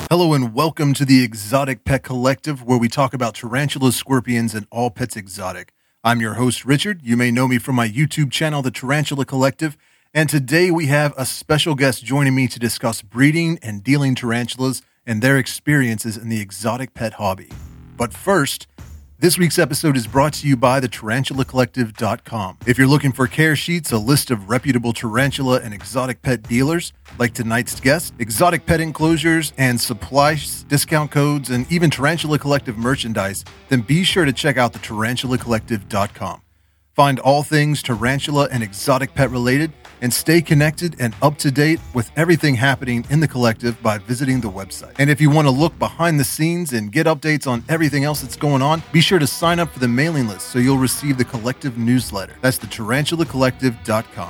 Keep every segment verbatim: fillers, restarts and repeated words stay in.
Hello and welcome to the Exotic Pet Collective, where we talk about tarantulas, scorpions, and all pets exotic. I'm your host, Richard. You may know me from my YouTube channel, The Tarantula Collective, and today we have a special guest joining me to discuss breeding and dealing tarantulas and their experiences in the exotic pet hobby. But first, this week's episode is brought to you by the tarantula collective dot com. If you're looking for care sheets, a list of reputable tarantula and exotic pet dealers, like tonight's guest, exotic pet enclosures and supplies, discount codes, and even Tarantula Collective merchandise, then be sure to check out the tarantula collective dot com. Find all things tarantula and exotic pet related, and stay connected and up to date with everything happening in the collective by visiting the website. And if you want to look behind the scenes and get updates on everything else that's going on, be sure to sign up for the mailing list so you'll receive the collective newsletter. That's the tarantula collective dot com.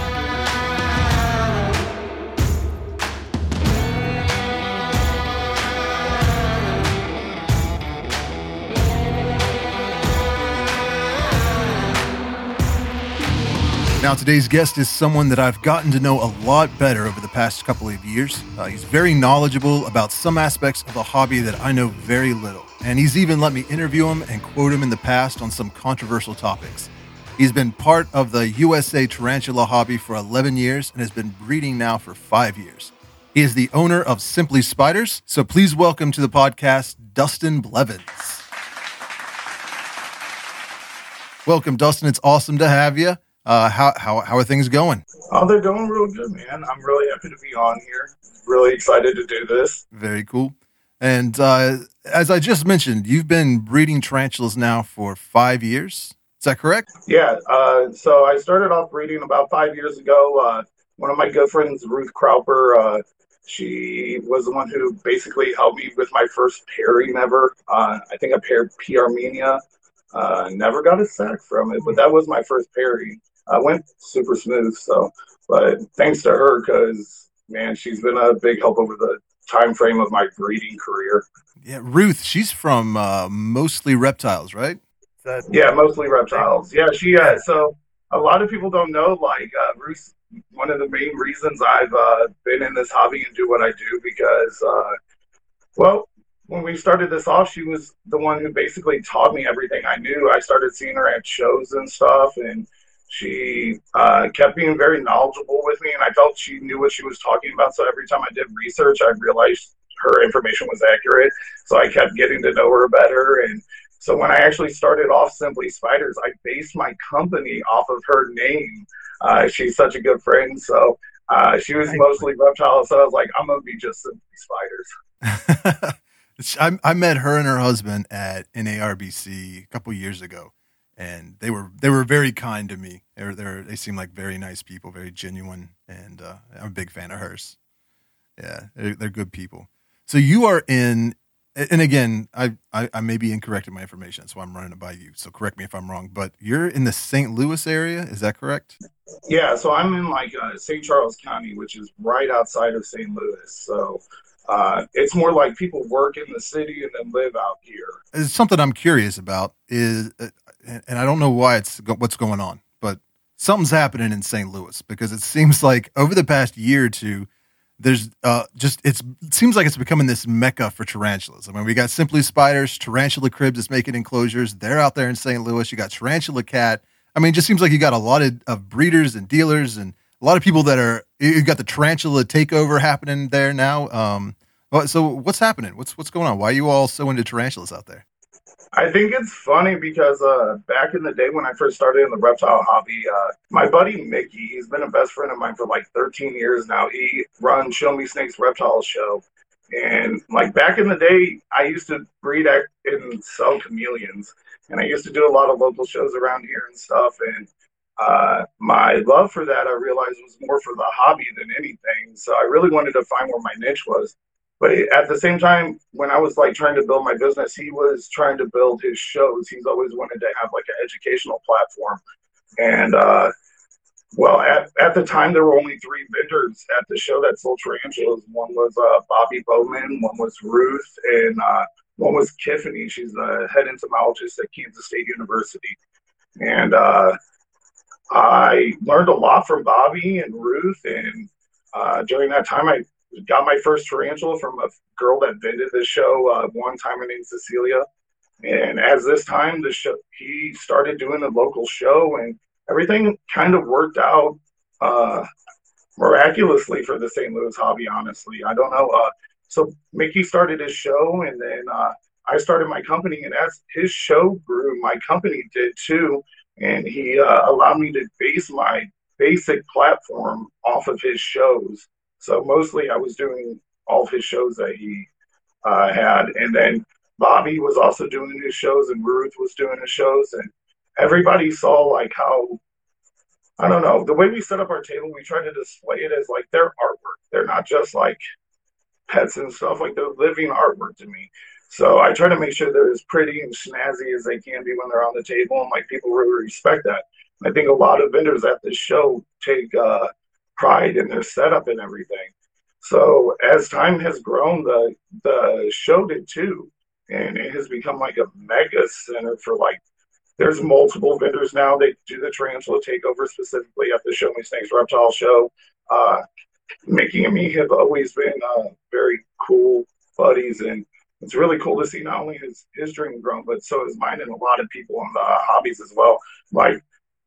Now, today's guest is someone that I've gotten to know a lot better over the past couple of years. Uh, he's very knowledgeable about some aspects of the hobby that I know very little. And he's even let me interview him and quote him in the past on some controversial topics. He's been part of the U S A tarantula hobby for eleven years and has been breeding now for five years. He is the owner of Simply Spiders. So please welcome to the podcast, Dustin Blevins. Welcome, Dustin. It's awesome to have you. Uh, how, how, how are things going? Oh, they're going real good, man. I'm really happy to be on here. Really excited to do this. Very cool. And uh, as I just mentioned, you've been breeding tarantulas now for five years. Is that correct? Yeah. Uh, so I started off breeding about five years ago. Uh, one of my good friends, Ruth Crouper, uh, she was the one who basically helped me with my first pairing ever. Uh, I think I paired P. Armenia. Uh, never got a sack from it, but that was my first pairing. I uh, went super smooth, so, but thanks to her, because, man, she's been a big help over the time frame of my breeding career. Yeah, Ruth, she's from uh, Mostly Reptiles, right? That- yeah, Mostly Reptiles. Yeah, she, uh, so a lot of people don't know, like, uh, Ruth, one of the main reasons I've uh, been in this hobby and do what I do, because, uh, well, when we started this off, she was the one who basically taught me everything I knew. I started seeing her at shows and stuff, and she uh, kept being very knowledgeable with me, and I felt she knew what she was talking about. So every time I did research, I realized her information was accurate. So I kept getting to know her better. And so when I actually started off Simply Spiders, I based my company off of her name. Uh, she's such a good friend. So uh, she was mostly reptiles. So I was like, I'm going to be just Simply Spiders. I, I met her and her husband at N A R B C a couple years ago, and they were they were very kind to me. They were, they were, they seem like very nice people, very genuine, and uh, I'm a big fan of hers. Yeah, they're, they're good people. So you are in, and again, I, I I may be incorrect in my information. That's why I'm running it by you. So correct me if I'm wrong. But you're in the Saint Louis area, is that correct? Yeah, so I'm in like uh, Saint Charles County, which is right outside of Saint Louis. So. Uh, it's more like people work in the city and then live out here. It's something I'm curious about is, uh, and I don't know why it's what's going on, but something's happening in Saint Louis, because it seems like over the past year or two, there's uh, just, it's, it seems like it's becoming this mecca for tarantulas. I mean, we got Simply Spiders, Tarantula Cribs is making enclosures. They're out there in Saint Louis. You got Tarantula Cat. I mean, it just seems like you got a lot of, of breeders and dealers and a lot of people that are, you got the tarantula takeover happening there now. Um, so what's happening? What's, what's going on? Why are you all so into tarantulas out there? I think it's funny because uh, back in the day when I first started in the reptile hobby, uh, my buddy Mickey, he's been a best friend of mine for like thirteen years now. He runs Show Me Snakes Reptile Show. And like back in the day, I used to breed and sell chameleons. And I used to do a lot of local shows around here and stuff. And uh, my love for that, I realized, was more for the hobby than anything. So I really wanted to find where my niche was. But at the same time, when I was like trying to build my business, he was trying to build his shows. He's always wanted to have like an educational platform. And, uh, well, at, at the time, there were only three vendors at the show that sold tarantulas. One was uh, Bobby Bowman, one was Ruth, and uh, one was Tiffany. She's the head entomologist at Kansas State University. And uh, I learned a lot from Bobby and Ruth. And uh, during that time, I got my first tarantula from a girl that vended the show uh, one time. Her named Cecilia. And as this time, the show, he started doing a local show, and everything kind of worked out uh, miraculously for the Saint Louis hobby. Honestly, I don't know. Uh, so Mickey started his show, and then uh, I started my company. And as his show grew, my company did too. And he uh, allowed me to base my basic platform off of his shows. So mostly, I was doing all of his shows that he uh, had, and then Bobby was also doing his shows, and Ruth was doing his shows, and everybody saw like how, I don't know, the way we set up our table, we try to display it as like their artwork. They're not just like pets and stuff, like they're living artwork to me. So I try to make sure they're as pretty and snazzy as they can be when they're on the table, and like people really respect that. I think a lot of vendors at this show take uh, pride in their setup and everything. So as time has grown, the the show did too, and it has become like a mega center for like. There's multiple vendors now. They do the tarantula takeover specifically at the Show Me Snakes Reptile Show. Uh, Mickey and me have always been uh, very cool buddies, and it's really cool to see not only his his dream grown, but so is mine and a lot of people in the hobbies as well. Like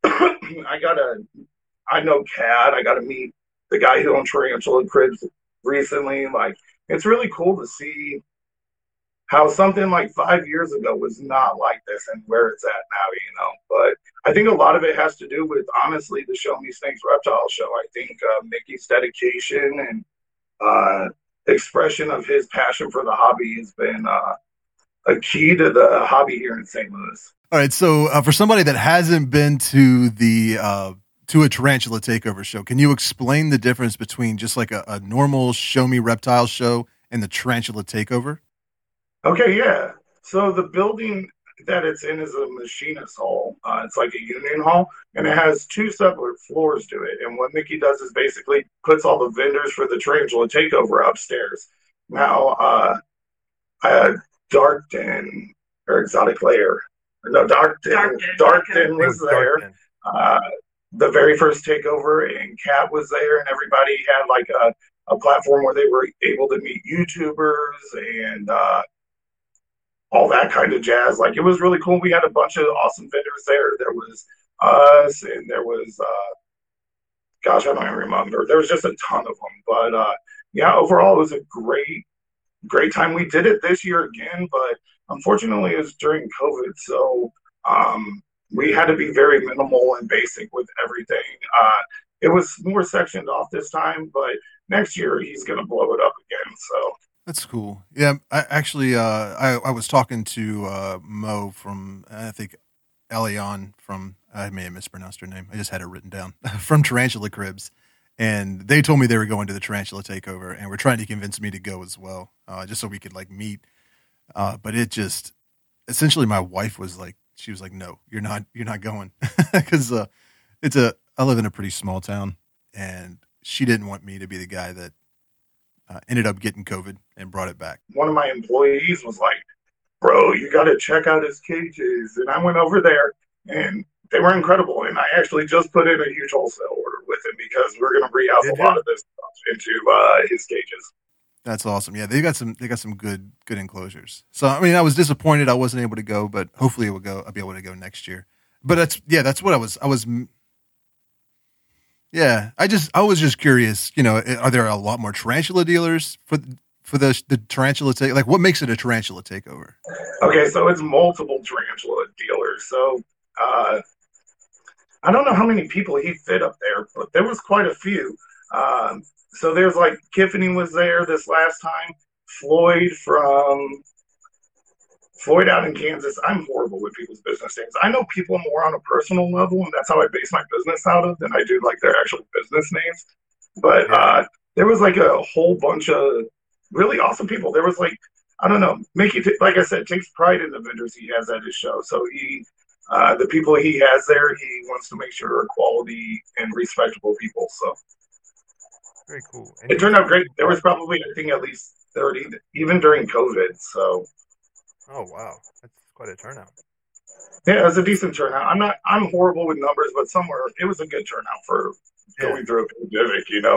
I gotta, I know Cat. I got to meet the guy who owned Tarantula Cribs recently. Like it's really cool to see how something like five years ago was not like this and where it's at now, you know. But I think a lot of it has to do with, honestly, the Show Me Snakes Reptile Show. I think uh, Mickey's dedication and uh, expression of his passion for the hobby has been uh, a key to the hobby here in Saint Louis. All right, so uh, for somebody that hasn't been to the uh, to a tarantula takeover show, can you explain the difference between just like a, a normal Show Me Reptile show and the tarantula takeover? Okay, yeah. So the building that it's in is a machinist hall. Uh, it's like a union hall, and it has two separate floors to it. And what Mickey does is basically puts all the vendors for the tarantula takeover upstairs. Now, uh, uh, Darkton, or Exotic Lair, no, Darkton, Darkton, Darkton was there. Uh, the very first takeover, and Cat was there, and everybody had like a, a platform where they were able to meet YouTubers and uh, all that kind of jazz. Like it was really cool. We had a bunch of awesome vendors there. There was us, and there was, uh, gosh, I don't even remember. There was just a ton of them. But uh, yeah, overall, it was a great, great time. We did it this year again, but unfortunately, it was during COVID. So um, we had to be very minimal and basic with everything. Uh, it was more sectioned off this time, but next year he's going to blow it up again. So. That's cool. Yeah, I actually, uh, I, I was talking to uh, Mo from, I think, Elion from, I may have mispronounced her name. I just had it written down, from Tarantula Cribs. And they told me they were going to the Tarantula Takeover and were trying to convince me to go as well, uh, just so we could, like, meet. Uh, but it just, essentially my wife was like, she was like, no, you're not, you're not going. Because uh, it's a, I live in a pretty small town, and she didn't want me to be the guy that Uh, ended up getting COVID and brought it back. One of my employees was like, bro, you got to check out his cages. And I went over there, and they were incredible. And I actually just put in a huge wholesale order with him because we're going to re-house a lot of this stuff into uh, his cages. That's awesome. Yeah, they got some they got some good good enclosures. So I mean, I was disappointed I wasn't able to go, but hopefully it will go. I'll be able to go next year. But that's yeah, that's what I was I was Yeah, I just I was just curious. You know, are there a lot more tarantula dealers for for the the tarantula take? Like, what makes it a tarantula takeover? Okay, so it's multiple tarantula dealers. So uh, I don't know how many people he fit up there, but there was quite a few. Um, so there's like Tiffany was there this last time. Floyd from Floyd out in Kansas. I'm horrible with people's business names. I know people more on a personal level, and that's how I base my business out of than I do like their actual business names. But uh, there was like a whole bunch of really awesome people. There was like, I don't know, Mickey, like I said, takes pride in the vendors he has at his show. So he, uh, the people he has there, he wants to make sure are quality and respectable people. So very cool. And it turned out great. There was probably, I think, at least thirty, even during COVID. So. Oh, wow. That's quite a turnout. Yeah, it was a decent turnout. I'm not, I'm horrible with numbers, but somewhere it was a good turnout for yeah. going through a pandemic, you know?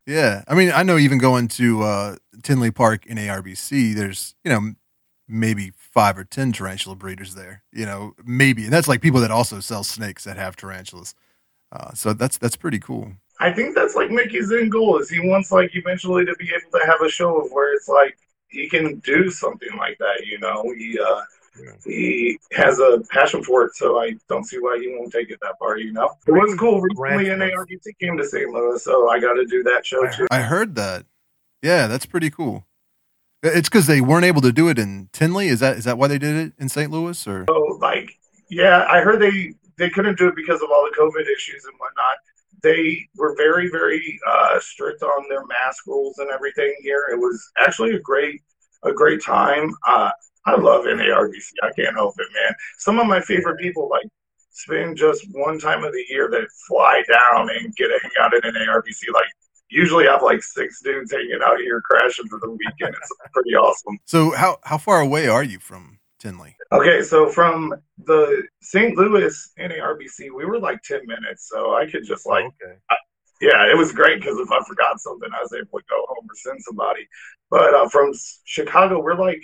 Yeah. I mean, I know even going to uh, Tinley Park in A R B C, there's, you know, maybe five or ten tarantula breeders there, you know, maybe. And that's like people that also sell snakes that have tarantulas. Uh, so that's that's pretty cool. I think that's like Mickey's end goal is he wants like eventually to be able to have a show of where it's like he can do something like that, you know. He uh yeah. he has a passion for it, so I don't see why he won't take it that far, you know. It was cool. Recently an A R B C came to Saint Louis, so I got to do that show I too. Heard, I heard that. Yeah, that's pretty cool. It's because they weren't able to do it in Tinley. Is that is that why they did it in Saint Louis? Or so like yeah, I heard they they couldn't do it because of all the COVID issues and whatnot. They were very, very uh, strict on their mask rules and everything here. It was actually a great, a great time. Uh, I love N A R B C. I can't help it, man. Some of my favorite people like spend just one time of the year that fly down and get to hang out at N A R B C. Like usually, I have like six dudes hanging out here crashing for the weekend. It's pretty awesome. So how how far away are you from Tinley? Okay, so from the Saint Louis N A R B C, we were like ten minutes, so I could just like, okay. I, yeah, it was great because if I forgot something, I was able to go home or send somebody. But uh, from Chicago, we're like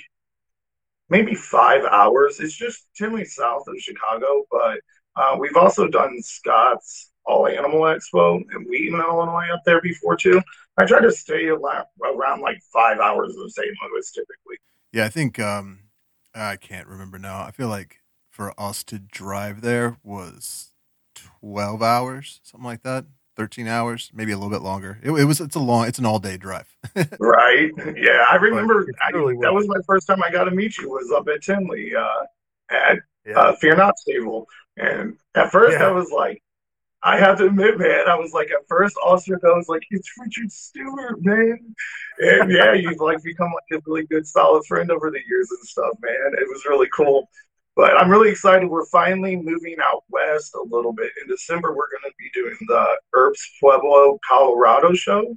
maybe five hours. It's just Tinley south of Chicago, but uh, we've also done Scott's All Animal Expo in Wheaton, Illinois, up there before too. I try to stay around, around like five hours of Saint Louis typically. Yeah, I think. Um... I can't remember now. I feel like for us to drive there was twelve hours, something like that. thirteen hours, maybe a little bit longer. It, it was, it's a long, it's an all day drive. Right. Yeah. I remember I, really that was my first time I got to meet you was up at Tinley, uh, at, yeah. uh, Fear Not Stable. And at first yeah. I was like, I have to admit, man, I was like, at first, awestruck, I was like, it's Richard Stewart, man. And yeah, you've like become like a really good, solid friend over the years and stuff, man. It was really cool. But I'm really excited. We're finally moving out west a little bit. In December, we're going to be doing the Herbst Pueblo, Colorado show.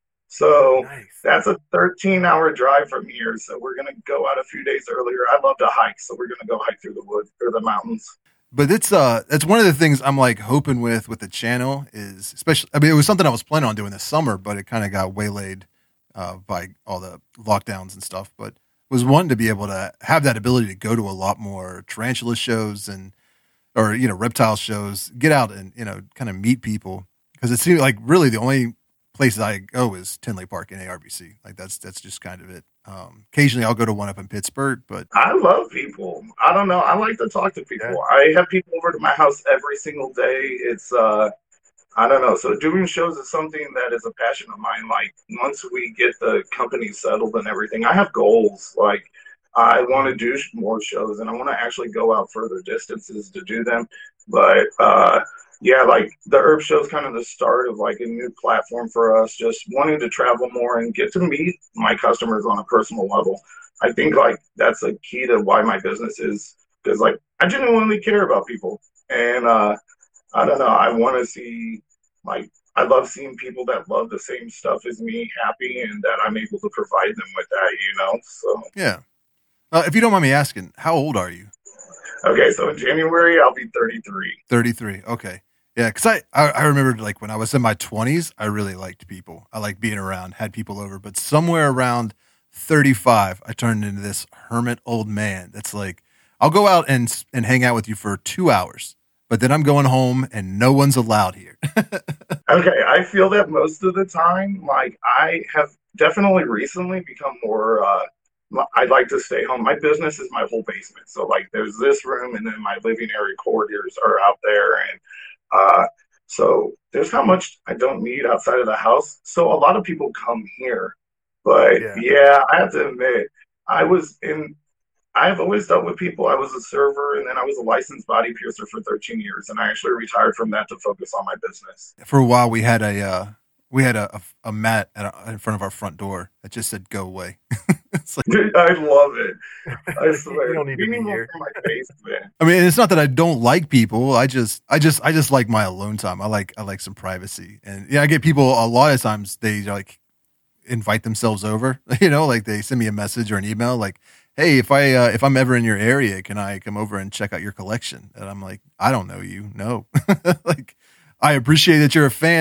So nice. That's a thirteen hour drive from here. So we're going to go out a few days earlier. I love to hike, so we're going to go hike through the woods or the mountains. But it's uh, that's one of the things I'm like hoping with with the channel is especially. I mean, it was something I was planning on doing this summer, but it kind of got waylaid uh, by all the lockdowns and stuff. But was one to be able to have that ability to go to a lot more tarantula shows and or you know reptile shows, get out and you know kind of meet people because it seems like really the only places I go is Tinley Park and A R B C. Like that's that's just kind of it. Um, occasionally I'll go to one up in Pittsburgh, but I love people. I don't know. I like to talk to people. Yeah. I have people over to my house every single day. It's, uh, I don't know. So doing shows is something that is a passion of mine. Like once we get the company settled and everything, I have goals. Like I want to do more shows and I want to actually go out further distances to do them. But, uh, yeah, like the Herb Show is kind of the start of like a new platform for us, just wanting to travel more and get to meet my customers on a personal level. I think like that's a key to why my business is because like I genuinely care about people. And uh, I don't know, I want to see like I love seeing people that love the same stuff as me happy and that I'm able to provide them with that, you know? So yeah. Uh, if you don't mind me asking, how old are you? Okay, so in January, I'll be thirty-three. thirty-three, okay. Yeah, because I, I, I remember like when I was in my twenties, I really liked people. I liked being around, had people over. But somewhere around thirty-five, I turned into this hermit old man. That's like, I'll go out and and hang out with you for two hours, but then I'm going home and no one's allowed here. Okay, I feel that most of the time. Like I have definitely recently become more, uh, I like to stay home. My business is my whole basement. So like there's this room and then my living area corridors are out there and Uh, so there's not much I don't need outside of the house. So a lot of people come here, but yeah, yeah I have to admit, I was in, I've always dealt with people. I was a server and then I was a licensed body piercer for thirteen years. And I actually retired from that to focus on my business. For a while, we had a, uh, we had a, a, a mat at a, in front of our front door that just said, go away. It's like, dude, I love it. I swear. You don't need to be here. My face, man. I mean, it's not that I don't like people. I just, I just, I just like my alone time. I like, I like some privacy. And yeah, I get people a lot of times they like invite themselves over, you know, like they send me a message or an email like, hey, if I, uh, if I'm ever in your area, can I come over and check out your collection? And I'm like, I don't know you. No. Like, I appreciate that you're a fan,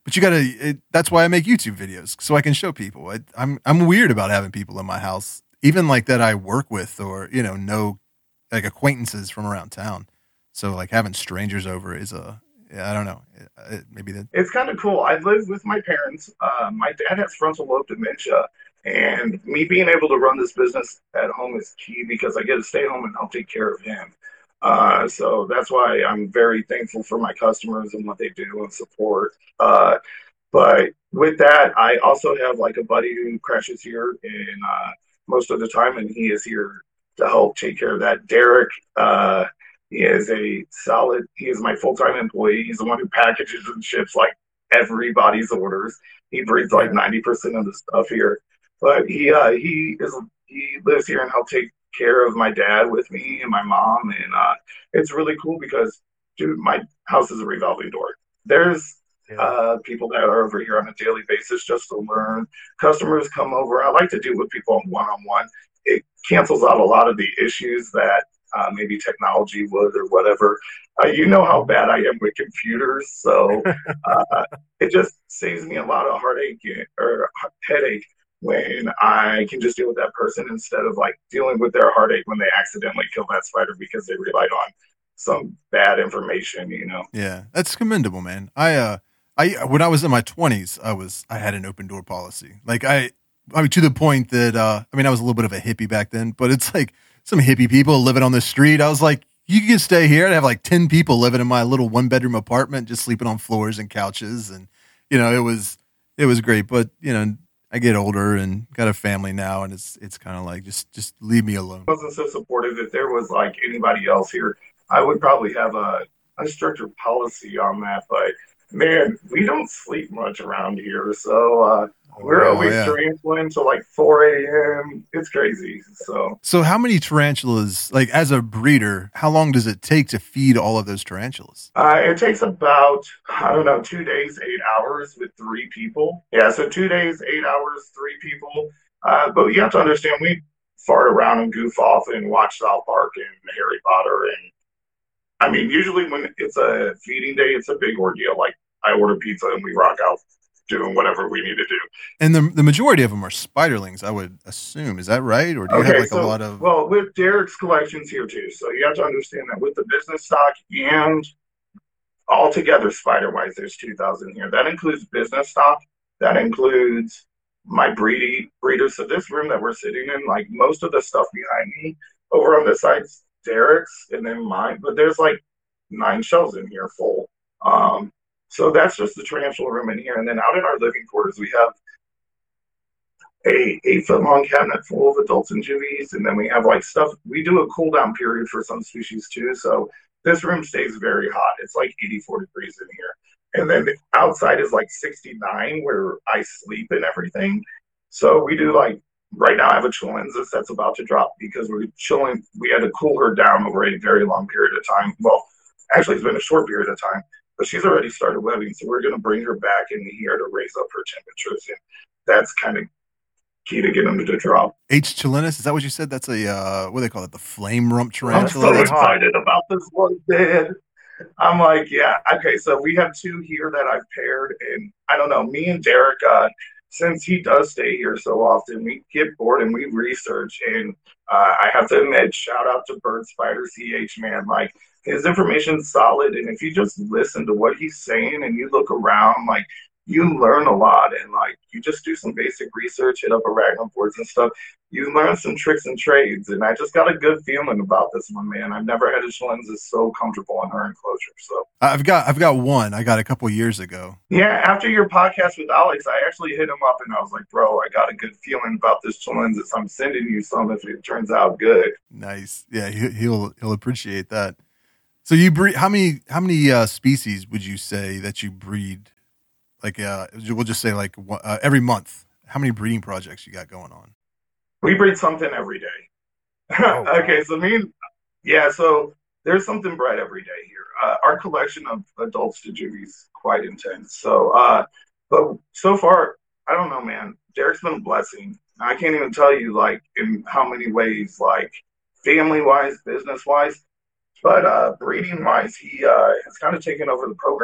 but you gotta. It, that's why I make YouTube videos so I can show people. I, I'm I'm weird about having people in my house, even like that I work with or you know know like acquaintances from around town. So like having strangers over is a yeah, I don't know it, it, maybe that It's kind of cool. I live with my parents. Uh, my dad has frontal lobe dementia, and me being able to run this business at home is key because I get to stay home and help take care of him. Uh, so that's why I'm very thankful for my customers and what they do and support. Uh, but with that, I also have like a buddy who crashes here and uh, most of the time, and he is here to help take care of that. Derek, uh, he is a solid. He is my full time employee. He's the one who packages and ships like everybody's orders. He brings like Yeah. ninety percent of the stuff here, but he uh, he is he lives here and helps take care of my dad with me and my mom, and uh, it's really cool because dude, my house is a revolving door. There's Yeah. uh, people that are over here on a daily basis just to learn. Customers come over. I like to deal with people one on one. It cancels out a lot of the issues that uh, maybe technology would or whatever. Uh, you know how bad I am with computers, so uh, it just saves me a lot of heartache or headache when I can just deal with that person instead of like dealing with their heartache when they accidentally kill that spider because they relied on some bad information, you know. yeah, that's commendable, man. I uh I when I was in my twenties, I was I had an open door policy. Like I I mean to the point that uh I mean I was a little bit of a hippie back then, but it's like some hippie people living on the street. I was like, you can stay here. I'd have like ten people living in my little one bedroom apartment, just sleeping on floors and couches, and you know it was it was great. But you know I get older and got a family now, and it's it's kind of like just just leave me alone. Wasn't so supportive. If there was like anybody else here, I would probably have a, a stricter policy on that. But man, we don't sleep much around here, so uh, Oh, we're wow. Oh always yeah. tarantulating till like four a m. It's crazy. So So how many tarantulas, like as a breeder, how long does it take to feed all of those tarantulas? uh, it takes about, I don't know, two days, eight hours with three people. Yeah, so two days, eight hours, three people. Uh, but you have to understand, we fart around and goof off and watch South Park and Harry Potter. And I mean, usually when it's a feeding day, it's a big ordeal. Like I order pizza and we rock out doing whatever we need to do. And the the majority of them are spiderlings, I would assume. Is that right? Or do you have Okay, like a so lot of well, with Derek's collections here too. So you have to understand that with the business stock and altogether spider wise, there's two thousand here. That includes business stock. That includes my breedy breeders. So this room that we're sitting in, like most of the stuff behind me over on this side's Derek's and then mine, but there's like nine shelves in here full. Um, so that's just the tarantula room in here. And then out in our living quarters, we have a eight foot long cabinet full of adults and juvies, and then we have like stuff. We do a cool down period for some species too, so this room stays very hot. It's like eighty-four degrees in here, and then the outside is like sixty-nine where I sleep and everything. So we do like right now. I have a chilensis that's about to drop because we're chilling. We had to cool her down over a very long period of time. Well, actually, it's been a short period of time, but she's already started webbing, so we're going to bring her back in here to raise up her temperatures, and that's kind of key to get them to drop. H. chilenus? Is that what you said? That's a uh what do they call it? The flame rump I'm tarantula? so Really That's hot. excited about this one, man. I'm like, yeah, okay. So we have two here that I've paired, and I don't know. Me and Derek, uh, since he does stay here so often, we get bored and we research. And uh, I have to admit, shout out to Bird Spider C H, man. Like his information's solid, and if you just listen to what he's saying and you look around, like you learn a lot. And like you just do some basic research, hit up arachnid boards and stuff. You learn some tricks and trades, and I just got a good feeling about this one, man. I've never had a chilensis so comfortable in her enclosure. So I've got I've got one I got a couple years ago. yeah, after your podcast with Alex, I actually hit him up and I was like, bro, I got a good feeling about this chilensis. I'm sending you some if it turns out good. Nice. Yeah, he, he'll he'll appreciate that. So you breed how many how many uh, species would you say that you breed? Like uh, we'll just say like one- uh, every month. How many breeding projects you got going on? We breed something every day. Oh, wow. Okay, so me and yeah, so there's something bred every day here. Uh, our collection of adults to juvies quite intense. So, uh, but so far, I don't know, man. Derek's been a blessing. I can't even tell you like in how many ways, like family wise, business wise, but uh, breeding wise, he uh, has kind of taken over the program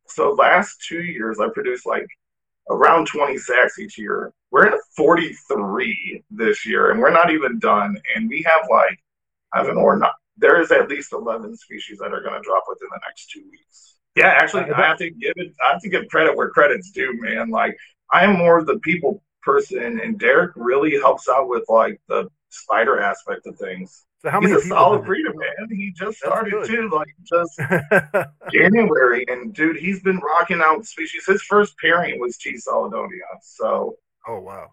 So last two years, I produced like around twenty sacks each year. We're at forty-three this year, and we're not even done. And we have like, I don't know, or not. There is at least eleven species that are going to drop within the next two weeks. Yeah, Uh, actually, I that, have to give it. I have to give credit where credit's due, man. Like, I am more of the people person, and Derek really helps out with like the spider aspect of things. so how He's many a people solid does it breeder, take? man. He just That's started good. too, like just January, and dude, he's been rocking out species. His first pairing was T. Solidonia, so Oh wow.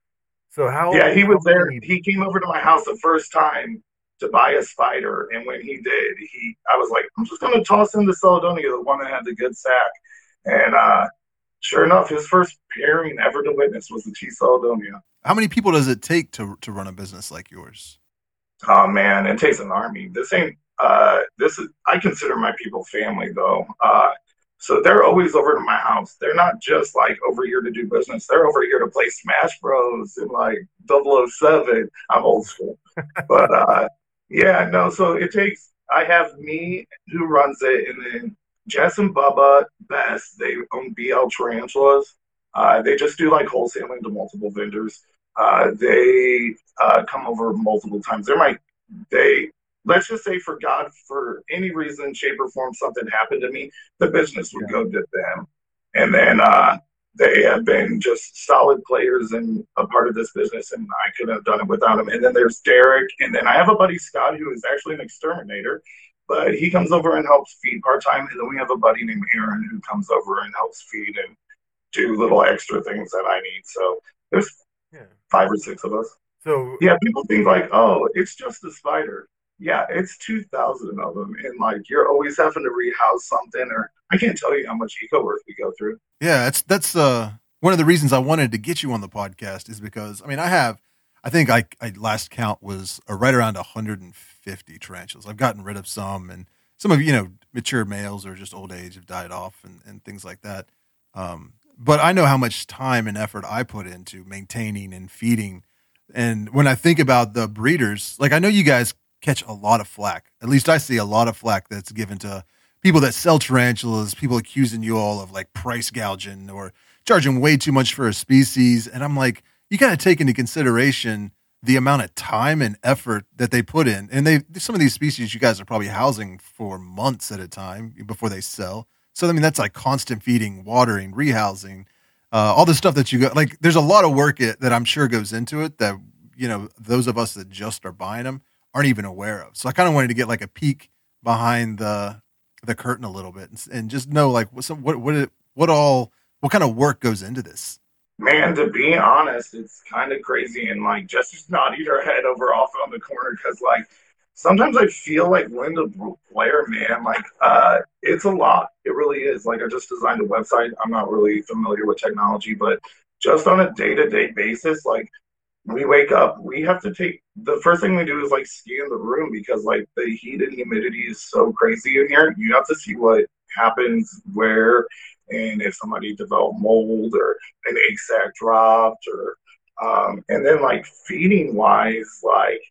So yeah, how he how was there. many? He came over to my house the first time to buy a spider, and when he did, he I was like, I'm just gonna toss in the Solidonia, the one that had the good sack, and uh, sure enough, his first pairing ever to witness was the T. Solidonia. How many people does it take to to run a business like yours? Oh man, it takes an army. This ain't uh this is I consider my people family though. Uh so they're always over to my house. They're not just like over here to do business. They're over here to play Smash Bros and like double oh seven. I'm old school. But uh yeah, no, so it takes I have me who runs it, and then Jess and Bubba Best, they own B L Tarantulas. Uh they just do like wholesaling to multiple vendors. Uh, they uh, come over multiple times. They're my they let's just say for God, for any reason, shape, or form, something happened to me, the business would Yeah. go to them. And then uh, they have been just solid players and a part of this business, and I couldn't have done it without them. And then there's Derek, and then I have a buddy Scott who is actually an exterminator, but he comes over and helps feed part time. And then we have a buddy named Aaron who comes over and helps feed and do little extra things that I need. So there's Yeah. five or six of us. So Yeah, people think like, oh, it's just a spider. Yeah, it's two thousand of them. And like, you're always having to rehouse something, or I can't tell you how much eco work we go through. Yeah, that's that's uh one of the reasons I wanted to get you on the podcast is because I mean I have I think I, I last count was uh, right around one hundred fifty tarantulas. I've gotten rid of some, and some of you know mature males or just old age have died off and, and things like that. Um, but I know how much time and effort I put into maintaining and feeding. And when I think about the breeders, like I know you guys catch a lot of flack. At least I see a lot of flack that's given to people that sell tarantulas, people accusing you all of like price gouging or charging way too much for a species. And I'm like, you got to take into consideration the amount of time and effort that they put in. And they, some of these species you guys are probably housing for months at a time before they sell. So, I mean, that's like constant feeding, watering, rehousing, uh, all the stuff that you got. Like, there's a lot of work it, that I'm sure goes into it that, you know, those of us that just are buying them aren't even aware of. So I kind of wanted to get like a peek behind the, the curtain a little bit and, and just know like what, some, what, what, it, what all, what kind of work goes into this. Man, to be honest, it's kind of crazy. And like, Jesse's nodding her head over off on the corner because like, sometimes I feel like Linda Blair, man. Like, uh, it's a lot. It really is. Like, I just designed a website. I'm not really familiar with technology, but just on a day to day basis, like, we wake up, we have to take the first thing we do is like scan the room because like the heat and humidity is so crazy in here. You have to see what happens where, and if somebody developed mold or an egg sac dropped, or um, and then like feeding wise, like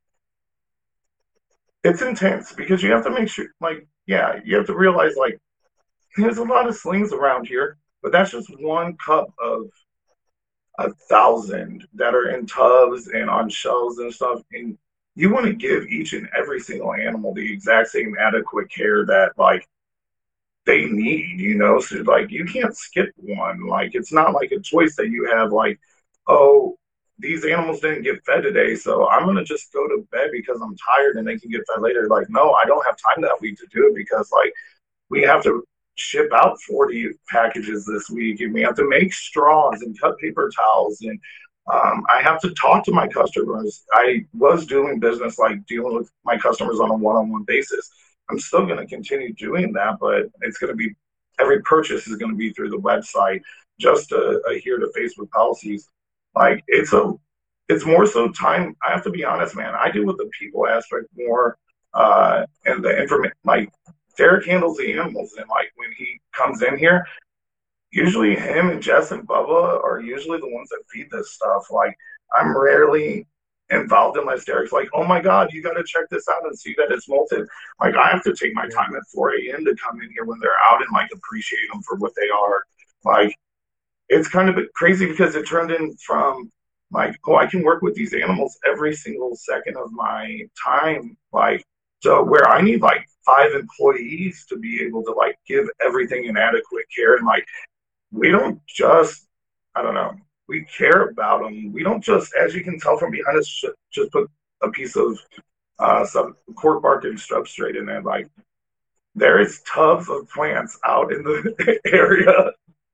it's intense because you have to make sure, like, yeah, you have to realize like there's a lot of slings around here, but that's just one cup of a thousand that are in tubs and on shelves and stuff. And you want to give each and every single animal the exact same adequate care that like they need, you know? So like you can't skip one. Like it's not like a choice that you have like, oh, these animals didn't get fed today, so I'm gonna just go to bed because I'm tired and they can get fed later. Like, no, I don't have time that week to do it because like we have to ship out forty packages this week, and we have to make straws and cut paper towels, and um, I have to talk to my customers. I was doing business like dealing with my customers on a one-on-one basis. I'm still going to continue doing that, but it's going to be every purchase is going to be through the website just to adhere to Facebook policies. Like it's a it's more so time. I have to be honest, man. I deal with the people aspect more, uh, and the information. Like Derek handles the animals, and like when he comes in here, usually him and Jess and Bubba are usually the ones that feed this stuff. Like I'm rarely involved unless Derek's like, oh my God, you got to check this out and see that it's molted. Like, I have to take my Yeah. time at four a.m. to come in here when they're out and like appreciate them for what they are. Like, it's kind of crazy because it turned in from like, oh, I can work with these animals every single second of my time. Like, so where I need like five employees to be able to like give everything an adequate care. And like, we don't just, I don't know, we care about them. We don't just, as you can tell from behind us, just put a piece of uh, some cork bark and substrate in there. Like, there is tubs of plants out in the area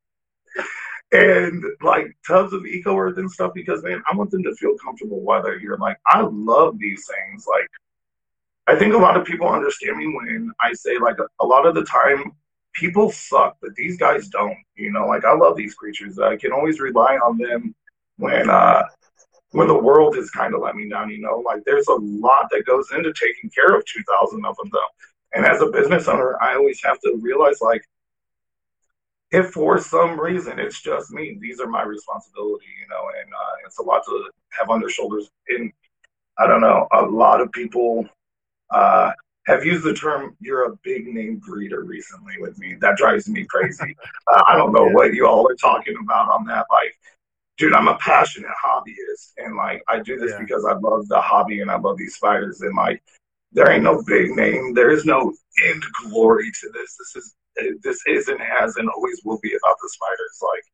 and like tubs of eco earth and stuff because man, I want them to feel comfortable while they're here. Like, I love these things. Like, I think a lot of people understand me when I say like a, a lot of the time people suck, but these guys don't. You know, like I love these creatures. I can always rely on them when uh when the world has kind of let me down. You know, like there's a lot that goes into taking care of two thousand of them though. And as a business owner, I always have to realize like if for some reason it's just me, these are my responsibility, you know, and uh, it's a lot to have on their shoulders. And I don't know, a lot of people uh, have used the term "you're a big name breeder" recently with me. That drives me crazy. Uh, I don't know Yeah. what you all are talking about on that. Like, dude, I'm a passionate hobbyist, and like I do this Yeah. because I love the hobby and I love these spiders. And like, there ain't no big name. There is no end glory to this. This is this is and has and always will be about the spiders. Like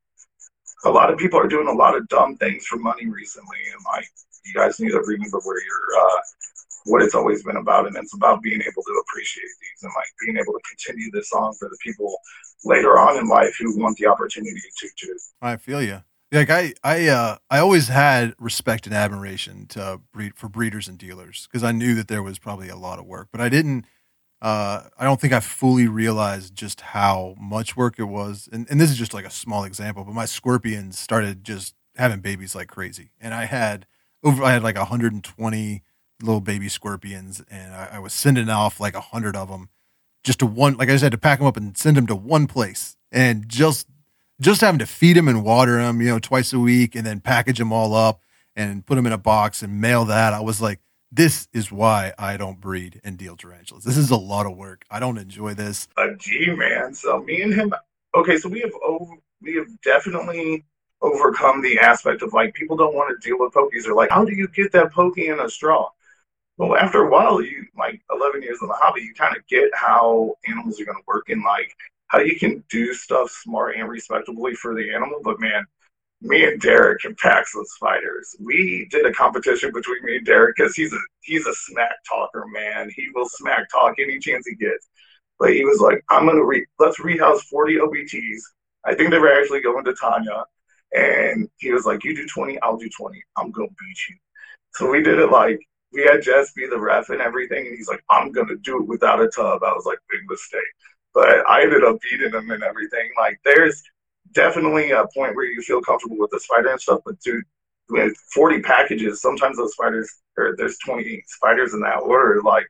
a lot of people are doing a lot of dumb things for money recently, and like you guys need to remember where you're, uh, what it's always been about, and it's about being able to appreciate these and like being able to continue this on for the people later on in life who want the opportunity to too. I feel you. Like I, I, uh, I always had respect and admiration to breed for breeders and dealers because I knew that there was probably a lot of work, but I didn't. Uh, I don't think I fully realized just how much work it was. And, and this is just like a small example, but my scorpions started just having babies like crazy, and I had over. I had like one hundred twenty little baby scorpions, and I, I was sending off like a hundred of them just to one. Like I just had to pack them up and send them to one place, and just just having to feed them and water them, you know, twice a week, and then package them all up and put them in a box and mail that. I was like, this is why I don't breed and deal tarantulas. This is a lot of work. I don't enjoy this. A G man. So me and him. Okay, so we have over, we have definitely overcome the aspect of like people don't want to deal with pokies. Or like, how do you get that pokey in a straw? Well, after a while, you like eleven years in the hobby, you kind of get how animals are going to work and like how you can do stuff smart and respectably for the animal. But man, me and Derek can pack some spiders. We did a competition between me and Derek because he's a he's a smack talker, man. He will smack talk any chance he gets. But he was like, I'm gonna re let's rehouse forty O B Ts. I think they were actually going to Tanya. And he was like, you do twenty, I'll do twenty. I'm gonna beat you. So we did it like we had Jess be the ref and everything, and he's like, I'm gonna do it without a tub. I was like, big mistake. But I ended up beating him and everything. Like there's definitely a point where you feel comfortable with the spider and stuff, but dude, with forty packages, sometimes those spiders or there's twenty spiders in that order, like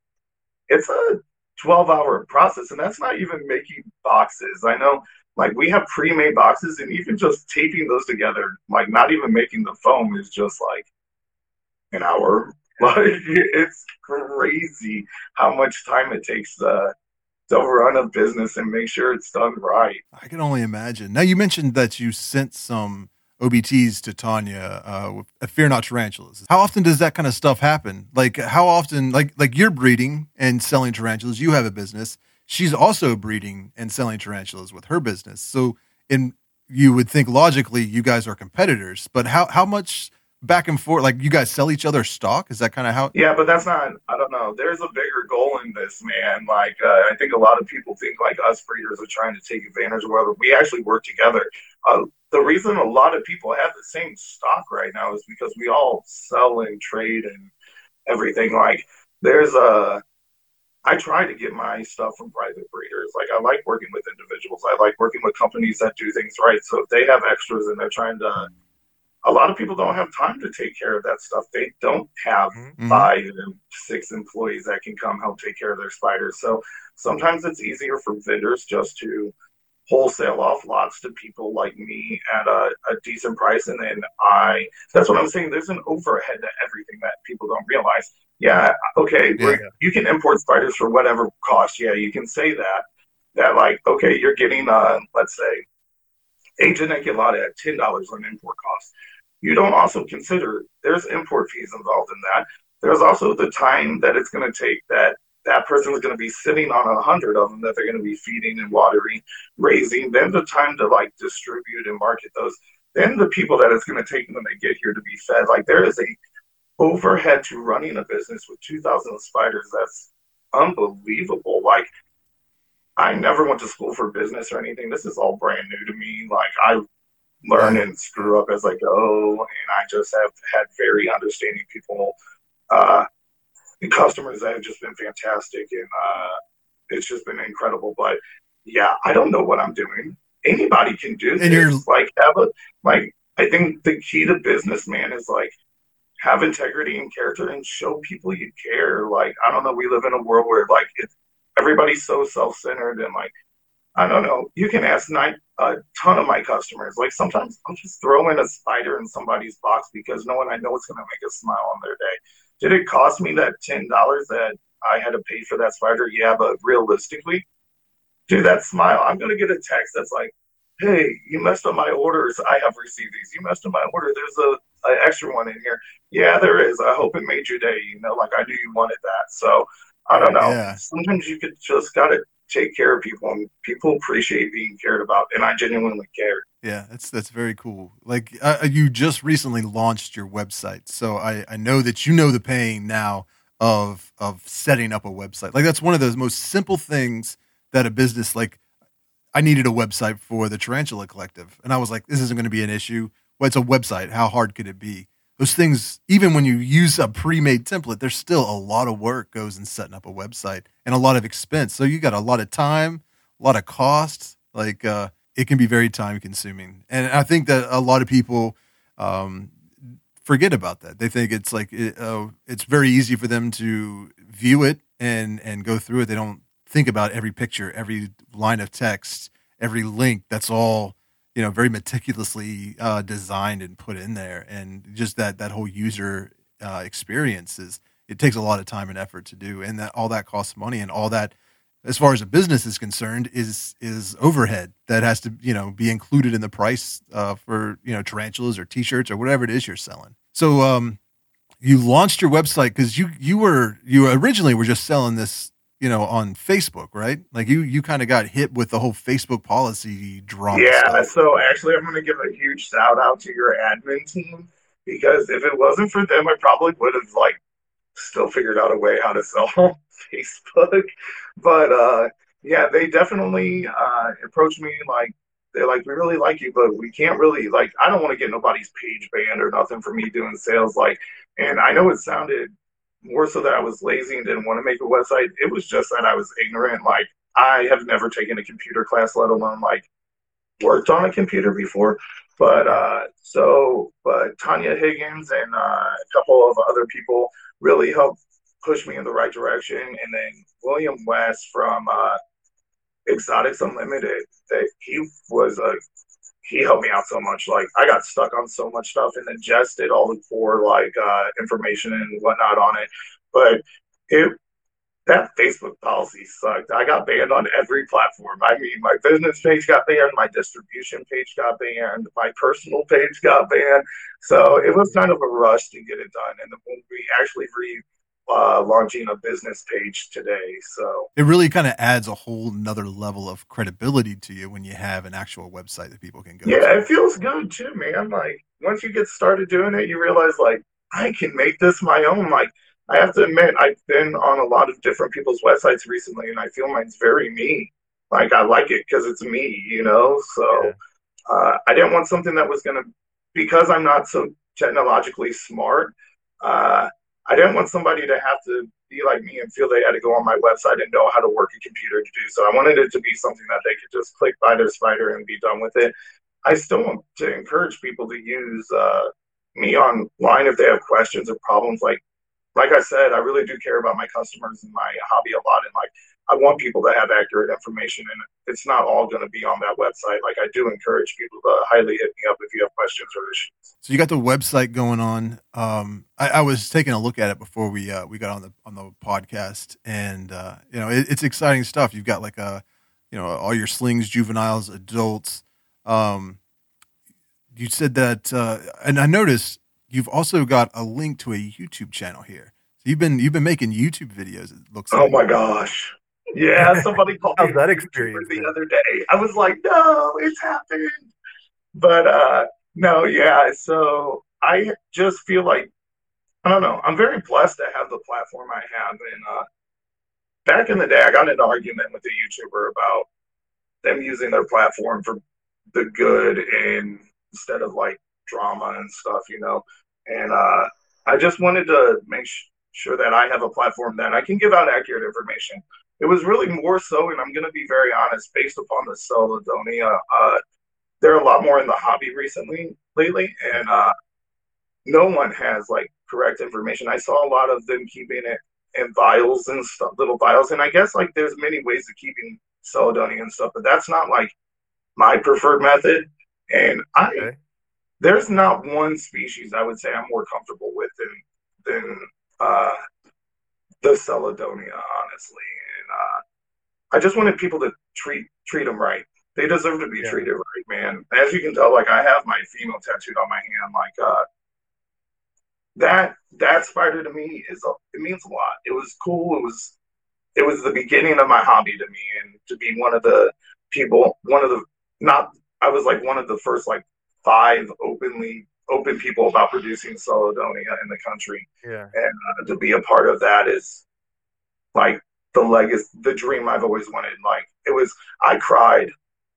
it's a twelve hour process, and that's not even making boxes. I know like we have pre-made boxes, and even just taping those together, like not even making the foam is just like an hour. Like it's crazy how much time it takes to, to run a business and make sure it's done right. I can only imagine. Now you mentioned that you sent some O B Ts to Tanya uh, with uh, Fear Not Tarantulas. How often does that kind of stuff happen? Like how often, like like you're breeding and selling tarantulas, you have a business. She's also breeding and selling tarantulas with her business. So in you would think logically you guys are competitors, but how how much back and forth, like you guys sell each other stock? Is that kind of how? Yeah, but that's not, I don't know. There's a bigger goal in this, man. Like, uh, I think a lot of people think like us breeders are trying to take advantage of whether we actually work together. Uh, the reason a lot of people have the same stock right now is because we all sell and trade and everything. Like, there's a, I try to get my stuff from private breeders. Like, I like working with individuals. I like working with companies that do things right. So if they have extras and they're trying to, a lot of people don't have time to take care of that stuff. They don't have Mm-hmm. Mhm. five and six employees that can come help take care of their spiders. So sometimes it's easier for vendors just to wholesale off lots to people like me at a, a decent price. And then I, that's what I'm saying. There's an overhead to everything that people don't realize. Yeah, okay, Yeah. you can import spiders for whatever cost. Yeah, you can say that. That like, okay, you're getting, uh, let's say, a geniculata at ten dollars on import cost. You don't also consider there's import fees involved in that. There's also the time that it's going to take that that person is going to be sitting on a hundred of them that they're going to be feeding and watering, raising. Then the time to like distribute and market those. Then the people that it's going to take when they get here to be fed. Like there is a overhead to running a business with two thousand spiders. That's unbelievable. Like I never went to school for business or anything. This is all brand new to me. Like I learn and screw up as I go, and I just have had very understanding people. Uh, the customers that have just been fantastic, and uh, it's just been incredible. But yeah, I don't know what I'm doing. Anybody can do And this. you're Like have a like. I think the key to business, man, is like have integrity and character and show people you care. Like I don't know, we live in a world where like it's everybody's so self-centered and like I don't know. You can ask nine, a ton of my customers. Like sometimes I'll just throw in a spider in somebody's box because knowing I know it's going to make a smile on their day. Did it cost me that ten dollars that I had to pay for that spider? Yeah, but realistically, dude, that smile, I'm going to get a text that's like, hey, you messed up my orders. I have received these. You messed up my order. There's a, a extra one in here. Yeah, there is. I hope it made your day. You know, like I knew you wanted that. So I don't know. yeah. Sometimes you could just got to take care of people, and people appreciate being cared about, and I genuinely care. Yeah, that's that's very cool. Like uh, you just recently launched your website, so I, I know that you know the pain now of of setting up a website. Like that's one of those most simple things that a business like. I needed a website for the Tarantula Collective, and I was like, this isn't going to be an issue. Well, it's a website. How hard could it be? Those things, even when you use a pre-made template, there's still a lot of work goes in setting up a website and a lot of expense. So you got a lot of time, a lot of costs. Like uh, it can be very time consuming. And I think that a lot of people um, forget about that. They think it's like, it, uh, it's very easy for them to view it and, and go through it. They don't think about every picture, every line of text, every link. That's all, you know, very meticulously uh, designed and put in there. And just that, that whole user uh, experience is, it takes a lot of time and effort to do. And that all that costs money, and all that, as far as a business is concerned, is, is overhead that has to, you know, be included in the price uh, for, you know, tarantulas or t-shirts or whatever it is you're selling. So um, you launched your website because you, you were, you originally were just selling this, you know, on Facebook, right? Like you, you kind of got hit with the whole Facebook policy drama. Yeah. Stuff. So actually, I'm going to give a huge shout out to your admin team, because if it wasn't for them, I probably would have like still figured out a way how to sell on Facebook. But uh, yeah, they definitely uh, approached me like, they're like, we really like you, but we can't really like, I don't want to get nobody's page banned or nothing for me doing sales. Like, and I know it sounded more so that I was lazy and didn't want to make a website. It was just that I was ignorant. Like I have never taken a computer class, let alone like worked on a computer before. But uh, so, but Tanya Higgins and uh, a couple of other people really helped push me in the right direction. And then William West from uh, Exotics Unlimited, that he was a he helped me out so much. Like I got stuck on so much stuff, and then Jess did all the core like uh, information and whatnot on it. But it that Facebook policy sucked. I got banned on every platform. I mean, my business page got banned, my distribution page got banned, my personal page got banned. So it was kind of a rush to get it done. And when we actually re uh, launching a business page today. So it really kind of adds a whole nother level of credibility to you when you have an actual website that people can go yeah, to. it feels good too, man. Like once you get started doing it, you realize like I can make this my own. Like I have to admit, I've been on a lot of different people's websites recently, and I feel mine's very me. Like I like it because it's me, you know. So Yeah. uh, I didn't want something that was gonna, because I'm not so technologically smart. Uh, I didn't want somebody to have to be like me and feel they had to go on my website and know how to work a computer to do so. I wanted it to be something that they could just click by their spider and be done with it. I still want to encourage people to use uh, me online if they have questions or problems. Like, like I said, I really do care about my customers and my hobby a lot. And like, I want people to have accurate information, and it's not all going to be on that website. Like, I do encourage people to highly hit me up if you have questions or issues. So you got the website going on. Um, I, I was taking a look at it before we uh, we got on the on the podcast, and uh, you know it, it's exciting stuff. You've got like a you know all your slings, juveniles, adults. Um, you said that, uh, and I noticed you've also got a link to a YouTube channel here. So you've been you've been making YouTube videos. It looks. Oh like. my gosh. Yeah, somebody called me How's that experience the been? other day. I was like, no, it's happened. But uh, no, yeah. So I just feel like, I don't know. I'm very blessed to have the platform I have. And uh, back in the day, I got into an argument with a YouTuber about them using their platform for the good and instead of like drama and stuff, you know. And uh, I just wanted to make sh- sure that I have a platform that I can give out accurate information. It was really more so, and I'm going to be very honest, based upon the Caledonia. Uh, they're a lot more in the hobby recently, lately, and uh, no one has like correct information. I saw a lot of them keeping it in vials and stuff, little vials, and I guess like there's many ways of keeping Caledonia and stuff, but that's not like my preferred method. And I, Okay. there's not one species I would say I'm more comfortable with than than uh, the Caledonia, honestly. And uh, I just wanted people to treat treat them right. They deserve to be Yeah. treated right, man. As you can tell, like I have my female tattooed on my hand. Like uh, that that spider to me is a, it means a lot. It was cool. It was it was the beginning of my hobby to me, and to be one of the people, one of the not I was like one of the first like five openly open people about producing Caledonia in the country, Yeah. and uh, to be a part of that is like the legacy, the dream I've always wanted. Like it was, I cried.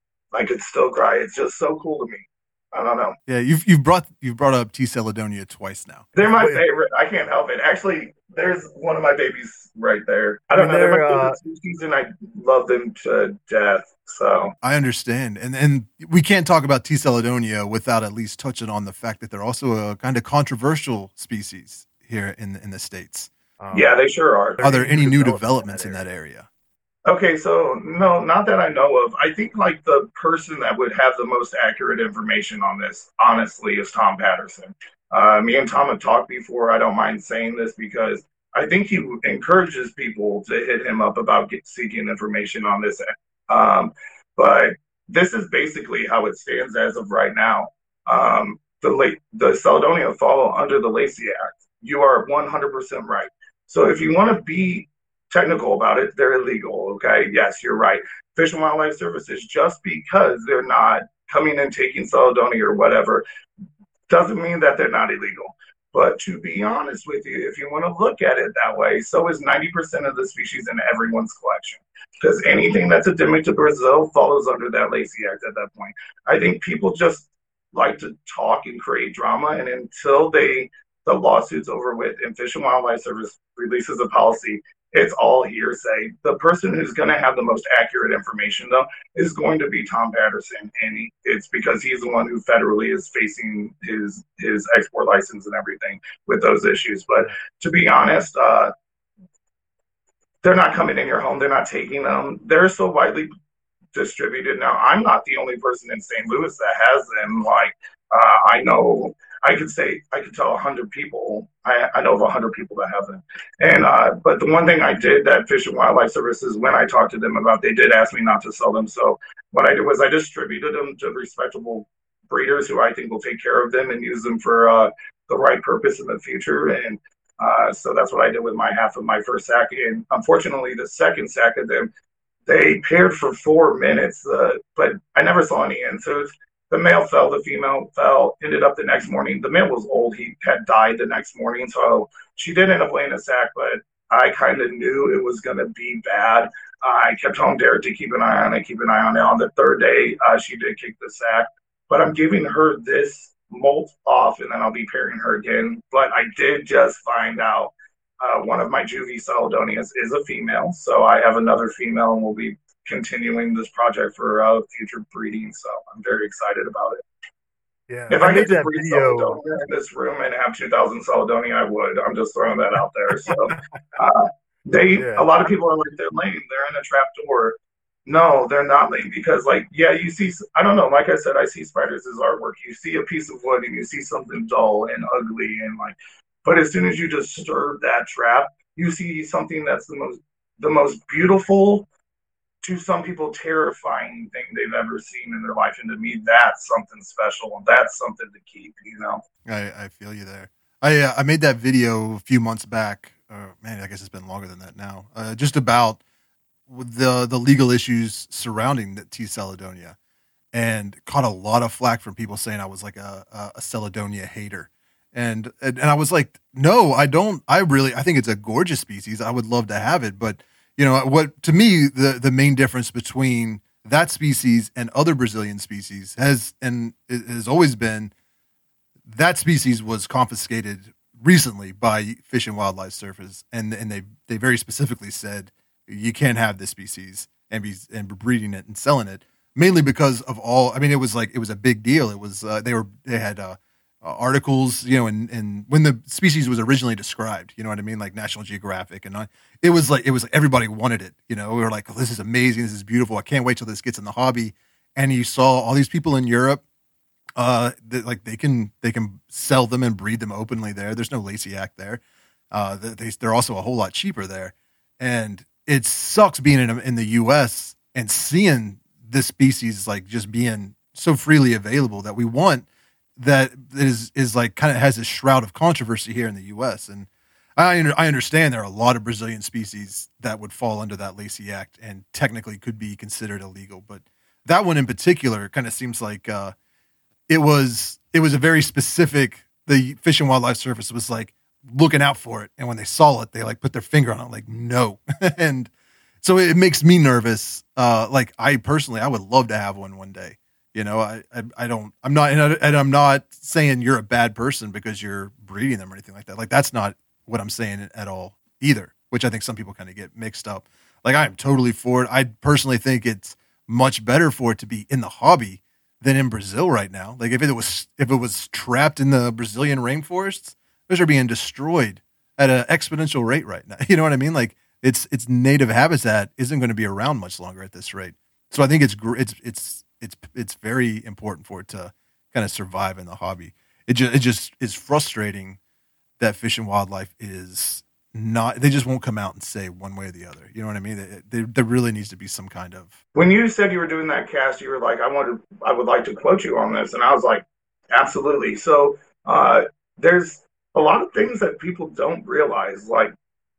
I could still cry. It's just so cool to me. I don't know. Yeah, you've you've brought you've brought up T. Caledonia twice now. They're my Wait. favorite. I can't help it. Actually, there's one of my babies right there. I don't I know. mean, They're my they're, favorite uh, species, and I love them to death. So I understand, and and we can't talk about T. Caledonia without at least touching on the fact that they're also a kind of controversial species here in in the States. Um, yeah, they sure are. Are there any new development developments in in that that area? Okay, so no, not that I know of. I think like the person that would have the most accurate information on this, honestly, is Tom Patterson. Uh, me and Tom have talked before. I don't mind saying this because I think he encourages people to hit him up about get, seeking information on this. Um, but this is basically how it stands as of right now. Um, the late the Caledonia fall under the Lacey Act. You are one hundred percent right. So if you want to be technical about it, they're illegal. Okay, yes, you're right. Fish and Wildlife Services, just because they're not coming and taking Caledonia or whatever, doesn't mean that they're not illegal. But to be honest with you, if you want to look at it that way, so is ninety percent of the species in everyone's collection. Because anything that's endemic to Brazil follows under that Lacey Act at that point. I think people just like to talk and create drama, and until they the lawsuit's over with and Fish and Wildlife Service releases a policy, it's all hearsay. The person who's going to have the most accurate information, though, is going to be Tom Patterson, and he, it's because he's the one who federally is facing his his export license and everything with those issues. But to be honest, uh, they're not coming in your home. They're not taking them. They're so widely distributed now. I'm not the only person in Saint Louis that has them. Like uh, I know. I could say I could tell a hundred people. I, I know of a hundred people that have them. And uh, but the one thing I did that Fish and Wildlife Services, when I talked to them about, they did ask me not to sell them. So what I did was I distributed them to respectable breeders who I think will take care of them and use them for uh, the right purpose in the future. And uh, so that's what I did with my half of my first sack. And unfortunately, the second sack of them, they paired for four minutes, uh, but I never saw any answers. The male fell, the female fell, ended up the next morning. The male was old. He had died the next morning. So she did end up laying a sack, but I kind of knew it was going to be bad. Uh, I kept telling Derek to keep an eye on it, keep an eye on it. On the third day, uh, she did kick the sack. But I'm giving her this molt off, and then I'll be pairing her again. But I did just find out uh, one of my juvie Caledonias is a female. So I have another female, and we'll be continuing this project for uh, future breeding, so I'm very excited about it. Yeah, If I I, made could that breed video. Caledonia in this room and have two thousand Caledonia, I would. I'm just throwing that out there. So, uh, They, a Yeah. lot of people are like, they're lame. They're in a trap door. No, they're not lame because, like, yeah, you see, I don't know. Like I said, I see spiders as artwork. You see a piece of wood and you see something dull and ugly and like, but as soon as you disturb that trap, you see something that's the most, the most beautiful, to some people terrifying thing they've ever seen in their life. And to me, that's something special. That's something to keep, you know? I, I feel you there. I uh, I made that video a few months back. Uh, man, I guess it's been longer than that now. Uh, just about the the legal issues surrounding the T. Celedonia, and caught a lot of flack from people saying I was like a a, a Celedonia hater, and, and and I was like, no, I don't. I really I think it's a gorgeous species. I would love to have it, but you know what? To me, the the main difference between that species and other Brazilian species has and it has always been that species was confiscated recently by Fish and Wildlife Service, and and they they very specifically said you can't have this species and be and breeding it and selling it, mainly because of all. I mean, it was like it was a big deal. It was uh, they were they had uh, uh, articles, you know, and and when the species was originally described, you know what I mean, like National Geographic, and I, it was like it was like everybody wanted it. You know, we were like, oh, this is amazing, this is beautiful. I can't wait till this gets in the hobby. And you saw all these people in Europe. Uh, that, like they can they can sell them and breed them openly there. There's no Lacey Act there. Uh, they they're also a whole lot cheaper there, and it sucks being in in the U S and seeing this species like just being so freely available that we want that is is like kind of has this shroud of controversy here in the U S. And I I understand there are a lot of Brazilian species that would fall under that Lacey Act and technically could be considered illegal, but that one in particular kind of seems like. Uh, It was it was a very specific. The Fish and Wildlife Service was like looking out for it, and when they saw it, they like put their finger on it, like no. And so it makes me nervous. Uh, like I personally, I would love to have one one day. You know, I I, I don't. I'm not, and I'm not saying you're a bad person because you're breeding them or anything like that. Like that's not what I'm saying at all either. Which I think some people kind of get mixed up. Like I'm totally for it. I personally think it's much better for it to be in the hobby than in Brazil right now. Like if it was if it was trapped in the Brazilian rainforests, those are being destroyed at an exponential rate right now. You know what I mean? Like its its native habitat isn't going to be around much longer at this rate. So I think it's it's it's it's it's very important for it to kind of survive in the hobby. It just it just is frustrating that Fish and Wildlife is not. They just won't come out and say one way or the other. You know what I mean? There there really needs to be some kind of. When you said you were doing that cast, you were like, I wanted, I would like to quote you on this. And I was like, absolutely. So uh, there's a lot of things that people don't realize. Like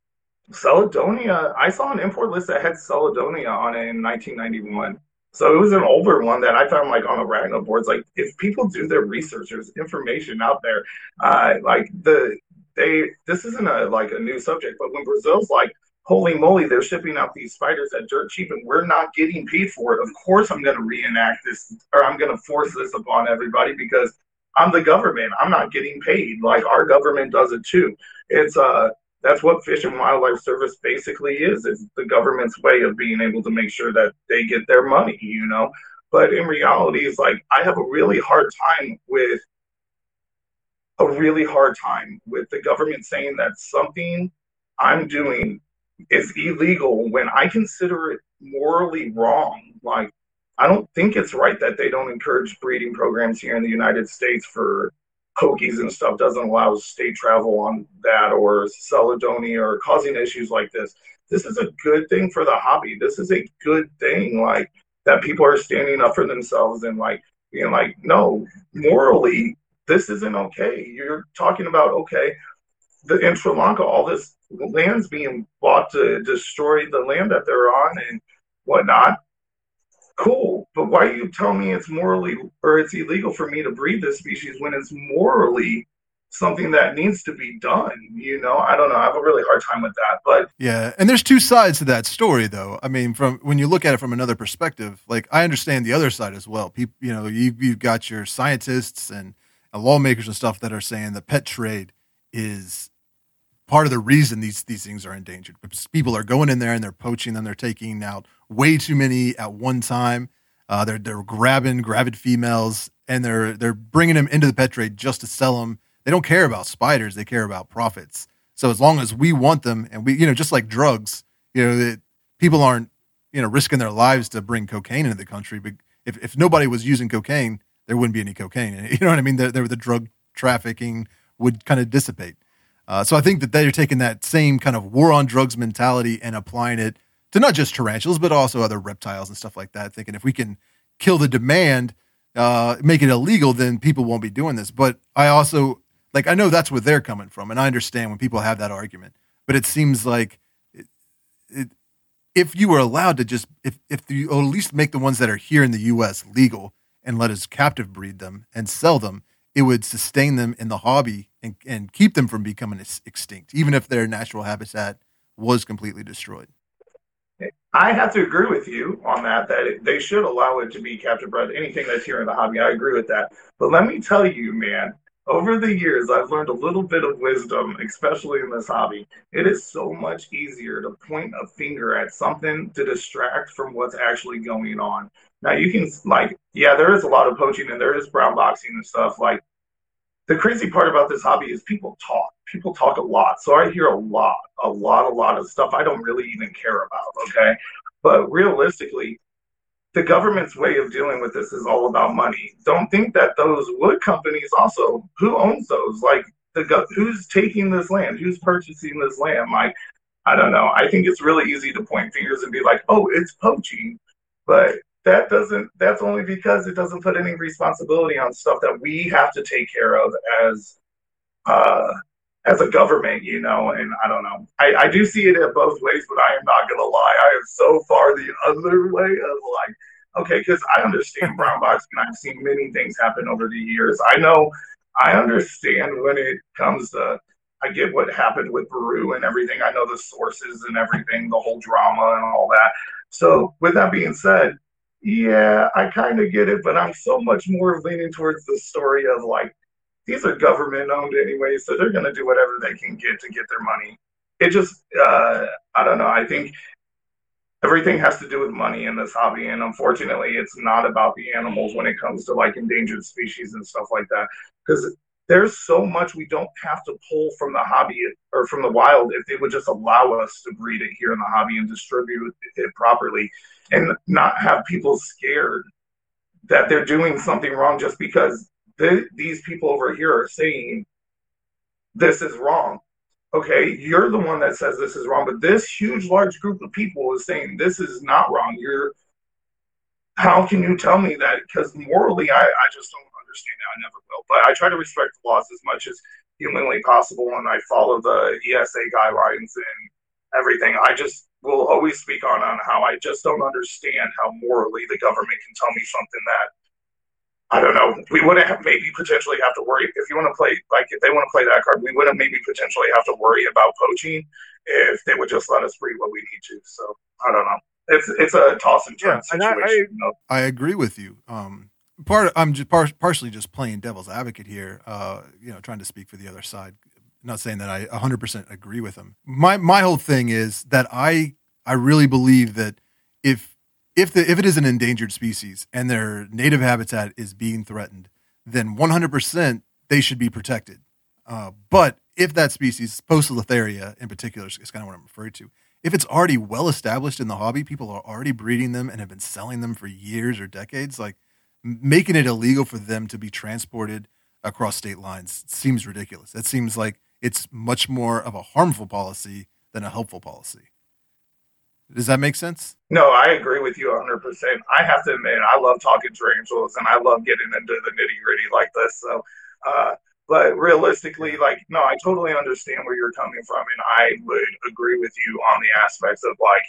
Celedonia, I saw an import list that had Celedonia on it in nineteen ninety-one. So it was an older one that I found like on arachno boards. Like if people do their research, there's information out there. Uh, like the, they, this isn't a, like a new subject, but when Brazil's like, holy moly, they're shipping out these spiders at dirt cheap and we're not getting paid for it. Of course I'm going to reenact this, or I'm going to force this upon everybody because I'm the government. I'm not getting paid. Like our government does it too. It's uh that's what Fish and Wildlife Service basically is. It's the government's way of being able to make sure that they get their money, you know. But in reality, it's like I have a really hard time with a really hard time with the government saying that something I'm doing is illegal when I consider it morally wrong. Like, I don't think it's right that they don't encourage breeding programs here in the United States for Hokies and stuff, doesn't allow state travel on that, or Celedonia, or causing issues like this. This is a good thing for the hobby. This is a good thing, like, that people are standing up for themselves and, like, being like, no, morally, this isn't okay. You're talking about, okay, the, in Sri Lanka, all this land's being bought to destroy the land that they're on and whatnot. Cool, but why are you telling me it's morally or it's illegal for me to breed this species when it's morally something that needs to be done? You know, I don't know. I have a really hard time with that. But yeah, and there's two sides to that story, though. I mean, from when you look at it from another perspective, like I understand the other side as well. People, you know, you, you've got your scientists and uh, lawmakers and stuff that are saying the pet trade is part of the reason these these things are endangered. Because people are going in there and they're poaching them. They're taking out way too many at one time. Uh, they're they're grabbing gravid females and they're they're bringing them into the pet trade just to sell them. They don't care about spiders. They care about profits. So as long as we want them, and we, you know, just like drugs, you know, that people aren't, you know, risking their lives to bring cocaine into the country. But if, if nobody was using cocaine, there wouldn't be any cocaine. You know what I mean? The, the, the drug trafficking would kind of dissipate. Uh, so I think that they're taking that same kind of war on drugs mentality and applying it to not just tarantulas, but also other reptiles and stuff like that, thinking if we can kill the demand, uh, make it illegal, then people won't be doing this. But I also, like, I know that's where they're coming from, and I understand when people have that argument. But it seems like it, it, if you were allowed to just, if, if you or at least make the ones that are here in the U S legal and let us captive breed them and sell them, it would sustain them in the hobby and, and keep them from becoming extinct, even if their natural habitat was completely destroyed. I have to agree with you on that, that it, they should allow it to be captive bred, anything that's here in the hobby. I agree with that. But let me tell you, man, over the years, I've learned a little bit of wisdom, especially in this hobby. It is so much easier to point a finger at something to distract from what's actually going on. Now, you can, like, yeah, there is a lot of poaching and there is brown boxing and stuff. Like, the crazy part about this hobby is people talk. People talk a lot. So I hear a lot, a lot, a lot of stuff I don't really even care about, okay? But realistically, the government's way of dealing with this is all about money. Don't think that those wood companies also, who owns those? Like, the who's taking this land? Who's purchasing this land? Like, I don't know. I think it's really easy to point fingers and be like, oh, it's poaching. But that doesn't, that's only because it doesn't put any responsibility on stuff that we have to take care of as, uh, as a government, you know, and I don't know. I, I do see it in both ways, but I am not going to lie. I am so far the other way of like, okay, because I understand brown boxing. I've seen many things happen over the years. I know, I understand when it comes to, I get what happened with Baru and everything. I know the sources and everything, the whole drama and all that. So with that being said, yeah, I kind of get it, but I'm so much more leaning towards the story of like, these are government owned anyway, so they're going to do whatever they can get to get their money. It just, uh, I don't know. I think everything has to do with money in this hobby. And unfortunately, it's not about the animals when it comes to like endangered species and stuff like that. Because there's so much we don't have to pull from the hobby or from the wild if they would just allow us to breed it here in the hobby and distribute it properly and not have people scared that they're doing something wrong just because th- these people over here are saying this is wrong. Okay, you're the one that says this is wrong, but this huge, large group of people is saying this is not wrong. You're, how can you tell me that? Because morally, I, I just don't understand that. I never will. But I try to respect the laws as much as humanly possible, and I follow the E S A guidelines and everything. I just will always speak on, on how I just don't understand how morally the government can tell me something that, I don't know, we wouldn't have maybe potentially have to worry, if you want to play, like if they want to play that card, we wouldn't maybe potentially have to worry about poaching if they would just let us breed what we need to. So, I don't know. It's it's a toss and turn yeah, situation. I, I, you know? I agree with you. Um, part I'm just par- partially just playing devil's advocate here, uh, you know, trying to speak for the other side. Not saying that I one hundred percent agree with them. My my whole thing is that I I really believe that if If the if it is an endangered species and their native habitat is being threatened, then one hundred percent they should be protected. Uh, but if that species, Poecilotheria in particular, is kind of what I'm referring to, if it's already well established in the hobby, people are already breeding them and have been selling them for years or decades, like making it illegal for them to be transported across state lines seems ridiculous. It seems like it's much more of a harmful policy than a helpful policy. Does that make sense? No, I agree with you one hundred percent. I have to admit, I love talking tarantulas and I love getting into the nitty gritty like this. So, uh, but realistically, like, no, I totally understand where you're coming from. And I would agree with you on the aspects of like,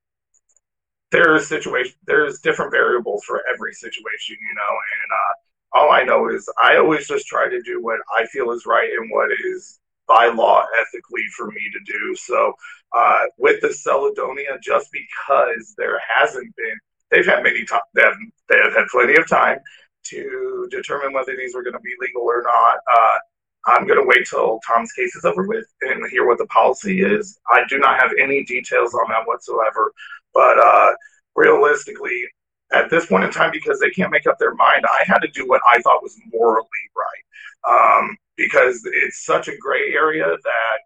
there's situation, there's different variables for every situation, you know, and uh, all I know is I always just try to do what I feel is right and what is by law ethically for me to do. So uh, with the Celadonia, just because there hasn't been, they've had many times, they have, they have had plenty of time to determine whether these were going to be legal or not. Uh, I'm going to wait till Tom's case is over with and hear what the policy is. I do not have any details on that whatsoever, but uh, realistically, at this point in time, because they can't make up their mind, I had to do what I thought was morally right. Um, because it's such a gray area that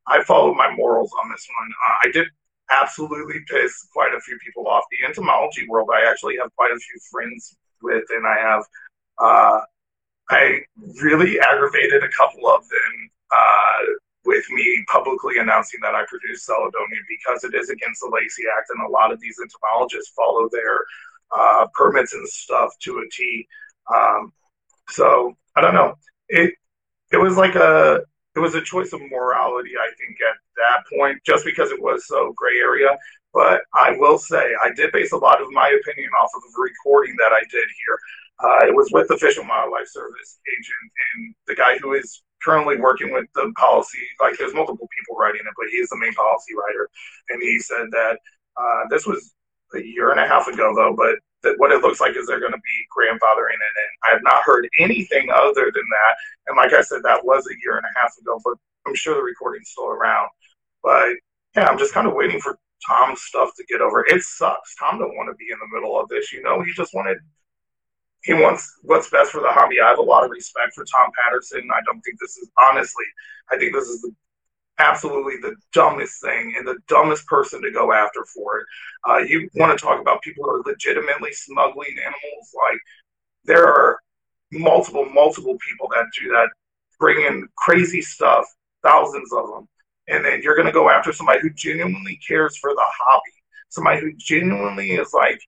I follow my morals on this one. Uh, I did absolutely piss quite a few people off. The entomology world, I actually have quite a few friends with, and I have, uh, I really aggravated a couple of them uh, with me publicly announcing that I produce Celadonia because it is against the Lacey Act, and a lot of these entomologists follow their uh, permits and stuff to a T. Um, so I don't know. It it was like a it was a choice of morality, I think, at that point, just because it was so gray area. But I will say, I did base a lot of my opinion off of a recording that I did here. Uh, it was with the Fish and Wildlife Service agent and the guy who is currently working with the policy. Like, there's multiple people writing it, but he is the main policy writer. And he said that uh, this was a year and a half ago, though, but that what it looks like is they're going to be grandfathering it in. I have not heard anything other than that. And like I said, that was a year and a half ago, but I'm sure the recording's still around. But yeah, I'm just kind of waiting for Tom's stuff to get over. It sucks. Tom don't want to be in the middle of this, you know. He just wanted, he wants what's best for the hobby. I have a lot of respect for Tom Patterson. I don't think this is, honestly, I think this is the absolutely the dumbest thing and the dumbest person to go after for it. Uh, you want to talk about people who are legitimately smuggling animals? Like, there are multiple, multiple people that do that, bring in crazy stuff, thousands of them. And then you're going to go after somebody who genuinely cares for the hobby, somebody who genuinely is like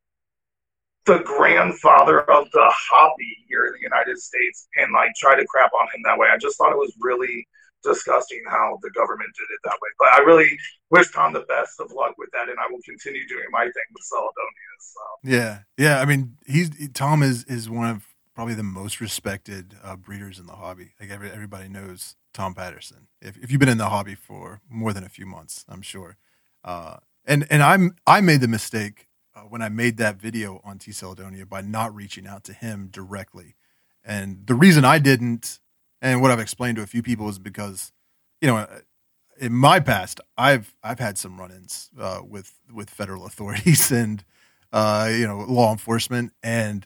the grandfather of the hobby here in the United States, and like try to crap on him that way. I just thought it was really disgusting how the government did it that way. But I really wish Tom the best of luck with that, and I will continue doing my thing with Celadonia. So. Yeah, yeah. I mean, he's Tom is is one of probably the most respected uh, breeders in the hobby. Like every, everybody knows Tom Patterson. If if you've been in the hobby for more than a few months, I'm sure. Uh, and and I'm I made the mistake uh, when I made that video on T. Celadonia by not reaching out to him directly. And the reason I didn't, and what I've explained to a few people, is because, you know, in my past, I've I've had some run-ins uh, with with federal authorities and uh, you know, law enforcement, and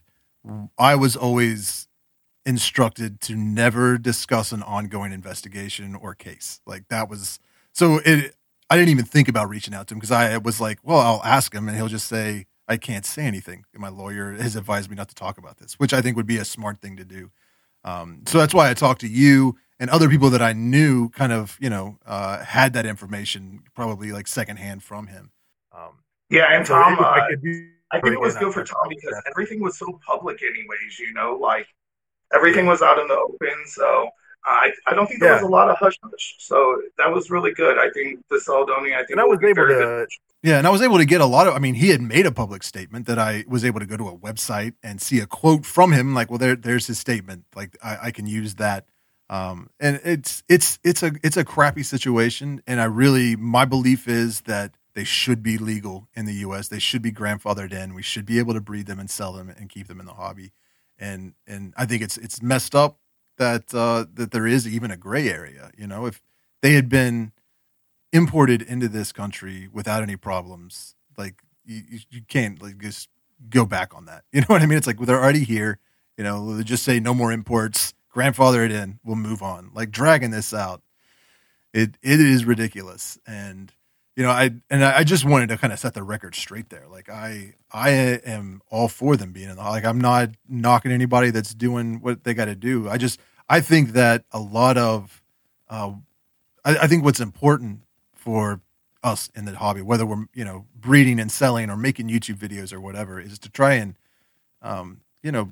I was always instructed to never discuss an ongoing investigation or case. Like, that was so it. I didn't even think about reaching out to him because I was like, well, I'll ask him and he'll just say I can't say anything. And my lawyer has advised me not to talk about this, which I think would be a smart thing to do. Um, so that's why I talked to you and other people that I knew kind of, you know, uh, had that information probably like secondhand from him. Um, yeah, and Tom, uh, I, do, I think it was good for Tom because everything was so public anyways, you know, like everything was out in the open. So uh, I, I don't think there yeah. was a lot of hush hush. So that was really good. I think the Celadonia, I think and I was able to, good. Yeah, and I was able to get a lot of, I mean, he had made a public statement that I was able to go to a website and see a quote from him. Like, well, there, there's his statement. Like, I, I can use that. Um, and it's, it's, it's a, it's a crappy situation. And I really, my belief is that they should be legal in the U S. They should be grandfathered in. We should be able to breed them and sell them and keep them in the hobby. And, and I think it's, it's messed up that, uh, that there is even a gray area. You know, if they had been imported into this country without any problems, like you, you can't like just go back on that. You know what I mean? It's like, well, they're already here, you know, they just say no more imports, grandfather it in, we'll move on. Like, dragging this out, it, it is ridiculous. And, you know, I, and I just wanted to kind of set the record straight there. Like, I, I am all for them being in the, like, I'm not knocking anybody that's doing what they got to do. I just, I think that a lot of, uh, I, I think what's important for us in the hobby, whether we're, you know, breeding and selling or making YouTube videos or whatever, is to try and, um, you know,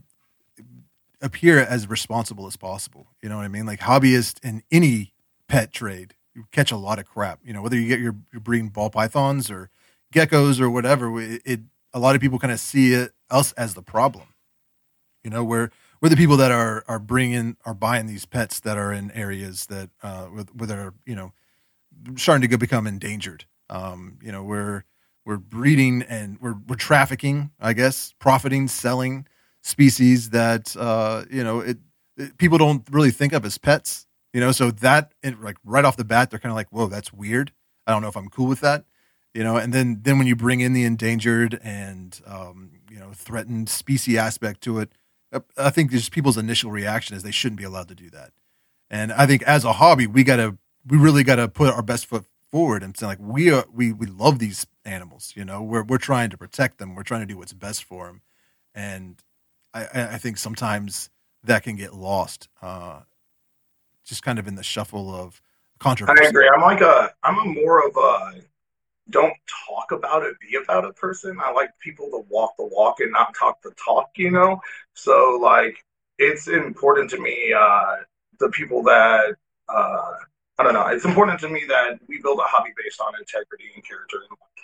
appear as responsible as possible. You know what I mean? Like, hobbyists in any pet trade, you catch a lot of crap, you know, whether you get your, you're breeding ball pythons or geckos or whatever, it, it a lot of people kind of see it, us as the problem, you know, where, we're the people that are, are bringing, are buying these pets that are in areas that, uh, where, where they're, you know, starting to go become endangered. Um, you know, we're we're breeding and we're we're trafficking, I guess, profiting, selling species that uh, you know it, it people don't really think of as pets. You know, so that it, like right off the bat, they're kind of like, "Whoa, that's weird. I don't know if I'm cool with that." You know, and then then when you bring in the endangered and um, you know threatened species aspect to it, I think just people's initial reaction is they shouldn't be allowed to do that. And I think as a hobby, we got to we really got to put our best foot forward and say like we are we we love these animals. You know, we're we're trying to protect them. We're trying to do what's best for them, and I I think sometimes that can get lost, uh, just kind of in the shuffle of I controversy. agree. I'm like a, I'm a more of a don't talk about it, be about it person. I like people to walk the walk and not talk the talk, you know? So, like, it's important to me, uh, the people that, uh, I don't know, it's important to me that we build a hobby based on integrity and character.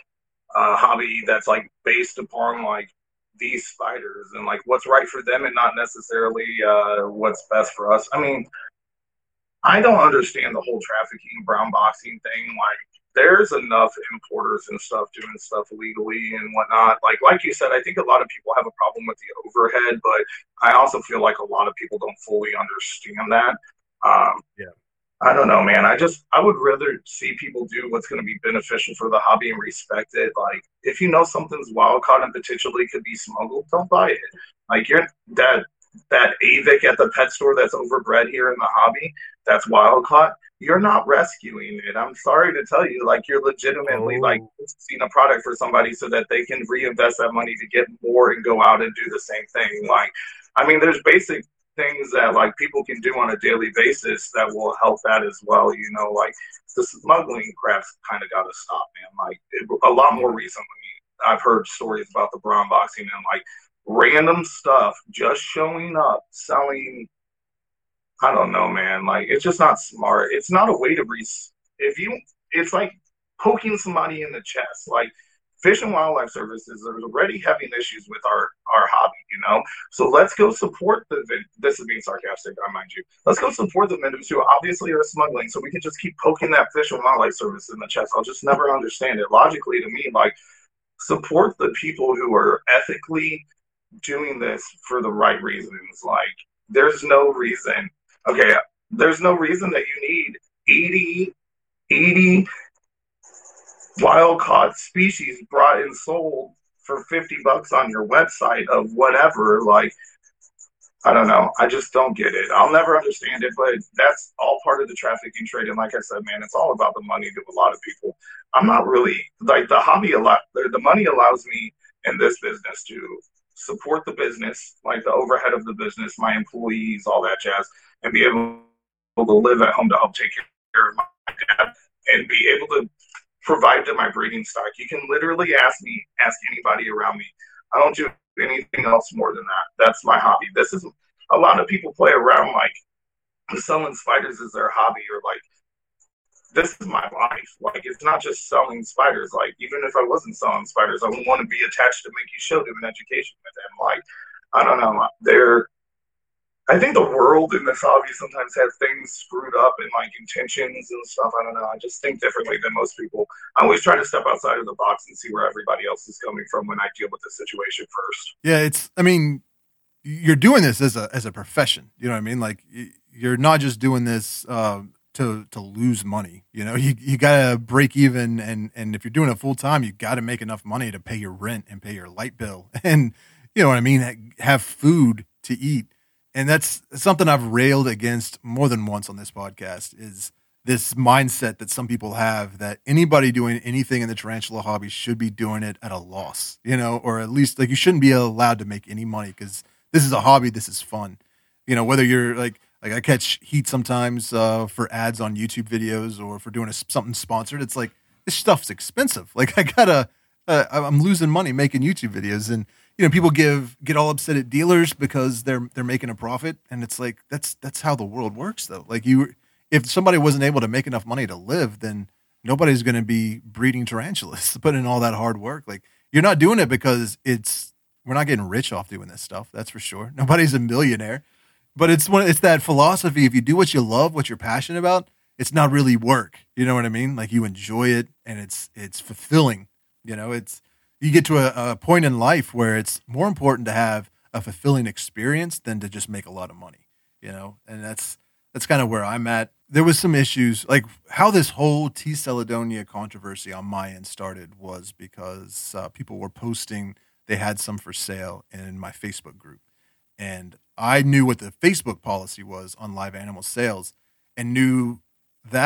A hobby that's like based upon like these spiders and like what's right for them and not necessarily uh, what's best for us. I mean, I don't understand the whole trafficking brown boxing thing. Like, there's enough importers and stuff doing stuff illegally and whatnot. Like, like you said, I think a lot of people have a problem with the overhead, but I also feel like a lot of people don't fully understand that. Um, Yeah. I don't know, man. I just I would rather see people do what's going to be beneficial for the hobby and respect it. Like, if you know something's wild caught and potentially could be smuggled, don't buy it. Like, you're that that Avic at the pet store that's overbred here in the hobby, that's wild caught. You're not rescuing it. I'm sorry to tell you, like, you're legitimately like Oh, seeing a product for somebody so that they can reinvest that money to get more and go out and do the same thing. Like, I mean, there's basic things that like people can do on a daily basis that will help that as well. You know, like the smuggling crap's kind of got to stop, man. Like it, a lot more yeah. recently, I've heard stories about the brown boxing and like random stuff just showing up selling. I don't know, man. Like it's just not smart. It's not a way to re. If you, it's like poking somebody in the chest. Like Fish and Wildlife Services are already having issues with our our hobby, you know. So let's go support the. This is being sarcastic, I mind you. Let's go support the vendors who obviously are smuggling, so we can just keep poking that Fish and Wildlife Service in the chest. I'll just never understand it logically. To me, like support the people who are ethically doing this for the right reasons. Like there's no reason. Okay, there's no reason that you need eighty, eighty wild caught species brought and sold for fifty bucks on your website of whatever. Like, I don't know. I just don't get it. I'll never understand it, but that's all part of the trafficking trade. And like I said, man, it's all about the money to a lot of people. I'm not really like the hobby a lot. The money allows me in this business to support the business, like the overhead of the business, my employees, all that jazz, and be able to live at home to help take care of my dad and be able to provide to my breeding stock. You can literally ask me, ask anybody around me. I don't do anything else more than that. That's my hobby. This is a lot of people play around like selling spiders is their hobby or like this is my life. Like it's not just selling spiders. Like even if I wasn't selling spiders, I would want to be attached to Mickey Show doing education with them. Like I don't know. They're I think the world in this hobby sometimes has things screwed up in like intentions and stuff. I don't know. I just think differently than most people. I always try to step outside of the box and see where everybody else is coming from when I deal with the situation first. Yeah, it's. I mean, you're doing this as a as a profession. You know what I mean? Like you're not just doing this uh, to to lose money. You know, you you gotta break even, and and if you're doing it full time, you got to make enough money to pay your rent and pay your light bill, and you know what I mean. Have food to eat. And that's something I've railed against more than once on this podcast is this mindset that some people have that anybody doing anything in the tarantula hobby should be doing it at a loss, you know, or at least like you shouldn't be allowed to make any money because this is a hobby. This is fun. You know, whether you're like, like I catch heat sometimes uh, for ads on YouTube videos or for doing a, something sponsored. It's like, this stuff's expensive. Like I gotta, uh, I'm losing money making YouTube videos and, you know, people give get all upset at dealers because they're they're making a profit, and it's like that's that's how the world works, though. Like you, if somebody wasn't able to make enough money to live, then nobody's going to be breeding tarantulas, put in all that hard work. Like you're not doing it because it's we're not getting rich off doing this stuff. That's for sure. Nobody's a millionaire, but it's one. It's that philosophy. If you do what you love, what you're passionate about, it's not really work. You know what I mean? Like you enjoy it, and it's it's fulfilling. You know, it's. You get to a, a point in life where it's more important to have a fulfilling experience than to just make a lot of money, you know? And that's, that's kind of where I'm at. There was some issues like how this whole T. Celedonia controversy on my end started was because uh, people were posting, they had some for sale in my Facebook group. And I knew what the Facebook policy was on live animal sales and knew that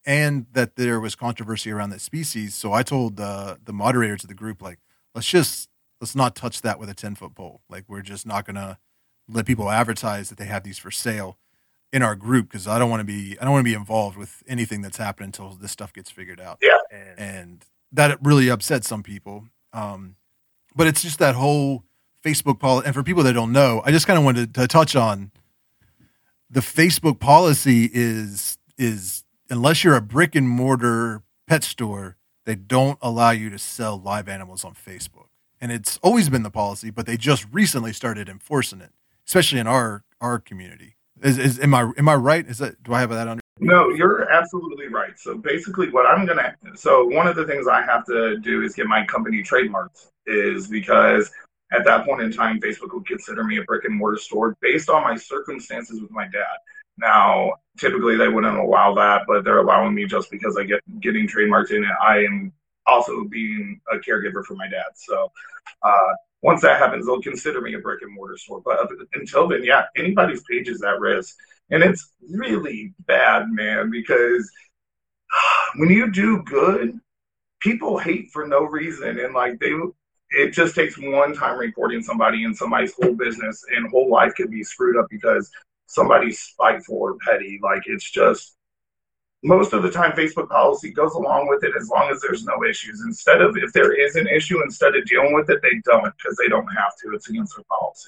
and that there was controversy around that species. So I told uh, the moderators of the group, like, let's just let's not touch that with a ten foot pole. Like, we're just not gonna let people advertise that they have these for sale in our group, because I don't want to be I don't want to be involved with anything that's happened until this stuff gets figured out. Yeah, and, and that really upset some people. Um, but it's just that whole Facebook policy. And for people that don't know, I just kind of wanted to touch on the Facebook policy is is unless you're a brick and mortar pet store, they don't allow you to sell live animals on Facebook. And it's always been the policy, but they just recently started enforcing it, especially in our our community. Is, is am I am I right? Is that do I have that under? No, you're absolutely right. So basically what I'm going to, so one of the things I have to do is get my company trademarked, is because at that point in time, Facebook would consider me a brick and mortar store based on my circumstances with my dad. Now, typically they wouldn't allow that, but they're allowing me just because I get getting trademarked in it. I am also being a caregiver for my dad. So uh, once that happens, they'll consider me a brick and mortar store. But until then, yeah, anybody's page is at risk. And it's really bad, man, because when you do good, people hate for no reason. And like they, it just takes one time reporting somebody and somebody's whole business and whole life could be screwed up because somebody's spiteful or petty. Like, it's just, most of the time Facebook policy goes along with it as long as there's no issues. Instead of, if there is an issue, instead of dealing with it, they don't, because they don't have to. It's against their policy.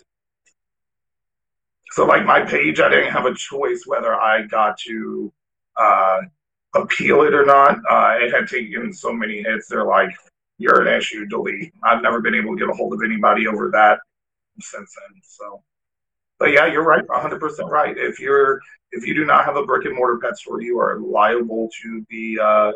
So like my page, I didn't have a choice whether I got to uh, appeal it or not. Uh, it had taken so many hits. They're like, you're an issue, delete. I've never been able to get a hold of anybody over that since then. So, but yeah, you're right, one hundred percent right. If you're if you do not have a brick and mortar pet store, you are liable to be uh,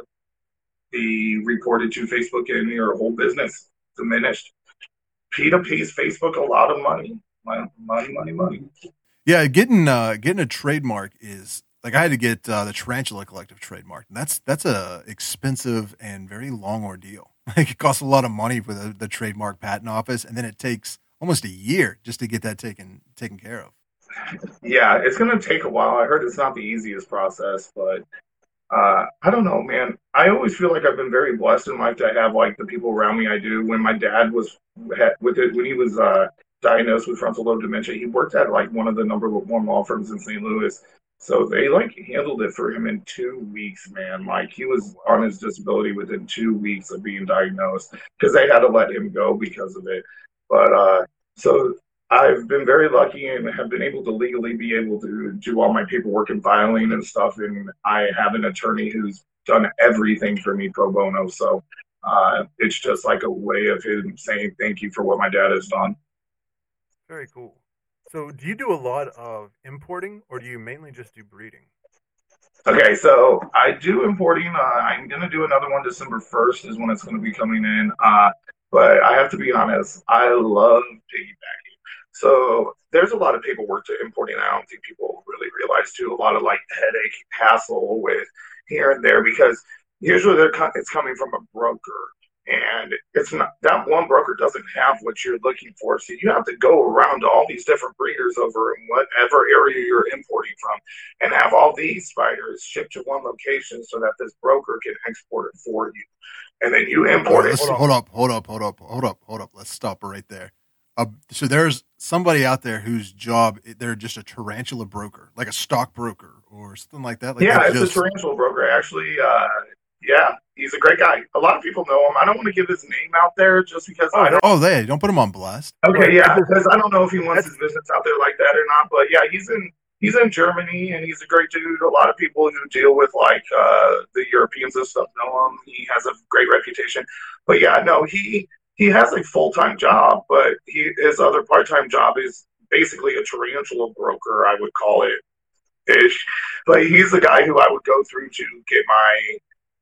be reported to Facebook and your whole business diminished. PETA pays Facebook a lot of money, money, money, money. Yeah, getting uh, getting a trademark is like I had to get uh, the Tarantula Collective trademark. And that's that's a expensive and very long ordeal. Like, it costs a lot of money for the, the trademark patent office, and then it takes almost a year just to get that taken taken care of. Yeah, it's gonna take a while. I heard it's not the easiest process, but uh, I don't know, man. I always feel like I've been very blessed in life to have like the people around me I do. When my dad was with it, when he was uh, diagnosed with frontal lobe dementia, he worked at like one of the number one law firms in Saint Louis. So they like handled it for him in two weeks, man. Like, he was on his disability within two weeks of being diagnosed because they had to let him go because of it. But uh, so I've been very lucky and have been able to legally be able to do all my paperwork and filing and stuff. And I have an attorney who's done everything for me pro bono. So uh, it's just like a way of him saying thank you for what my dad has done. Very cool. So do you do a lot of importing, or do you mainly just do breeding? Okay, so I do importing. Uh, I'm going to do another one December first is when it's going to be coming in. Uh, but I have to be honest, I love piggybacking. So there's a lot of paperwork to importing. I don't think people really realize too. A lot of like headache, hassle with here and there, because usually they're co- it's coming from a broker. And it's not, that one broker doesn't have what you're looking for. So you have to go around to all these different breeders over in whatever area you're importing from and have all these spiders shipped to one location so that this broker can export it for you. And then you import Right, it. let's- hold up, hold up, hold up, hold up, hold up. Let's stop right there. Uh, so there's somebody out there whose job, they're just a tarantula broker, like a stock broker or something like that. Like Yeah, they it's just- a tarantula broker. Actually, uh, yeah, he's a great guy. A lot of people know him. I don't want to give his name out there just because I don't. Oh, they don't put him on blast. Okay, yeah, because I don't know if he wants his business out there like that or not. But yeah, he's in he's in Germany and he's a great dude. A lot of people who deal with like uh, the Europeans and stuff know him. He has a great reputation. But yeah, no, he he has a full time job, but he his other part time job is basically a tarantula broker, I would call it ish. Like, he's the guy who I would go through to get my.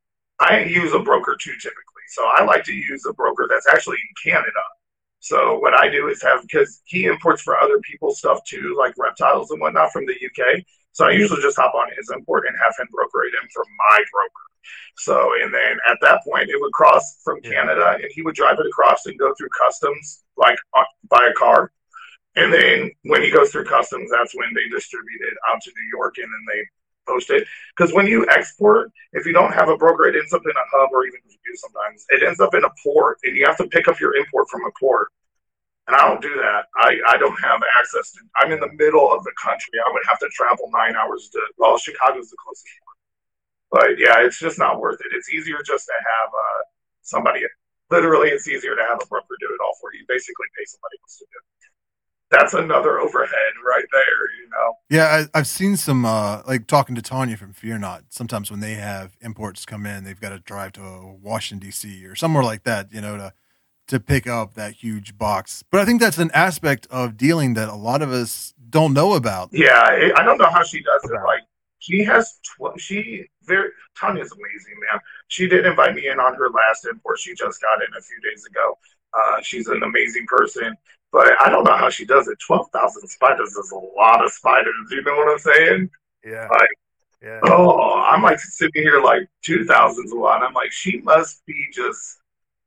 I use a broker too typically, so I like to use a broker that's actually in Canada. So what I do is have, because he imports for other people's stuff too, like reptiles and whatnot from the U K. So I usually just hop on his import and have him broker it in from my broker. So, and then at that point, it would cross from Canada, and he would drive it across and go through customs, like on, by a car. And then when he goes through customs, that's when they distribute it out to New York, and then they post it. Because when you export, if you don't have a broker, it ends up in a hub, or even if you do sometimes, it ends up in a port, and you have to pick up your import from a port. And I don't do that. I, I don't have access to, I'm in the middle of the country. I would have to travel nine hours to, well, Chicago's the closest one. But yeah, it's just not worth it. It's easier just to have uh, somebody, literally, it's easier to have a broker do it all for you. Basically pay somebody else to do it. That's another overhead right there, you know? Yeah, I, I've seen some, uh, like talking to Tanya from Fear Not, sometimes when they have imports come in, they've got to drive to Washington, D C or somewhere like that, you know, to to pick up that huge box. But I think that's an aspect of dealing that a lot of us don't know about. Yeah, I don't know how she does it. Like, she has, tw- she, very, Tanya's amazing, man. She did invite me in on her last import. She just got in a few days ago. Uh, she's an amazing person. But I don't know how she does it. twelve thousand spiders is a lot of spiders. You know what I'm saying? Yeah. Like, yeah. Oh, I'm like sitting here like two thousands a lot. I'm like, she must be just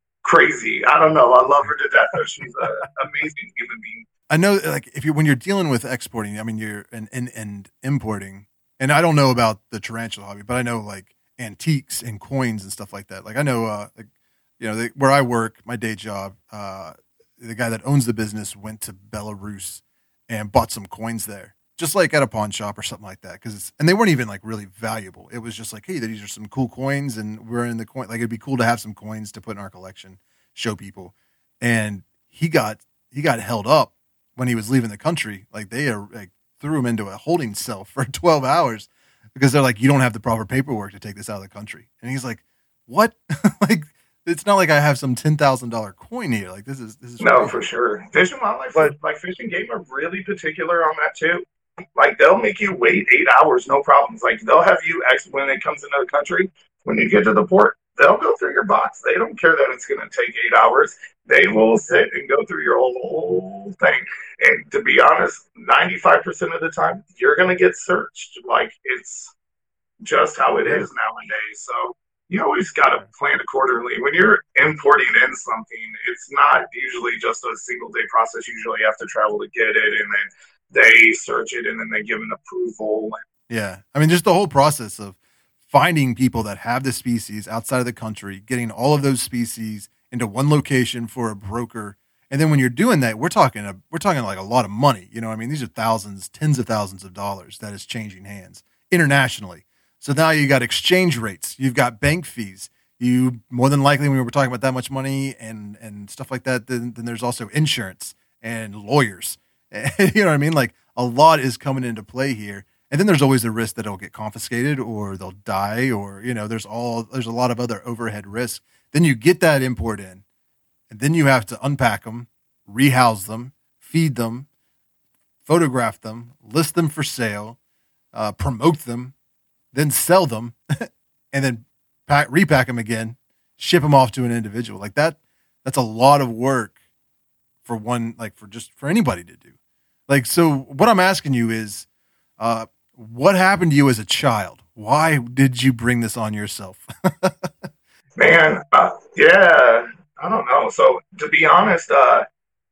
crazy. I don't know. I love her to death, though. She's an amazing human being. I know, like, if you're when you're dealing with exporting, I mean, you're and, and and importing, and I don't know about the tarantula hobby, but I know like antiques and coins and stuff like that. Like I know, uh, like, you know, they, where I work, my day job, uh, the guy that owns the business went to Belarus and bought some coins there, just like at a pawn shop or something like that. Because it's and they weren't even like really valuable. It was just like, hey, these are some cool coins, and we're in the coin. Like it'd be cool to have some coins to put in our collection, show people. And he got he got held up when he was leaving the country. Like they uh, like, threw him into a holding cell for twelve hours because they're like, you don't have the proper paperwork to take this out of the country. And he's like, what? Like, it's not like I have some ten thousand dollar coin here. Like this is this is no, crazy. For sure. Fish and wildlife, but like Fish and Game are really particular on that too. Like they'll make you wait eight hours, no problems. Like they'll have you ex when it comes into the country. When you get to the port, they'll go through your box. They don't care that it's going to take eight hours. They will sit and go through your whole thing. And to be honest, ninety-five percent of the time, you're going to get searched. Like it's just how it is nowadays. So you always got to plan accordingly. When you're importing in something, it's not usually just a single day process. Usually you have to travel to get it, and then they search it, and then they give an approval. Yeah. I mean, just the whole process of finding people that have the species outside of the country, getting all of those species into one location for a broker. And then when you're doing that, we're talking, a, we're talking like a lot of money. You know what I mean? These are thousands, tens of thousands of dollars that is changing hands internationally. So now you got exchange rates, you've got bank fees. You more than likely, when we were talking about that much money and, and stuff like that, then, then there's also insurance and lawyers. You know what I mean? Like a lot is coming into play here. And then there's always the risk that it'll get confiscated or they'll die, or, you know, there's all, there's a lot of other overhead risks. Then you get that import in, and then you have to unpack them, rehouse them, feed them, photograph them, list them for sale, uh, promote them, then sell them, and then pack, repack them again, ship them off to an individual. Like that, that's a lot of work for one, like for just for anybody to do. Like, so what I'm asking you is, uh, what happened to you as a child? Why did you bring this on yourself? Man, uh, yeah, I don't know. So to be honest, uh,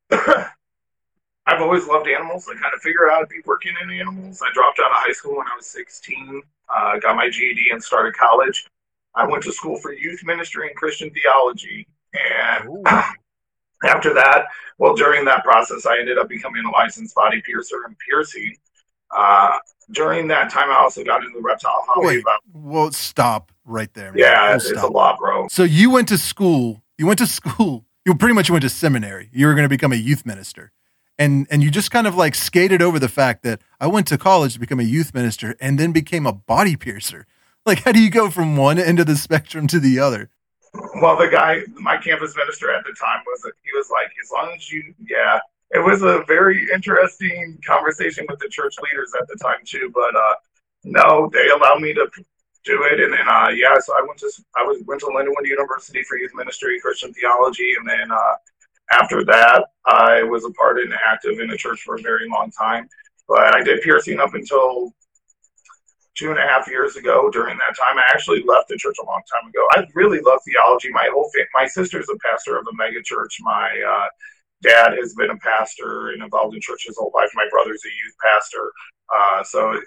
I've always loved animals. I kind of figured out I'd be working in animals. I dropped out of high school when I was sixteen, uh, got my G E D and started college. I went to school for youth ministry and Christian theology. And after that, well, during that process, I ended up becoming a licensed body piercer and piercing. Uh, during that time, I also got into the reptile hobby. Wait, about, well, stop right there, man. Yeah, We'll it's stop. a lot, bro. So you went to school, you went to school, you pretty much went to seminary. You were going to become a youth minister. And and you just kind of like skated over the fact that I went to college to become a youth minister and then became a body piercer. Like, how do you go from one end of the spectrum to the other? Well, the guy, my campus minister at the time, was he was like, as long as you, yeah, it was a very interesting conversation with the church leaders at the time too. But uh, no, they allowed me to do it, and then uh, yeah, so I went to I was went to Lindenwood University for youth ministry, Christian theology, and then uh, after that, I was a part and active in the church for a very long time. But I did piercing up until two and a half years ago. During that time, I actually left the church a long time ago. I really love theology. My whole fa- my sister's a pastor of a mega church. My uh, dad has been a pastor and involved in church his whole life. My brother's a youth pastor. Uh, so it,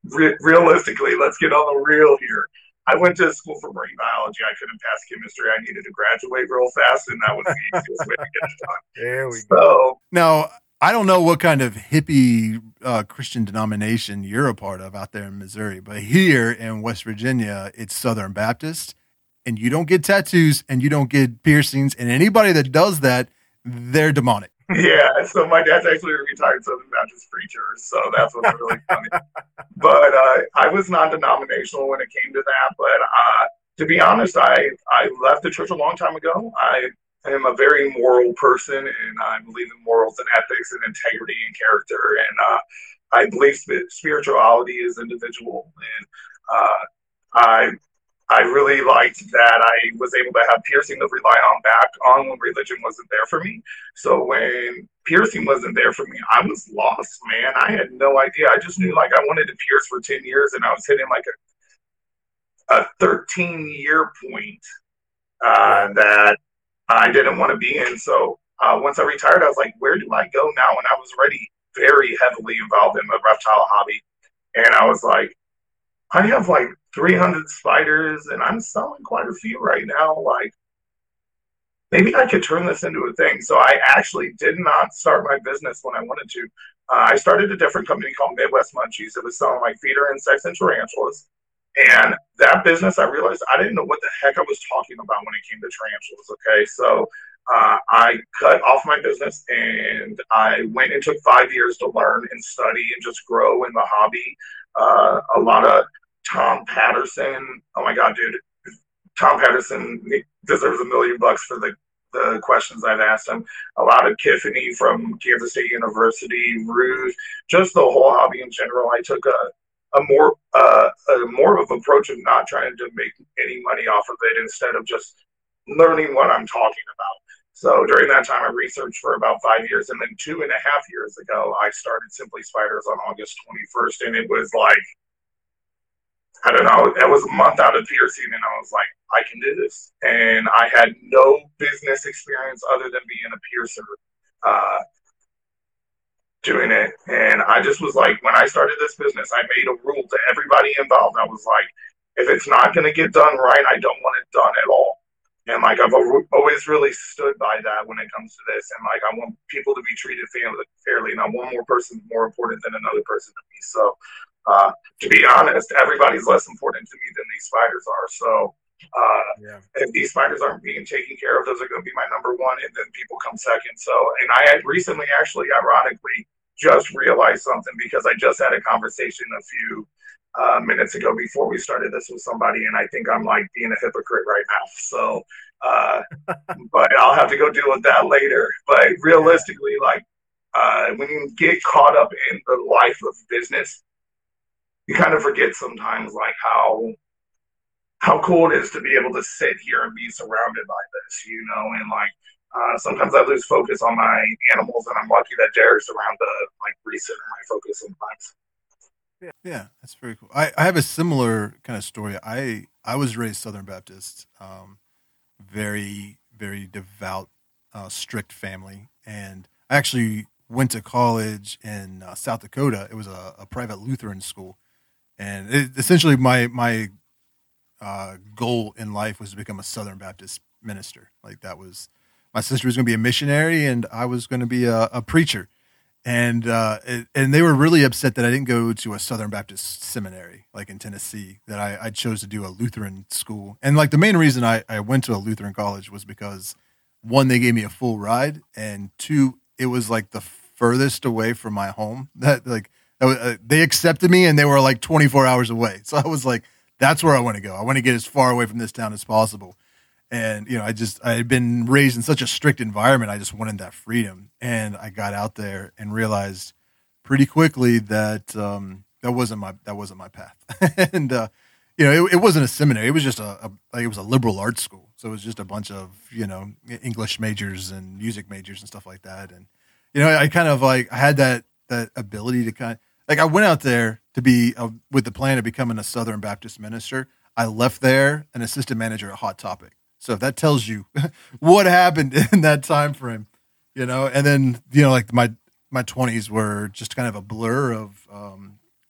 re- realistically, let's get on the real here. I went to school for marine biology. I couldn't pass chemistry. I needed to graduate real fast, and that was the easiest way to get it done. There we So, go. Now, I don't know what kind of hippie uh, Christian denomination you're a part of out there in Missouri, but here in West Virginia, it's Southern Baptist, and you don't get tattoos and you don't get piercings, and anybody that does that, they're demonic. yeah, so my dad's actually a retired Southern Baptist preacher, so that's what's really funny. But uh, I was non-denominational when it came to that. But uh, to be honest, I I left the church a long time ago. I am a very moral person, and I believe in morals and ethics and integrity and character. And uh, I believe sp- spirituality is individual, and uh, I I really liked that I was able to have piercing to rely on back on when religion wasn't there for me. So when piercing wasn't there for me, I was lost, man. I had no idea. I just knew like I wanted to pierce for ten years, and I was hitting like a, a thirteen year point uh, that I didn't want to be in. So uh, once I retired, I was like, where do I go now? And I was already very heavily involved in the reptile hobby. And I was like, I have like three hundred spiders and I'm selling quite a few right now. Like, maybe I could turn this into a thing. So I actually did not start my business when I wanted to. Uh, I started a different company called Midwest Munchies. It was selling like feeder insects and tarantulas. And that business, I realized I didn't know what the heck I was talking about when it came to tarantulas. Okay. So uh, I cut off my business and I went and took five years to learn and study and just grow in the hobby. Uh, a lot of Tom Patterson. Oh my God, dude. Tom Patterson deserves a million bucks for the, the questions I've asked him. A lot of Tiffany from Kansas State University, Ruth, just the whole hobby in general. I took a, a more uh, a more of an approach of not trying to make any money off of it instead of just learning what I'm talking about. So during that time, I researched for about five years. And then two and a half years ago, I started Simply Spiders on August twenty-first. And it was like, I don't know, that was a month out of piercing, and I was like, I can do this. And I had no business experience other than being a piercer uh, doing it. And I just was like, when I started this business, I made a rule to everybody involved. I was like, if it's not going to get done right, I don't want it done at all. And like, I've always really stood by that when it comes to this. And like, I want people to be treated fairly. Not one more person more important than another person to me. So, Uh, to be honest, everybody's less important to me than these spiders are. So uh, yeah. If these spiders aren't being taken care of, those are going to be my number one, and then people come second. So, and I had recently, actually, ironically, just realized something because I just had a conversation a few uh, minutes ago before we started this with somebody, and I think I'm like being a hypocrite right now. So, uh, but I'll have to go deal with that later. But realistically, like uh, when you get caught up in the life of business, you kind of forget sometimes like how how cool it is to be able to sit here and be surrounded by this, you know, and like uh, sometimes I lose focus on my animals, and I'm lucky that Derek's around to like recenter my focus sometimes. Yeah, yeah, that's very cool. I, I have a similar kind of story. I I was raised Southern Baptist, um, very very devout, uh, strict family, and I actually went to college in uh, South Dakota. It was a, a private Lutheran school. And it, essentially, my my uh, goal in life was to become a Southern Baptist minister. Like that was, my sister was going to be a missionary, and I was going to be a, a preacher. And uh, it, and they were really upset that I didn't go to a Southern Baptist seminary, like in Tennessee. That I, I chose to do a Lutheran school. And like the main reason I, I went to a Lutheran college was because one, they gave me a full ride, and two, it was like the furthest away from my home. That like. Uh, they accepted me, and they were like twenty-four hours away. So I was like, that's where I want to go. I want to get as far away from this town as possible. And, you know, I just, I had been raised in such a strict environment. I just wanted that freedom. And I got out there and realized pretty quickly that um, that wasn't my, that wasn't my path. and, uh, you know, it, it wasn't a seminary. It was just a, a, like it was a liberal arts school. So it was just a bunch of, you know, English majors and music majors and stuff like that. And, you know, I kind of like, I had that, that ability to kind of, like I went out there to be uh, with the plan of becoming a Southern Baptist minister. I left there an assistant manager at Hot Topic. So if that tells you what happened in that time frame, you know, and then, you know, like my, my twenties were just kind of a blur of um,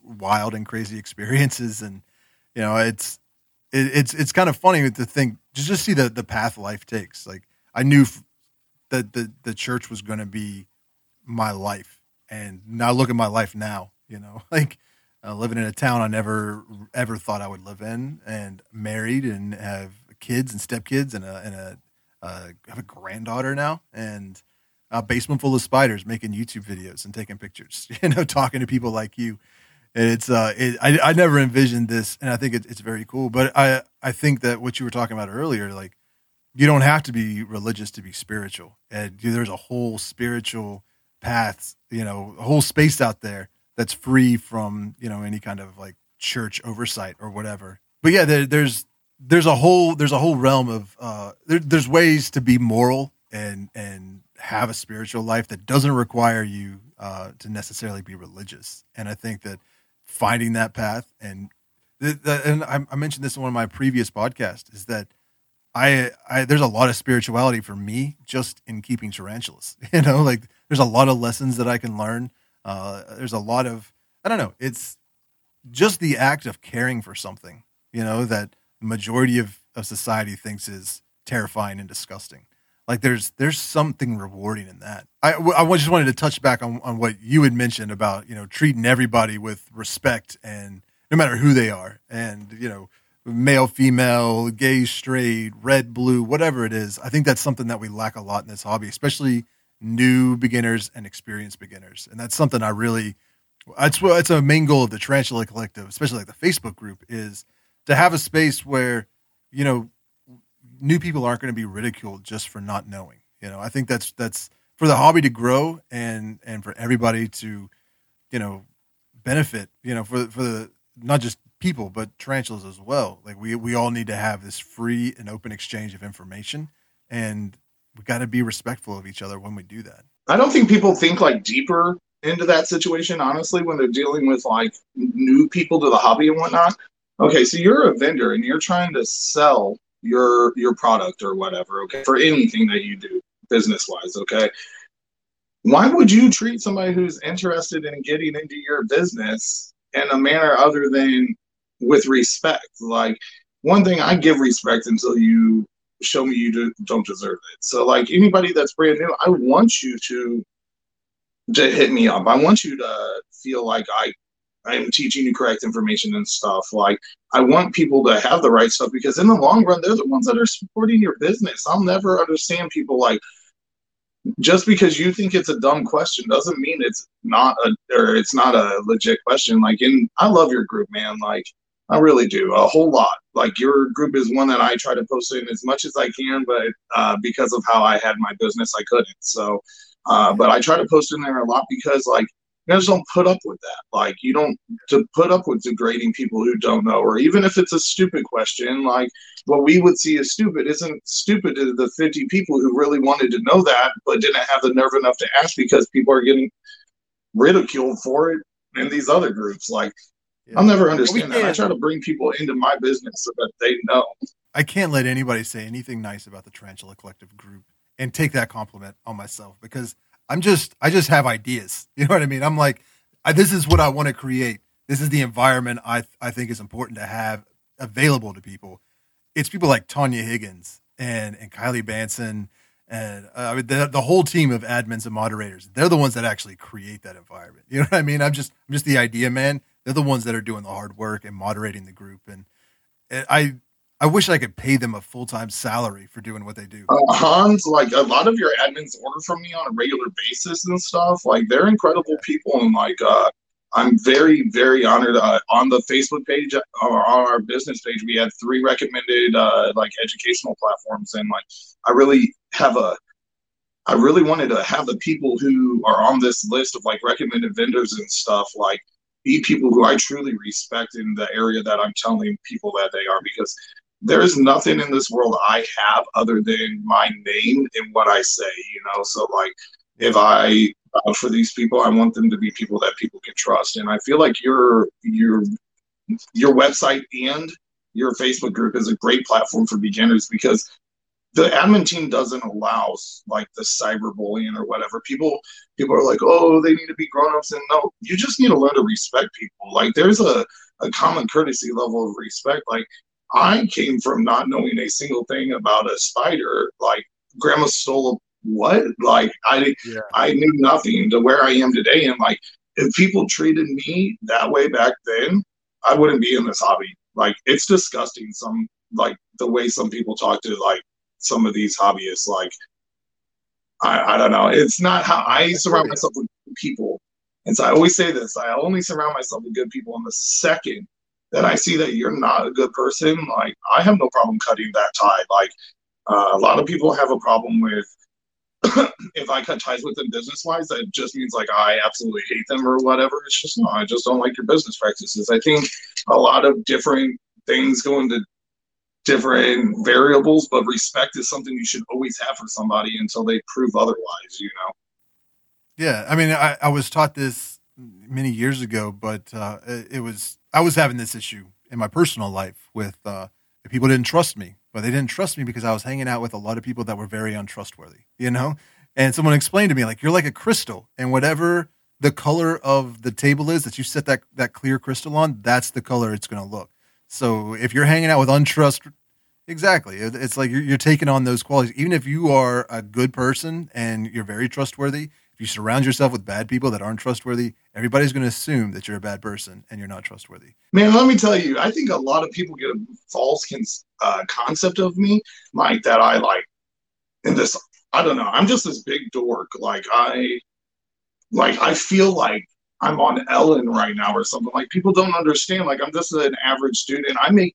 wild and crazy experiences. And, you know, it's, it, it's, it's kind of funny to think, to just see the, the path life takes. Like I knew f- that the, the church was going to be my life. And now look at my life now, you know, like uh, living in a town I never ever thought I would live in, and married and have kids and stepkids and a, and a, uh, have a granddaughter now, and a basement full of spiders, making YouTube videos and taking pictures, you know, talking to people like you. It's, uh, it, I, I never envisioned this, and I think it, it's very cool. But I, I think that what you were talking about earlier, like you don't have to be religious to be spiritual. And there's a whole spiritual paths, you know, a whole space out there that's free from, you know, any kind of like church oversight or whatever. But yeah, there, there's there's a whole there's a whole realm of uh, there, there's ways to be moral and and have a spiritual life that doesn't require you uh, to necessarily be religious. And I think that finding that path, and th- th- and I, I mentioned this in one of my previous podcasts, is that I, I there's a lot of spirituality for me just in keeping tarantulas. You know, like there's a lot of lessons that I can learn. Uh, there's a lot of, I don't know, it's just the act of caring for something, you know, that the majority of, of society thinks is terrifying and disgusting. Like there's there's something rewarding in that. I, I just wanted to touch back on, on what you had mentioned about, you know, treating everybody with respect, and no matter who they are, and, you know, male, female, gay, straight, red, blue, whatever it is. I think that's something that we lack a lot in this hobby, especially new beginners and experienced beginners. And that's something I really, it's, it's a main goal of the Tarantula Collective, especially like the Facebook group, is to have a space where, you know, new people aren't going to be ridiculed just for not knowing. You know, I think that's, that's for the hobby to grow, and, and for everybody to, you know, benefit, you know, for, for the, not just people, but tarantulas as well. Like we, we all need to have this free and open exchange of information, and we got to be respectful of each other when we do that. I don't think people think like deeper into that situation, honestly, when they're dealing with like new people to the hobby and whatnot. Okay, so you're a vendor and you're trying to sell your your product or whatever, okay, for anything that you do business wise, okay? Why would you treat somebody who's interested in getting into your business in a manner other than with respect? Like, one thing, I give respect until you show me you do, don't deserve it. So like anybody that's brand new, I want you to to hit me up. I want you to feel like I I'm teaching you correct information and stuff. Like, I want people to have the right stuff, because in the long run, they're the ones that are supporting your business. I'll never understand people like, just because you think it's a dumb question doesn't mean it's not a, or it's not a legit question. Like, in, I love your group, man. Like, I really do, a whole lot. Like, your group is one that I try to post in as much as I can, but uh, because of how I had my business, I couldn't. So, uh, but I try to post in there a lot, because like, you guys don't put up with that. Like, you don't to put up with degrading people who don't know, or even if it's a stupid question, like what we would see as stupid isn't stupid to the fifty people who really wanted to know that, but didn't have the nerve enough to ask because people are getting ridiculed for it in these other groups. Like, yeah. I'll never understand that. I try to bring people into my business so that they know. I can't let anybody say anything nice about the Tarantula Collective group and take that compliment on myself, because I'm just, I just have ideas. You know what I mean? I'm like, I, this is what I want to create. This is the environment I I think is important to have available to people. It's people like Tanya Higgins and, and Kylie Banson and uh, I mean, the, the whole team of admins and moderators. They're the ones that actually create that environment. You know what I mean? I'm just, I'm just the idea man. They're the ones that are doing the hard work and moderating the group. And, and I, I wish I could pay them a full-time salary for doing what they do. Uh, Hans, like a lot of your admins order from me on a regular basis and stuff. Like, they're incredible people. And like, uh, I'm very, very honored. Uh, on the Facebook page or on our business page, we had three recommended uh, like educational platforms. And like, I really have a, I really wanted to have the people who are on this list of like recommended vendors and stuff, like, be people who I truly respect in the area that I'm telling people that they are, because there's nothing in this world I have other than my name and what I say, you know? So like, if I vouch for these people, I want them to be people that people can trust. And I feel like your, your, your website and your Facebook group is a great platform for beginners, because the admin team doesn't allow like the cyberbullying or whatever. People people are like, oh, they need to be grown-ups, and no, you just need to learn to respect people. Like there's a, a common courtesy level of respect. Like I came from not knowing a single thing about a spider. Like grandma stole a what? Like I Yeah. I knew nothing to where I am today. And like if people treated me that way back then, I wouldn't be in this hobby. Like it's disgusting. Some like the way some people talk to like some of these hobbyists, like I, I don't know. It's not how I surround myself with people. And so I always say this, I only surround myself with good people. And the second that I see that you're not a good person, like I have no problem cutting that tie. Like uh, a lot of people have a problem with if I cut ties with them business wise, that just means like I absolutely hate them or whatever. It's just no, I just don't like your business practices. I think a lot of different things go into different variables, but respect is something you should always have for somebody until they prove otherwise, you know? Yeah. I mean, I, I was taught this many years ago, but uh, it, it was, I was having this issue in my personal life with uh, people didn't trust me, but they didn't trust me because I was hanging out with a lot of people that were very untrustworthy, you know? And someone explained to me, like, you're like a crystal, and whatever the color of the table is that you set that, that clear crystal on, that's the color it's going to look. So if you're hanging out with untrust, exactly, it, it's like you're, you're taking on those qualities. Even if you are a good person and you're very trustworthy, if you surround yourself with bad people that aren't trustworthy, everybody's going to assume that you're a bad person and you're not trustworthy. Man, let me tell you, I think a lot of people get a false uh, concept of me, like that I like in this. I don't know. I'm just this big dork. Like I, like I feel like I'm on Ellen right now or something. Like people don't understand. Like I'm just an average dude, and I make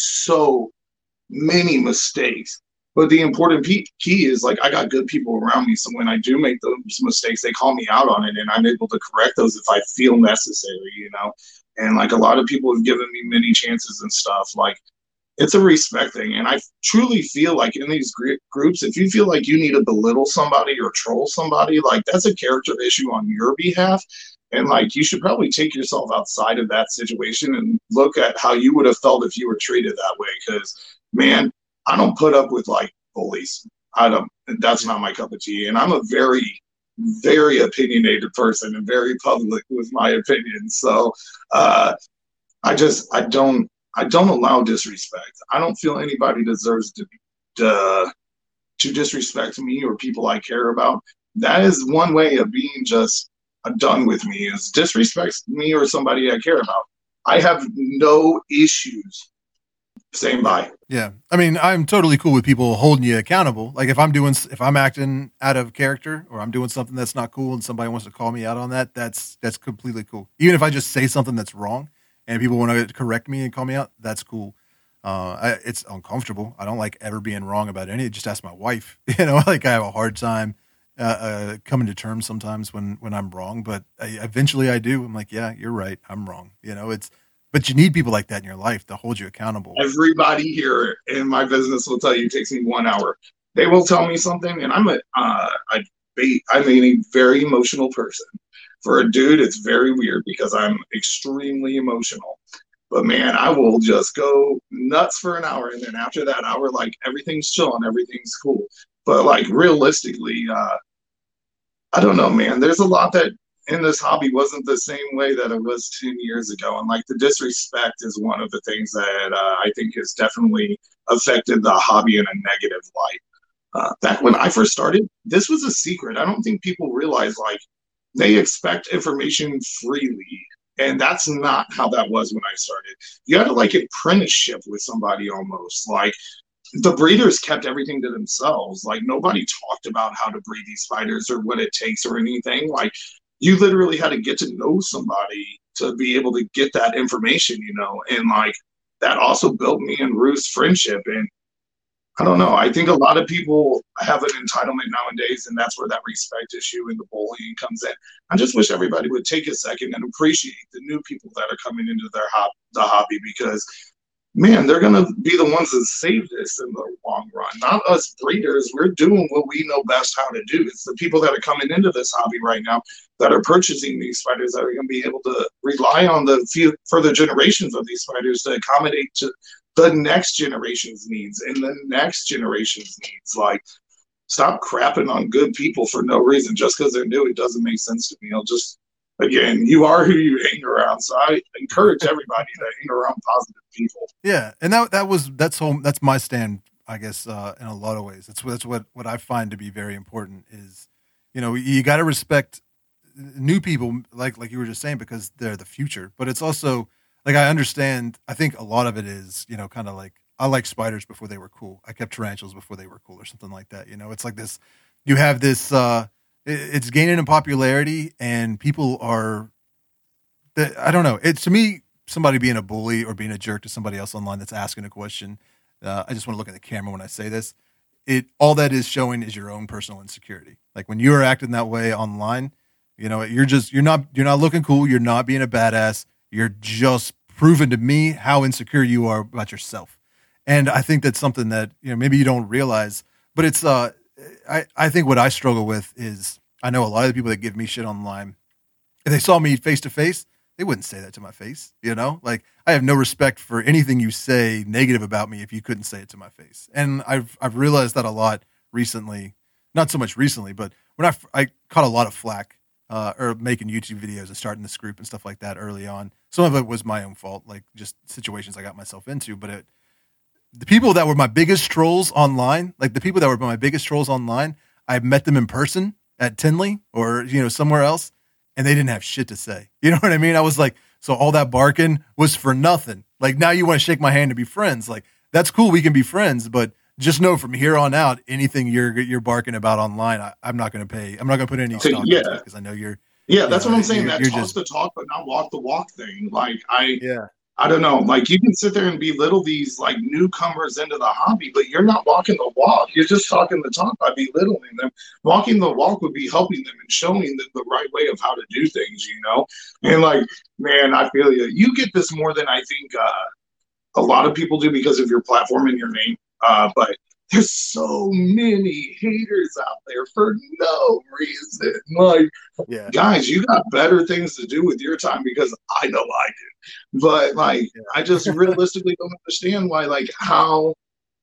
so many mistakes. But the important key is like I got good people around me. So when I do make those mistakes, they call me out on it, and I'm able to correct those if I feel necessary, you know. And like a lot of people have given me many chances and stuff. Like it's a respect thing, and I truly feel like in these groups, if you feel like you need to belittle somebody or troll somebody, like that's a character issue on your behalf. And like you should probably take yourself outside of that situation and look at how you would have felt if you were treated that way. Because man, I don't put up with like bullies. I don't. That's not my cup of tea. And I'm a very, very opinionated person and very public with my opinions. So uh, I just I don't I don't allow disrespect. I don't feel anybody deserves to to to disrespect me or people I care about. That is one way of being just done with me, is disrespect me or somebody I care about. I have no issues saying bye. Yeah. I mean, I'm totally cool with people holding you accountable. Like if I'm doing, if I'm acting out of character or I'm doing something that's not cool and somebody wants to call me out on that, that's, that's completely cool. Even if I just say something that's wrong and people want to correct me and call me out, that's cool. Uh, I, it's uncomfortable. I don't like ever being wrong about any, just ask my wife, you know, like I have a hard time uh, uh, coming to terms sometimes when, when I'm wrong, but I, eventually I do. I'm like, yeah, you're right. I'm wrong. You know, it's, but you need people like that in your life to hold you accountable. Everybody here in my business will tell you it takes me one hour. They will tell me something, and I'm a, uh, I, I'm a very emotional person. For a dude, it's very weird because I'm extremely emotional. But man, I will just go nuts for an hour, and then after that hour, like everything's chill and everything's cool. But like realistically, uh, I don't know, man. There's a lot that in this hobby wasn't the same way that it was ten years ago. And like the disrespect is one of the things that uh, I think has definitely affected the hobby in a negative light. Uh, back when I first started, this was a secret. I don't think people realize like they expect information freely. And that's not how that was when I started. You had to like apprenticeship with somebody almost. Like the breeders kept everything to themselves. Like nobody talked about how to breed these spiders or what it takes or anything. Like you literally had to get to know somebody to be able to get that information, you know, and like that also built me and Ruth's friendship. And I don't know, I think a lot of people have an entitlement nowadays, and that's where that respect issue and the bullying comes in. I just wish everybody would take a second and appreciate the new people that are coming into their hob- the hobby, because man, they're going to be the ones that save this in the long run. Not us breeders. We're doing what we know best how to do. It's the people that are coming into this hobby right now that are purchasing these spiders that are going to be able to rely on the few further generations of these spiders to accommodate to the next generation's needs and the next generation's needs. Like, stop crapping on good people for no reason. Just because they're new, it doesn't make sense to me. I'll just, again, you are who you hang around. So I encourage everybody to hang around positive people. Yeah, and that that was that's home. That's my stand, I guess, uh, in a lot of ways. That's that's what what I find to be very important is, you know, you got to respect new people, like like you were just saying, because they're the future. But it's also like I understand. I think a lot of it is, you know, kind of like I like spiders before they were cool. I kept tarantulas before they were cool, or something like that. You know, it's like this. You have this. Uh, it, it's gaining in popularity, and people are. I don't know. It's to me. Somebody being a bully or being a jerk to somebody else online that's asking a question. Uh, I just want to look at the camera when I say this. It all that is showing is your own personal insecurity. Like when you are acting that way online, you know, you're just you're not you're not looking cool. You're not being a badass. You're just proving to me how insecure you are about yourself. And I think that's something that, you know, maybe you don't realize. But it's uh, I I think what I struggle with is I know a lot of the people that give me shit online. If they saw me face to face, they wouldn't say that to my face, you know? Like, I have no respect for anything you say negative about me if you couldn't say it to my face. And I've I've realized that a lot recently. Not so much recently, but when I, I caught a lot of flack uh, or making YouTube videos and starting this group and stuff like that early on. Some of it was my own fault, like just situations I got myself into. But it, the people that were my biggest trolls online, like the people that were my biggest trolls online, I met them in person at Tinley or, you know, somewhere else. And they didn't have shit to say. You know what I mean? I was like, so all that barking was for nothing. Like now you want to shake my hand to be friends. Like that's cool. We can be friends, but just know from here on out, anything you're you're barking about online, I, I'm not going to pay. I'm not going to put any stock yeah. into it because I know you're. Yeah, that's you what know, I'm saying. You're, that you're talk just, the talk, but not walk the walk thing. Like I, yeah. I don't know. Like you can sit there and belittle these like newcomers into the hobby, but you're not walking the walk. You're just talking the talk by belittling them. Walking the walk would be helping them and showing them the right way of how to do things, you know? And like, man, I feel you. You get this more than I think uh, a lot of people do because of your platform and your name. Uh, but there's so many haters out there for no reason. Like, yeah. guys, you got better things to do with your time because I know I do. But like, yeah. I just realistically don't understand why, like, how,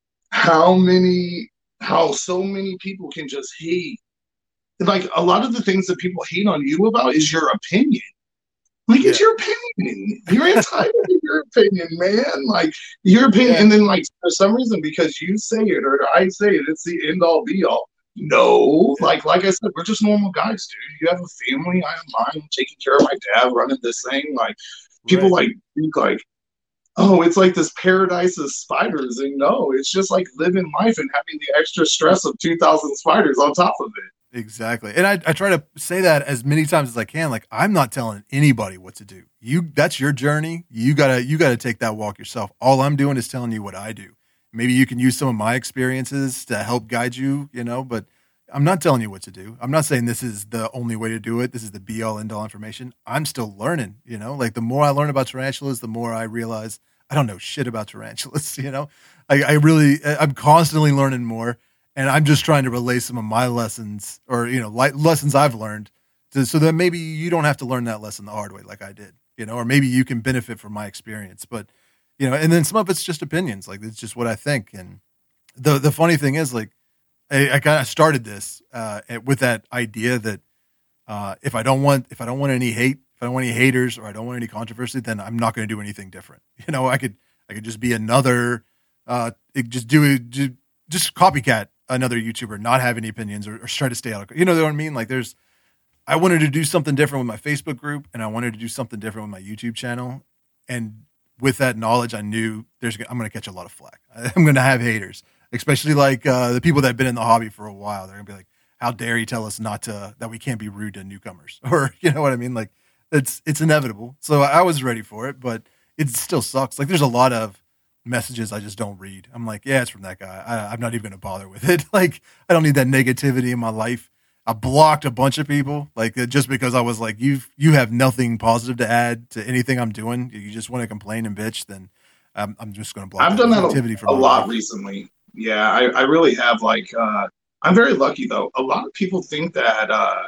how many, how so many people can just hate. Like, a lot of the things that people hate on you about is your opinion. Like, yeah. It's your opinion. You're entitled to your opinion, man. Like, your opinion. Yeah. And then, like, for some reason, because you say it or I say it, it's the end all be all. No. Yeah. Like, like I said, we're just normal guys, dude. You have a family. I have mine. I'm taking care of my dad, running this thing. Like, people, right. like, think, like, oh, it's like this paradise of spiders. And no, it's just like living life and having the extra stress of two thousand spiders on top of it. Exactly. And I, I try to say that as many times as I can. Like, I'm not telling anybody what to do. You, that's your journey. You gotta, you gotta take that walk yourself. All I'm doing is telling you what I do. Maybe you can use some of my experiences to help guide you, you know, but I'm not telling you what to do. I'm not saying this is the only way to do it. This is the be all end all information. I'm still learning, you know, like the more I learn about tarantulas, the more I realize I don't know shit about tarantulas, you know, I, I really, I'm constantly learning more. And I'm just trying to relay some of my lessons or, you know, li- lessons I've learned to, so that maybe you don't have to learn that lesson the hard way like I did, you know, or maybe you can benefit from my experience. But, you know, and then some of it's just opinions. Like, it's just what I think. And the the funny thing is, like, I, I kind of started this uh, with that idea that uh, if I don't want if I don't want any hate, if I don't want any haters or I don't want any controversy, then I'm not going to do anything different. You know, I could I could just be another, uh, just do it, just, just copycat another YouTuber, not have any opinions or, or try to stay out of, you know what I mean? Like there's, I wanted to do something different with my Facebook group and I wanted to do something different with my YouTube channel. And with that knowledge, I knew there's, I'm going to catch a lot of flack. I'm going to have haters, especially like uh, the people that have been in the hobby for a while. They're going to be like, how dare you tell us not to, that we can't be rude to newcomers or, you know what I mean? Like it's, it's inevitable. So I was ready for it, but it still sucks. Like there's a lot of messages I just don't read. I'm like, yeah, it's from that guy. I, I'm not even going to bother with it. Like, I don't need that negativity in my life. I blocked a bunch of people, like just because I was like, you you have nothing positive to add to anything I'm doing. You just want to complain and bitch. Then um, I'm just going to block. I've done that negativity a, from a lot life. recently. Yeah, I, I really have. Like, uh, I'm very lucky though. A lot of people think that uh,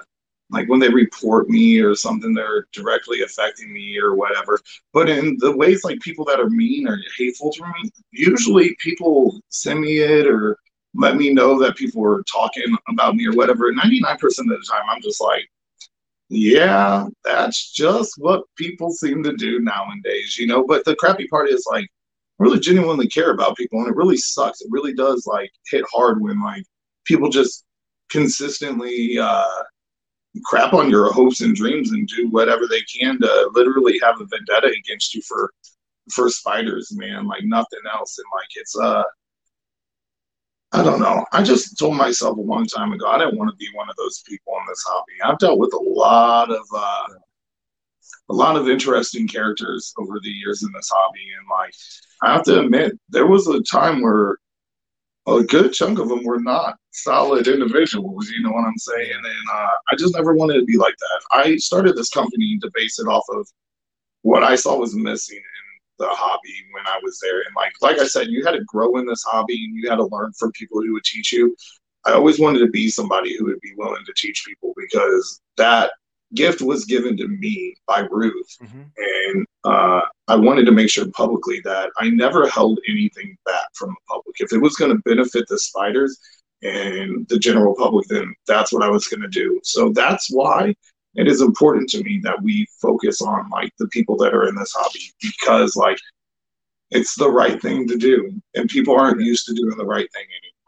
like when they report me or something, they're directly affecting me or whatever. But in the ways like people that are mean or hateful to me, usually people send me it or let me know that people are talking about me or whatever. ninety-nine percent of the time, I'm just like, yeah, that's just what people seem to do nowadays, you know? But the crappy part is like, I really genuinely care about people, and it really sucks. It really does like hit hard when like people just consistently uh crap on your hopes and dreams and do whatever they can to literally have a vendetta against you for for spiders, man, like nothing else. And like it's uh I don't know. I just told myself a long time ago I didn't want to be one of those people in this hobby. I've dealt with a lot of uh a lot of interesting characters over the years in this hobby, and like I have to admit there was a time where a good chunk of them were not solid individuals, you know what I'm saying? And uh, I just never wanted to be like that. I started this company to base it off of what I saw was missing in the hobby when I was there. And like like I said, you had to grow in this hobby and you had to learn from people who would teach you. I always wanted to be somebody who would be willing to teach people because that gift was given to me by Ruth. Mm-hmm. And uh, I wanted to make sure publicly that I never held anything back from the public. If it was going to benefit the spiders and the general public, then that's what I was going to do. So that's why it is important to me that we focus on like the people that are in this hobby, because like it's the right thing to do and people aren't used to doing the right thing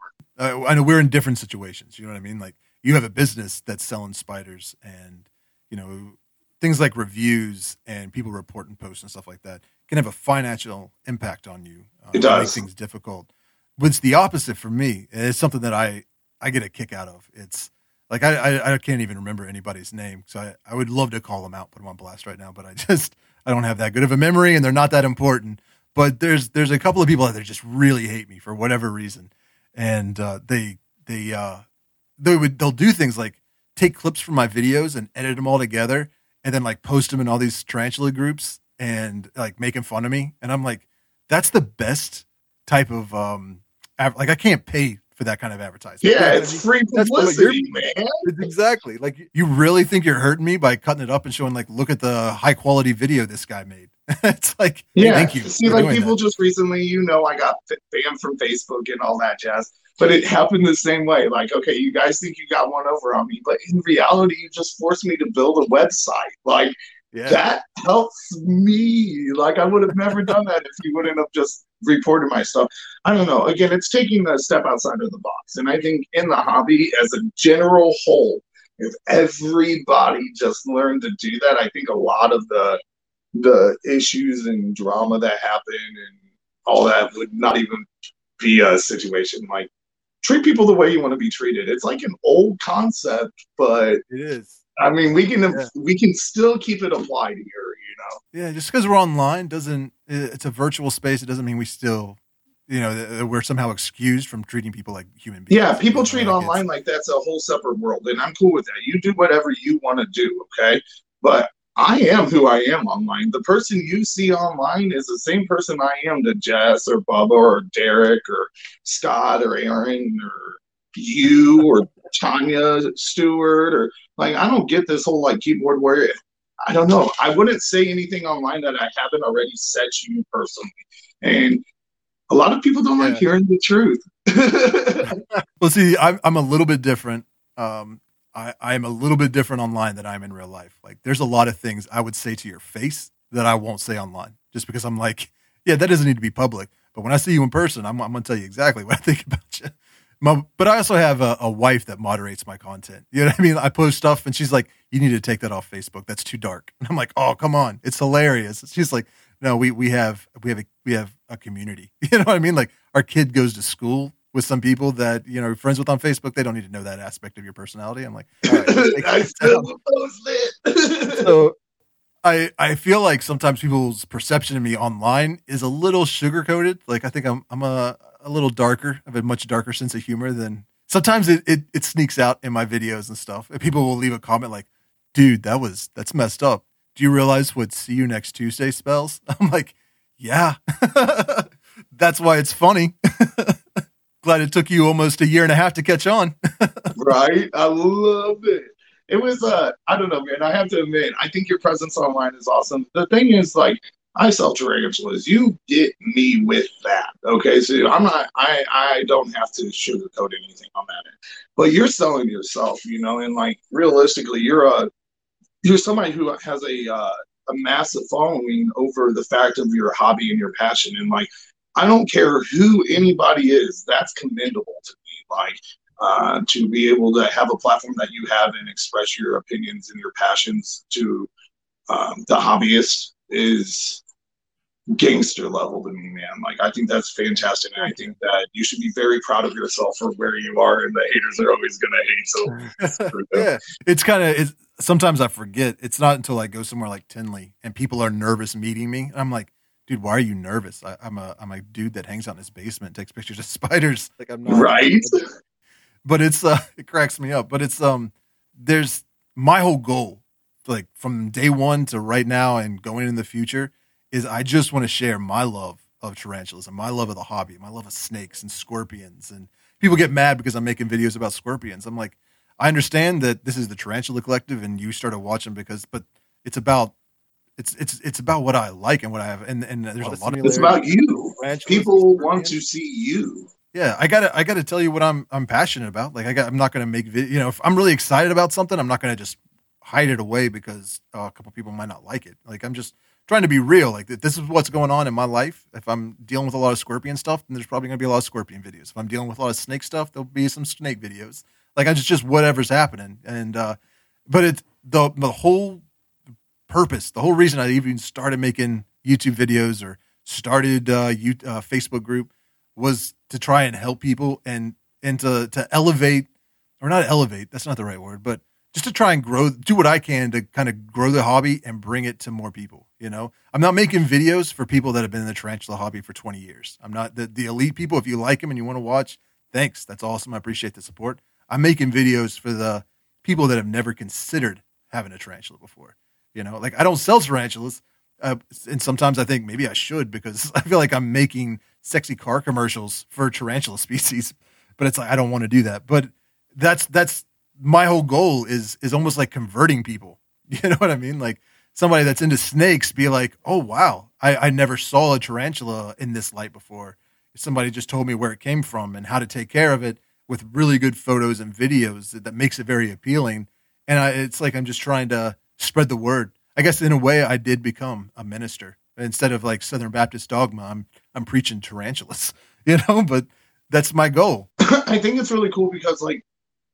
Uh, anymore. I know we're in different situations. You know what I mean? Like you have a business that's selling spiders, and you know, things like reviews and people reporting posts and stuff like that can have a financial impact on you. Uh, it does. Make things difficult. But it's the opposite for me. It's something that I, I get a kick out of. It's like, I, I, I can't even remember anybody's name. So I, I would love to call them out, put them on blast right now, but I just, I don't have that good of a memory and they're not that important. But there's, there's a couple of people out there just really hate me for whatever reason. And uh, they, they, uh, they would, they'll do things like, take clips from my videos and edit them all together and then like post them in all these tarantula groups and like making fun of me. And I'm like, that's the best type of, um, av- like I can't pay for that kind of advertising. Yeah, it's free publicity, man. It's exactly. Like you really think you're hurting me by cutting it up and showing like, look at the high quality video this guy made. It's like, hey, yeah, thank you. See, like people that. Just recently, you know, I got banned from Facebook and all that jazz. But it happened the same way. Like, okay, you guys think you got one over on me, but in reality, you just forced me to build a website. Like, yeah. That helps me. Like, I would have never done that if you wouldn't have just reported my stuff. I don't know. Again, it's taking a step outside of the box. And I think in the hobby, as a general whole, if everybody just learned to do that, I think a lot of the the issues and drama that happen and all that would not even be a situation. Like, treat people the way you want to be treated. It's like an old concept, but it is. I mean, we can yeah. we can still keep it applied here, you know. Yeah, just because we're online doesn't. It's a virtual space. It doesn't mean we still, you know, we're somehow excused from treating people like human beings. Yeah, people you know, treat like online like that's a whole separate world, and I'm cool with that. You do whatever you want to do, okay? But I am who I am online. The person you see online is the same person I am to Jess or Bubba or Derek or Scott or Aaron or you or Tanya Stewart or like, I don't get this whole like keyboard warrior. I don't know. I wouldn't say anything online that I haven't already said to you personally. And a lot of people don't yeah. like hearing the truth. Well, see, I'm, I'm a little bit different. Um, I, I'm a little bit different online than I'm in real life. Like there's a lot of things I would say to your face that I won't say online just because I'm like, yeah, that doesn't need to be public. But when I see you in person, I'm, I'm going to tell you exactly what I think about you. My, but I also have a, a wife that moderates my content. You know what I mean? I post stuff and she's like, you need to take that off Facebook. That's too dark. And I'm like, oh, come on. It's hilarious. She's like, no, we, we have, we have a, we have a community. You know what I mean? Like our kid goes to school with some people that, you know, you're friends with on Facebook. They don't need to know that aspect of your personality. I'm like, all right, I still post it. So I, I feel like sometimes people's perception of me online is a little sugar coated. Like I think I'm, I'm a, a little darker. I have a much darker sense of humor than sometimes it, it, it sneaks out in my videos and stuff. And people will leave a comment like, dude, that was, that's messed up. Do you realize what see you next Tuesday spells? I'm like, yeah, that's why it's funny. Glad it took you almost a year and a half to catch on. Right? I love it. it was uh I don't know, man. I have to admit, I think your presence online is awesome. The thing is, like, I sell tarantulas. You get me with that. Okay. So I'm not I I don't have to sugarcoat anything on that end. But you're selling yourself, you know, and like realistically, you're a you're somebody who has a uh, a massive following over the fact of your hobby and your passion. And like, I don't care who anybody is, that's commendable to me. Like, uh, to be able to have a platform that you have and express your opinions and your passions to um, the hobbyist is gangster level to me, man. Like, I think that's fantastic. And I think that you should be very proud of yourself for where you are, and the haters are always going to hate. So, yeah, it's kind of, it's, sometimes I forget. It's not until I go somewhere like Tinley and people are nervous meeting me. And I'm like, dude, why are you nervous? I, I'm a, I'm a dude that hangs out in his basement, takes pictures of spiders. Like, I'm not. Right. But it's, uh, it cracks me up. But it's, um, there's my whole goal, like from day one to right now and going in the future, is I just want to share my love of tarantulas and my love of the hobby, my love of snakes and scorpions. And people get mad because I'm making videos about scorpions. I'm like, I understand that this is the Tarantula Collective and you started watching because, but it's about, it's, it's, it's about what I like and what I have. And, and there's a lot of, it's about you. People want to see you. Yeah. I gotta, I gotta tell you what I'm, I'm passionate about. Like I got, I'm not going to make video, you know, if I'm really excited about something, I'm not going to just hide it away because uh, a couple people might not like it. Like I'm just trying to be real. Like this is what's going on in my life. If I'm dealing with a lot of scorpion stuff, then there's probably going to be a lot of scorpion videos. If I'm dealing with a lot of snake stuff, there'll be some snake videos. Like I just, just whatever's happening. And, uh, but it's the, the whole purpose, the whole reason I even started making YouTube videos or started uh, you, uh, Facebook group was to try and help people and, and to, to elevate or not elevate. That's not the right word, but just to try and grow, do what I can to kind of grow the hobby and bring it to more people. You know, I'm not making videos for people that have been in the tarantula hobby for twenty years. I'm not the, the elite people. If you like them and you want to watch, thanks. That's awesome. I appreciate the support. I'm making videos for the people that have never considered having a tarantula before. You know, like I don't sell tarantulas. Uh, and sometimes I think maybe I should because I feel like I'm making sexy car commercials for tarantula species, but it's like, I don't want to do that. But that's, that's, my whole goal is is almost like converting people. You know what I mean? Like somebody that's into snakes be like, oh, wow, I, I never saw a tarantula in this light before. Somebody just told me where it came from and how to take care of it with really good photos and videos that, that makes it very appealing. And I, it's like I'm just trying to spread the word. I guess in a way I did become a minister. Instead of like Southern Baptist dogma, I'm I'm preaching tarantulas, you know, but that's my goal. I think it's really cool because like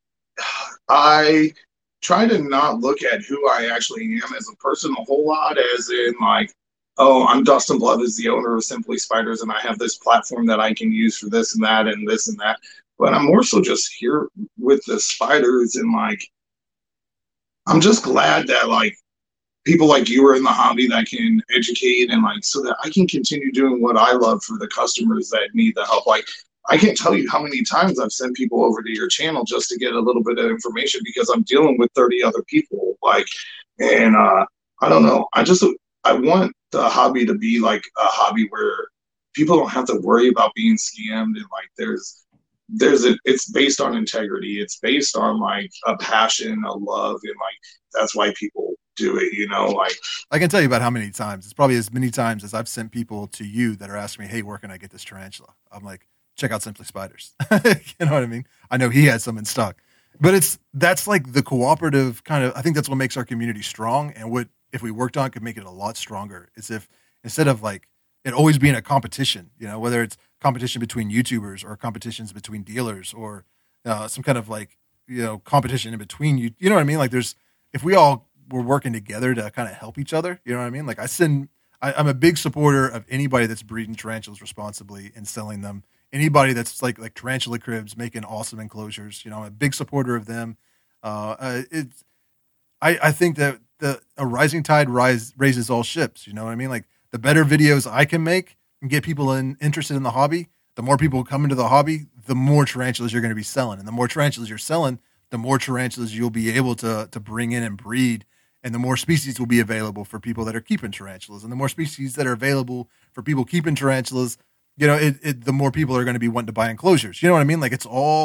I try to not look at who I actually am as a person a whole lot, as in like, oh, I'm Dustin Blood, the owner of Simply Spiders, and I have this platform that I can use for this and that and this and that. But I'm more so just here with the spiders, and like, I'm just glad that like people like you are in the hobby that can educate and like so that I can continue doing what I love for the customers that need the help. Like, I can't tell you how many times I've sent people over to your channel just to get a little bit of information because I'm dealing with thirty other people. Like, and uh, I don't know. I just, I want the hobby to be like a hobby where people don't have to worry about being scammed. And like, there's, there's a, it's based on integrity. It's based on like a passion, a love. And like, that's why people do it, you know, like. I can tell you about how many times. It's probably as many times as I've sent people to you that are asking me, hey, where can I get this tarantula? I'm like, check out Simply Spiders. You know what I mean? I know he has some in stock, but it's, that's like the cooperative kind of, I think that's what makes our community strong. And what, if we worked on, could make it a lot stronger is if instead of like it always being a competition, you know, whether it's competition between YouTubers or competitions between dealers or uh, some kind of like, you know, competition in between you, you know what I mean? Like there's, if we all were working together to kind of help each other, you know what I mean? Like I send, I, I'm a big supporter of anybody that's breeding tarantulas responsibly and selling them. Anybody that's like like Tarantula Cribs making awesome enclosures, you know, I'm a big supporter of them. Uh, uh, it's I, I think that the a rising tide rise raises all ships. You know what I mean? Like the better videos I can make and get people in, interested in the hobby, the more people come into the hobby, the more tarantulas you're going to be selling, and the more tarantulas you're selling, the more tarantulas you'll be able to to bring in and breed, and the more species will be available for people that are keeping tarantulas, and the more species that are available for people keeping tarantulas. You know, it, it, the more people are going to be wanting to buy enclosures. You know what I mean? Like it's all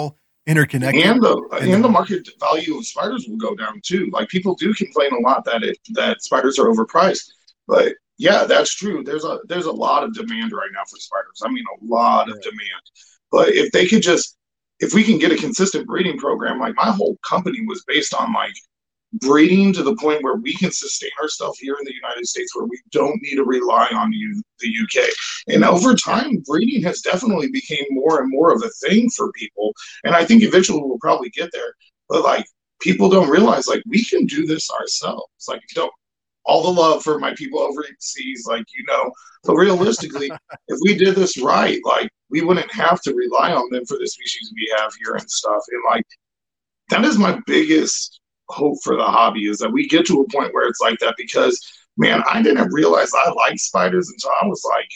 interconnected. And the and, and the, the market value of spiders will go down too. Like people do complain a lot that it that spiders are overpriced, but yeah, that's true. There's a there's a lot of demand right now for spiders. I mean, a lot of demand. But if they could just, if we can get a consistent breeding program, like my whole company was based on like breeding to the point where we can sustain ourselves here in the United States, where we don't need to rely on you, the U K. And over time, breeding has definitely became more and more of a thing for people. And I think eventually we'll probably get there. But like people don't realize like we can do this ourselves. Like don't all the love for my people overseas, like you know. But realistically, if we did this right, like we wouldn't have to rely on them for the species we have here and stuff. And like that is my biggest hope for the hobby, is that we get to a point where it's like that, because man, I didn't realize I liked spiders until I was like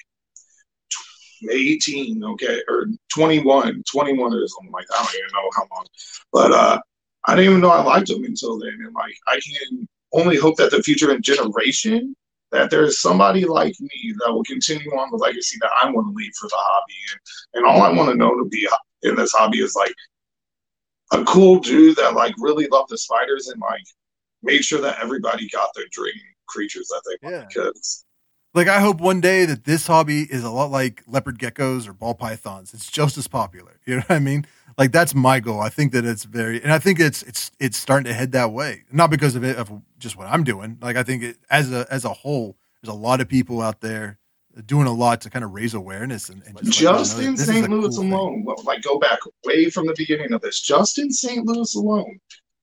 eighteen, okay, or twenty-one, twenty-one or something like that. I don't even know how long, but uh, I didn't even know I liked them until then. And like, I can only hope that the future generation, that there's somebody like me that will continue on the legacy that I want to leave for the hobby. And, and all I want to know to be in this hobby is like a cool dude that like really loved the spiders and like made sure that everybody got their dream creatures that they want. Yeah. Because like I hope one day that this hobby is a lot like leopard geckos or ball pythons. It's just as popular. You know what I mean? Like that's my goal. I think that it's very, and I think it's it's it's starting to head that way. Not because of it, of just what I'm doing. Like I think it, as a as a whole, there's a lot of people out there doing a lot to kind of raise awareness and, and just, just like, in Saint Louis cool alone, thing. Like go back way from the beginning of this, just in Saint Louis alone,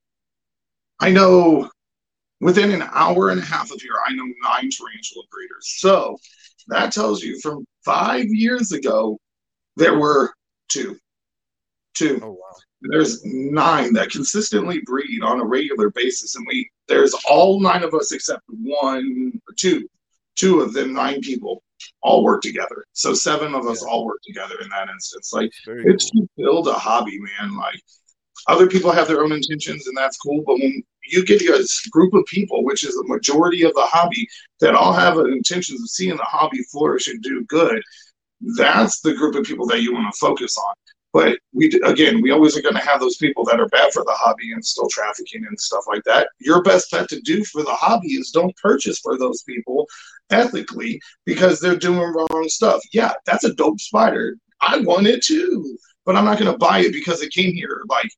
I know within an hour and a half of here, I know nine tarantula breeders. So that tells you from five years ago, there were two. Two. Oh, wow. There's nine that consistently breed on a regular basis. And we there's all nine of us except one or two. Two of them, nine people, all work together. So seven of us yeah. all work together in that instance. Like it's cool. To build a hobby, man. Like other people have their own intentions and that's cool. But when you get a group of people, which is the majority of the hobby, that all have intentions of seeing the hobby flourish and do good, that's the group of people that you want to focus on. But we, again, we always are going to have those people that are bad for the hobby and still trafficking and stuff like that. Your best bet to do for the hobby is don't purchase for those people ethically because they're doing wrong stuff. Yeah, that's a dope spider. I want it too, but I'm not going to buy it because it came here. Like,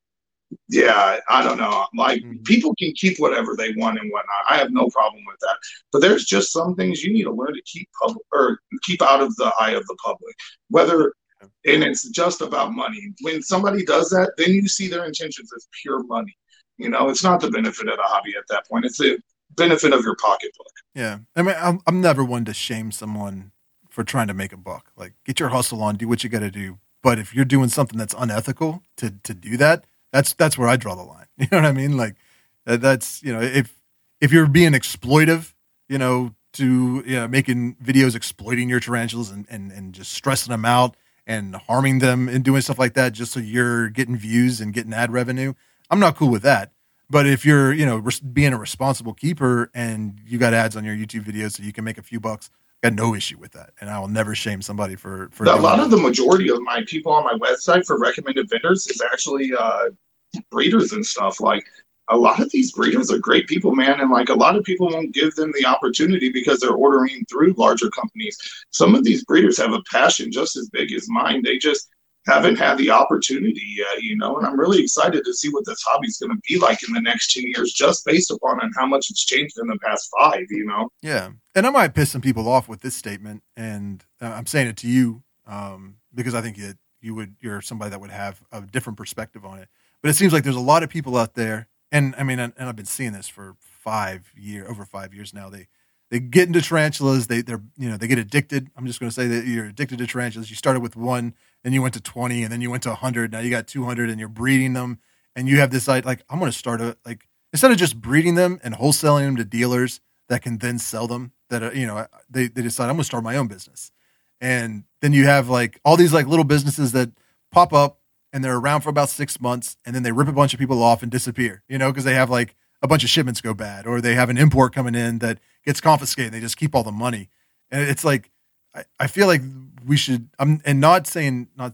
yeah, I don't know. Like mm-hmm. people can keep whatever they want and whatnot. I have no problem with that. But there's just some things you need to learn to keep public or keep out of the eye of the public, whether. And it's just about money. When somebody does that, then you see their intentions as pure money. You know, it's not the benefit of the hobby at that point. It's the benefit of your pocketbook. Yeah. I mean, I'm, I'm never one to shame someone for trying to make a buck. Like, get your hustle on, do what you got to do. But if you're doing something that's unethical to to do that, that's that's where I draw the line. You know what I mean? Like, that's, you know, if if you're being exploitive, you know, to, you know, making videos exploiting your tarantulas and, and, and just stressing them out, and harming them and doing stuff like that just so you're getting views and getting ad revenue, I'm not cool with that. But if you're, you know, res- being a responsible keeper and you got ads on your YouTube videos so you can make a few bucks, I got no issue with that. And I will never shame somebody for, for a lot that. of the majority of my people on my website for recommended vendors is actually uh, breeders and stuff. Like a lot of these breeders are great people, man. And like a lot of people won't give them the opportunity because they're ordering through larger companies. Some of these breeders have a passion just as big as mine. They just haven't had the opportunity yet, you know, and I'm really excited to see what this hobby is going to be like in the next two years, just based upon on how much it's changed in the past five, you know? Yeah. And I might piss some people off with this statement, and uh, I'm saying it to you um, because I think it, you would, you're somebody that would have a different perspective on it. But it seems like there's a lot of people out there. And I mean, and I've been seeing this for five year, over five years now. They they get into tarantulas. They they're you know they get addicted. I'm just going to say that you're addicted to tarantulas. You started with one, then you went to twenty, and then you went to one hundred. Now you got two hundred, and you're breeding them. And you have this like I'm going to start a like instead of just breeding them and wholesaling them to dealers that can then sell them. That are, you know they they decide I'm going to start my own business. And then you have like all these like little businesses that pop up. And they're around for about six months, and then they rip a bunch of people off and disappear, you know, because they have like a bunch of shipments go bad, or they have an import coming in that gets confiscated. And they just keep all the money. And it's like, I, I feel like we should, I'm, and not saying, not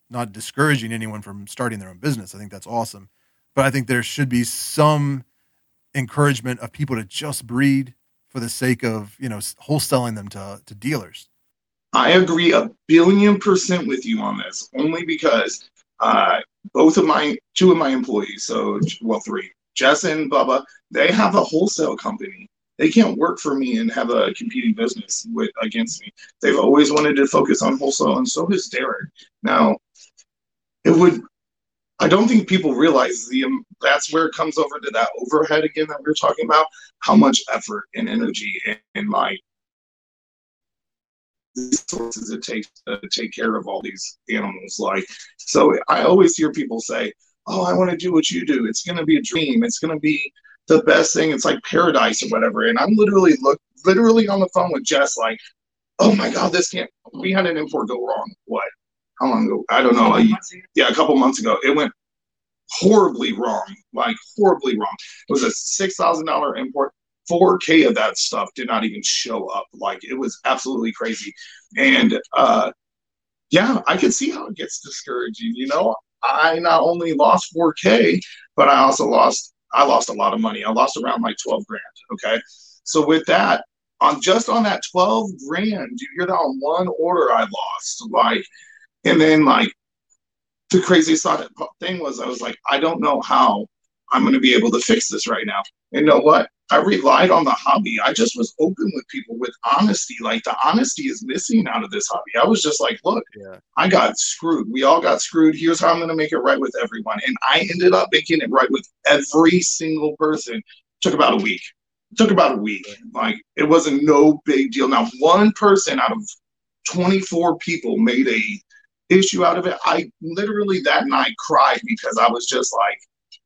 not discouraging anyone from starting their own business. I think that's awesome. But I think there should be some encouragement of people to just breed for the sake of, you know, wholesaling them to, to dealers. I agree a billion percent with you on this, only because uh, both of my, two of my employees, so, well, three, Jess and Bubba, they have a wholesale company. They can't work for me and have a competing business with against me. They've always wanted to focus on wholesale, and so has Derek. Now, it would, I don't think people realize the um, that's where it comes over to that overhead again that we were talking about, how much effort and energy and, and my resources it takes to take care of all these animals. Like, so I always hear people say, oh, I want to do what you do. It's going to be a dream. It's going to be the best thing. It's like paradise or whatever. And I'm literally look literally on the phone with Jess like, oh my God, this can't, we had an import go wrong. What? How long ago? I don't know. A, yeah, a couple months ago. It went horribly wrong, like horribly wrong. It was a six thousand dollars import. four K of that stuff did not even show up. Like, it was absolutely crazy. And uh, yeah, I can see how it gets discouraging. You know, I not only lost four K, but I also lost, I lost a lot of money. I lost around like twelve grand. Okay. So with that, on just on that twelve grand, you hear that on one order I lost. Like, and then like the craziest thing was I was like, I don't know how I'm going to be able to fix this right now. And you know what? I relied on the hobby. I just was open with people with honesty. Like, the honesty is missing out of this hobby. I was just like, look, yeah. I got screwed. We all got screwed. Here's how I'm going to make it right with everyone. And I ended up making it right with every single person. It took about a week. It took about a week. Like, it wasn't no big deal. Now, one person out of twenty-four people made a issue out of it. I literally that night cried because I was just like,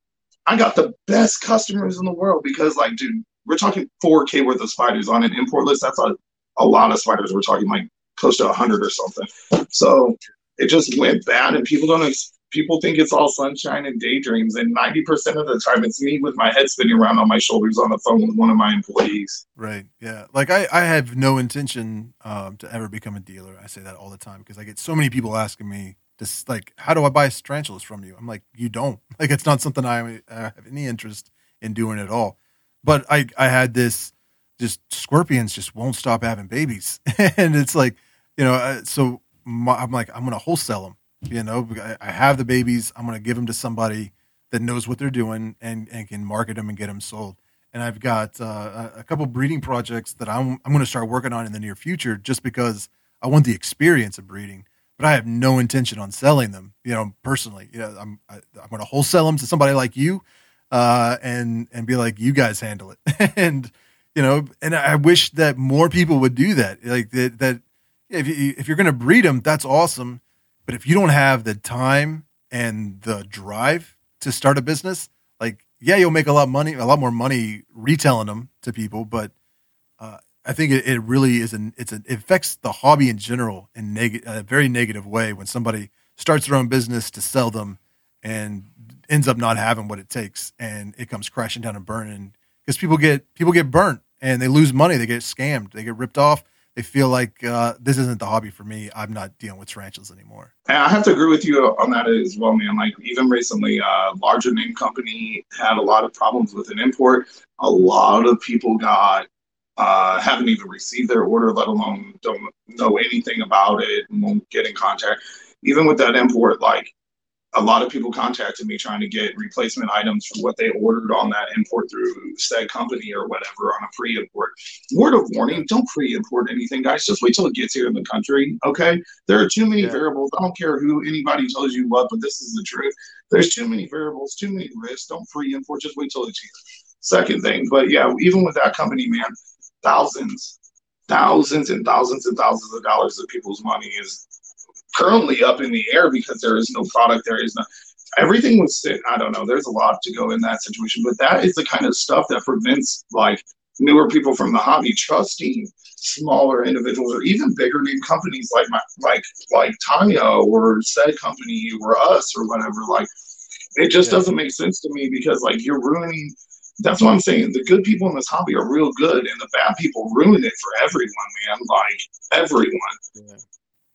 I got the best customers in the world because, like, dude, we're talking four K worth of spiders on an import list. That's a, a lot of spiders. We're talking like close to one hundred or something. So it just went bad, and people don't, people think it's all sunshine and daydreams. And ninety percent of the time it's me with my head spinning around on my shoulders on the phone with one of my employees. Right. Yeah. Like, I, I have no intention um, to ever become a dealer. I say that all the time because I get so many people asking me, this, like, how do I buy tarantulas from you? I'm like, you don't. Like, it's not something I, I have any interest in doing at all. But I, I had this, just scorpions just won't stop having babies. And it's like, you know, so my, I'm like, I'm going to wholesale them. You know, I, I have the babies. I'm going to give them to somebody that knows what they're doing and, and can market them and get them sold. And I've got uh, a couple breeding projects that I'm, I'm going to start working on in the near future just because I want the experience of breeding. But I have no intention on selling them, you know, personally. You know, I'm I, I'm going to wholesale them to somebody like you, uh, and and be like, you guys handle it, and you know, and I wish that more people would do that. Like that, that if you, if you're going to breed them, that's awesome. But if you don't have the time and the drive to start a business, like, yeah, you'll make a lot of money, a lot more money retailing them to people, but uh, I think it, it really is an it's an, it affects the hobby in general in neg- a very negative way when somebody starts their own business to sell them and ends up not having what it takes, and it comes crashing down and burning because people get people get burnt and they lose money, they get scammed, they get ripped off. They feel like uh, this isn't the hobby for me. I'm not dealing with tarantulas anymore. And I have to agree with you on that as well, man. Like, even recently, a uh, larger name company had a lot of problems with an import. A lot of people got Uh, haven't even received their order, let alone don't know anything about it and won't get in contact. Even with that import, like, a lot of people contacted me trying to get replacement items for what they ordered on that import through said company or whatever on a pre-import. Word of warning, don't pre-import anything, guys. Just wait till it gets here in the country, okay? There are too many yeah. variables. I don't care who anybody tells you what, but this is the truth. There's too many variables, too many risks. Don't pre-import. Just wait till it's here. Second thing, but yeah, even with that company, man, thousands, thousands and thousands and thousands of dollars of people's money is currently up in the air because there is no product. There is no, everything was, I don't know, there's a lot to go in that situation, but that is the kind of stuff that prevents like newer people from the hobby trusting smaller individuals or even bigger name companies like my, like, like Tanya or said company or us or whatever. Like, it just yeah. doesn't make sense to me because like you're ruining. That's what I'm saying. The good people in this hobby are real good, and the bad people ruin it for everyone, man. Like, everyone. Yeah.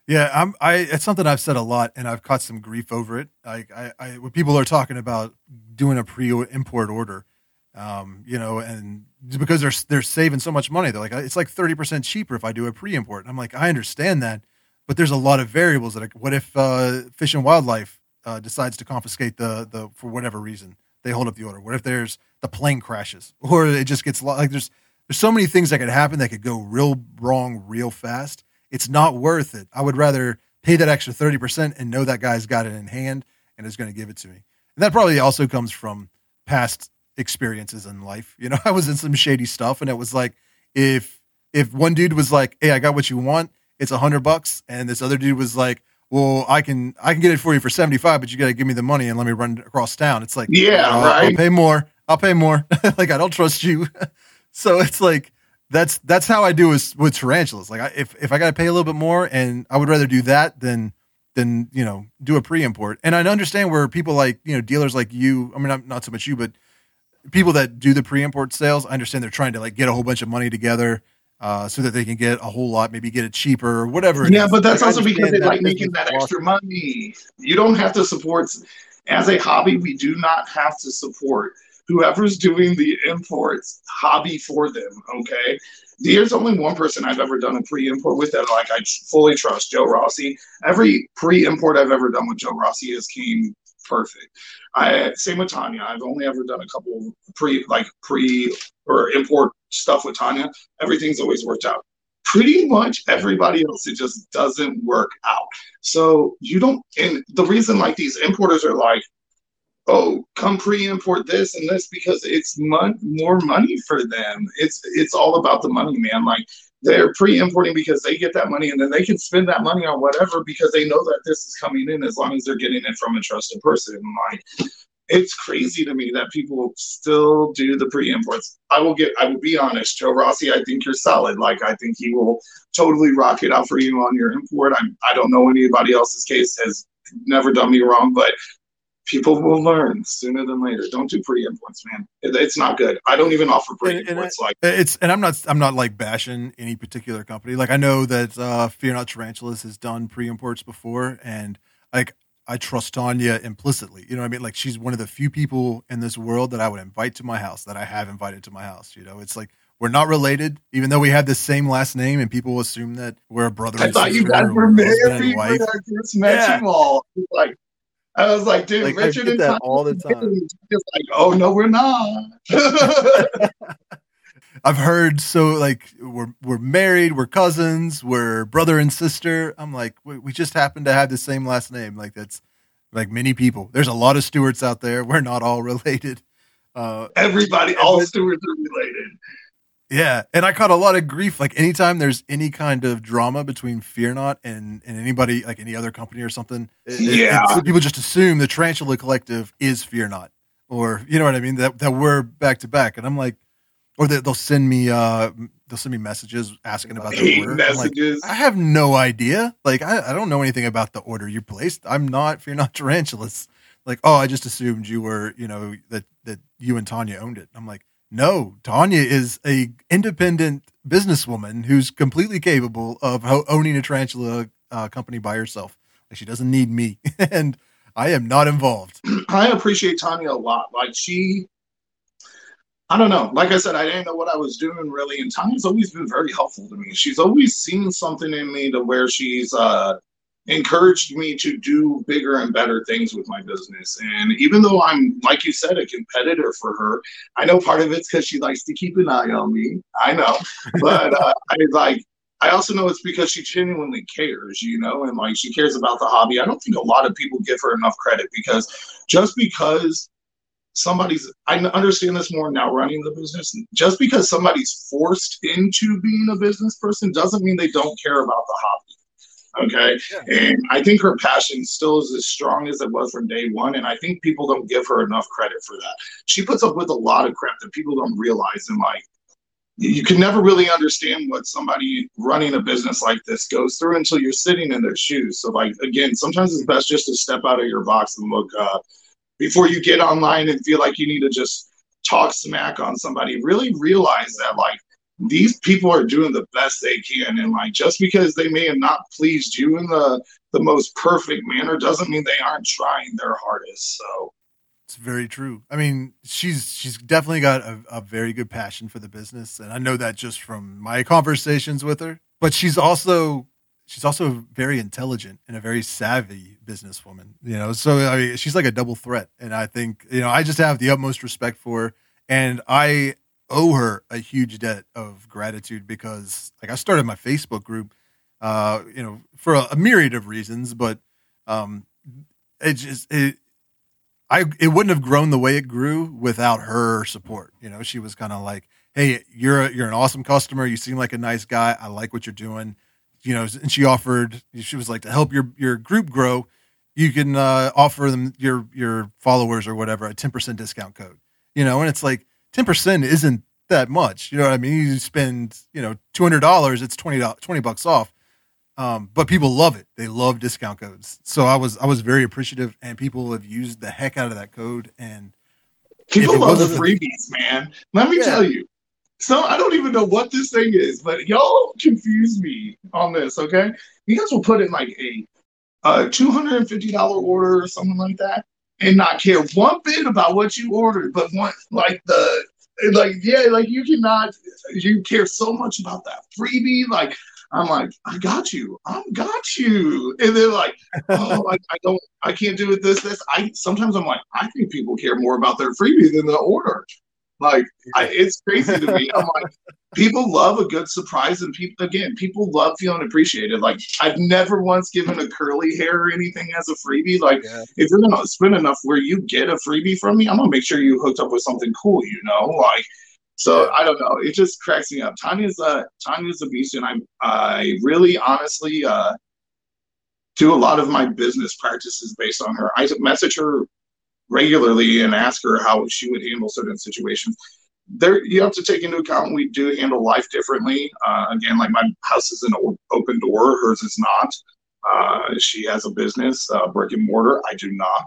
Yeah, I'm. I. It's something I've said a lot, and I've caught some grief over it. Like, I, I when people are talking about doing a pre-import order, um, you know, and because they're they're saving so much money, they're like, it's like thirty percent cheaper if I do a pre-import. And I'm like, I understand that, but there's a lot of variables. That like, what if uh, Fish and Wildlife uh, decides to confiscate the the for whatever reason they hold up the order? What if there's the plane crashes, or it just gets lo- like there's there's so many things that could happen that could go real wrong real fast. It's not worth it. I would rather pay that extra thirty percent and know that guy's got it in hand and is going to give it to me. And that probably also comes from past experiences in life. You know, I was in some shady stuff, and it was like, if, if one dude was like, hey, I got what you want, it's a hundred bucks. And this other dude was like, well, I can, I can get it for you for seventy-five, but you got to give me the money and let me run across town. It's like, Yeah, uh, right. I'll pay more. I'll pay more. Like, I don't trust you. So it's like, That's that's how I do with, with tarantulas. Like, I, if if I got to pay a little bit more, and I would rather do that than than you know do a pre-import. And I understand where people like you know dealers like you. I mean, not, not so much you, but people that do the pre-import sales. I understand they're trying to like get a whole bunch of money together uh, so that they can get a whole lot, maybe get it cheaper or whatever. It Yeah, is. but that's Like, I also because understand they that like making business that extra philosophy. money. You don't have to support, as a hobby, we do not have to support whoever's doing the imports hobby for them. Okay. There's only one person I've ever done a pre-import with that like I fully trust, Joe Rossi. Every pre-import I've ever done with Joe Rossi has came perfect. I same with Tanya. I've only ever done a couple pre like pre or import stuff with Tanya. Everything's always worked out. Pretty much everybody else, it just doesn't work out. So you don't, and the reason like these importers are like, oh, come pre-import this and this because it's mon- more money for them. It's it's all about the money, man. Like they're pre-importing because they get that money and then they can spend that money on whatever because they know that this is coming in as long as they're getting it from a trusted person. Like it's crazy to me that people still do the pre-imports. I will get I will be honest, Joe Rossi, I think you're solid. Like I think he will totally rock it out for you on your import. I I don't know anybody else's case has never done me wrong, but people will learn sooner than later. Don't do pre-imports, man. It, it's not good. I don't even offer And, and I, pre-imports. Like it's and I'm not I'm not like bashing any particular company. Like I know that uh, Fear Not Tarantulas has done pre-imports before, and like I trust Tanya implicitly. You know what I mean? Like she's one of the few people in this world that I would invite to my house, that I have invited to my house. You know, it's like we're not related, even though we have the same last name, and people assume that we're a brother I and thought you sister guys or were we're husband and married when wife. I first met Yeah, you all. It's like I was like, dude, like I Richard get and that Tanya all the are time. married. Just like, oh no, we're not. I've heard so like we're we're married, we're cousins, we're brother and sister. I'm like we, we just happen to have the same last name. Like that's like many people. There's a lot of Stewarts out there. We're not all related. Uh, Everybody, and- all but stewards are related. yeah, and I caught a lot of grief. Like anytime there's any kind of drama between Fear Not and and anybody like any other company or something, it, it, Yeah, it's people just assume the Tarantula Collective is Fear Not, or you know what I mean, that that we're back to back. And I'm like. Or they, they'll send me uh they'll send me messages asking about their hate order. I'm like, messages. I have no idea. Like I, I don't know anything about the order you placed. I'm not Fear Not Tarantulas. Like, oh, I just assumed you were, you know, that that you and Tanya owned it. I'm like, no, Tanya is a independent businesswoman who's completely capable of ho- owning a tarantula uh, company by herself. Like she doesn't need me, and I am not involved. I appreciate Tanya a lot. Like she I don't know. Like I said, I didn't know what I was doing really, and Tanya's always been very helpful to me. She's always seen something in me to where she's uh, encouraged me to do bigger and better things with my business. And even though I'm, like you said, a competitor for her, I know part of it's because she likes to keep an eye on me. I know, but uh, I like. I also know it's because she genuinely cares, you know, and like she cares about the hobby. I don't think a lot of people give her enough credit because just because somebody's I understand this more now running the business. Just because somebody's forced into being a business person doesn't mean they don't care about the hobby. Okay. Yeah. And I think her passion still is as strong as it was from day one. And I think people don't give her enough credit for that. She puts up with a lot of crap that people don't realize. And like, you can never really understand what somebody running a business like this goes through until you're sitting in their shoes. So like, again, sometimes it's best just to step out of your box and look, uh, before you get online and feel like you need to just talk smack on somebody, really realize that like these people are doing the best they can. And like, just because they may have not pleased you in the, the most perfect manner doesn't mean they aren't trying their hardest. So it's very true. I mean, she's she's definitely got a, a very good passion for the business, and I know that just from my conversations with her. But she's also she's also very intelligent and a very savvy businesswoman. You know, so I mean, she's like a double threat, and I think you know I just have the utmost respect for her, and I owe her a huge debt of gratitude because, like, I started my Facebook group, uh, you know, for a, a myriad of reasons, but um, it just it I it wouldn't have grown the way it grew without her support. You know, she was kind of like, "Hey, you're a, you're an awesome customer. You seem like a nice guy. I like what you're doing." You know, and she offered. She was like, to help your your group grow, you can uh, offer them your your followers or whatever a ten percent discount code. You know, and it's like ten percent isn't that much. You know what I mean? You spend you know two hundred dollars, it's twenty twenty bucks off. Um, but people love it. They love discount codes. So I was I was very appreciative, and people have used the heck out of that code. And people love the freebies, man. Let me yeah. tell you. So I don't even know what this thing is, but y'all confuse me on this. Okay, you guys will put in like a a two hundred and fifty dollar order or something like that, and not care one bit about what you ordered, but want like the like yeah, like you cannot you care so much about that freebie, like. I'm like, I got you. I got you. And they're like, oh, I, I don't, I can't do it. This, this. I sometimes I'm like, I think people care more about their freebie than the order. Like, I, it's crazy to me. I'm like, people love a good surprise, and people again, people love feeling appreciated. Like, I've never once given a curly hair or anything as a freebie. Like, yeah. if you're gonna spend enough where you get a freebie from me, I'm gonna make sure you hooked up with something cool. You know, like. So I don't know. It just cracks me up. Tanya's a Tanya's a beast, and I I really honestly uh, do a lot of my business practices based on her. I message her regularly and ask her how she would handle certain situations. There, you have to take into account we do handle life differently. Uh, again, like my house is an open door, hers is not. Uh, she has a business, uh, brick and mortar. I do not.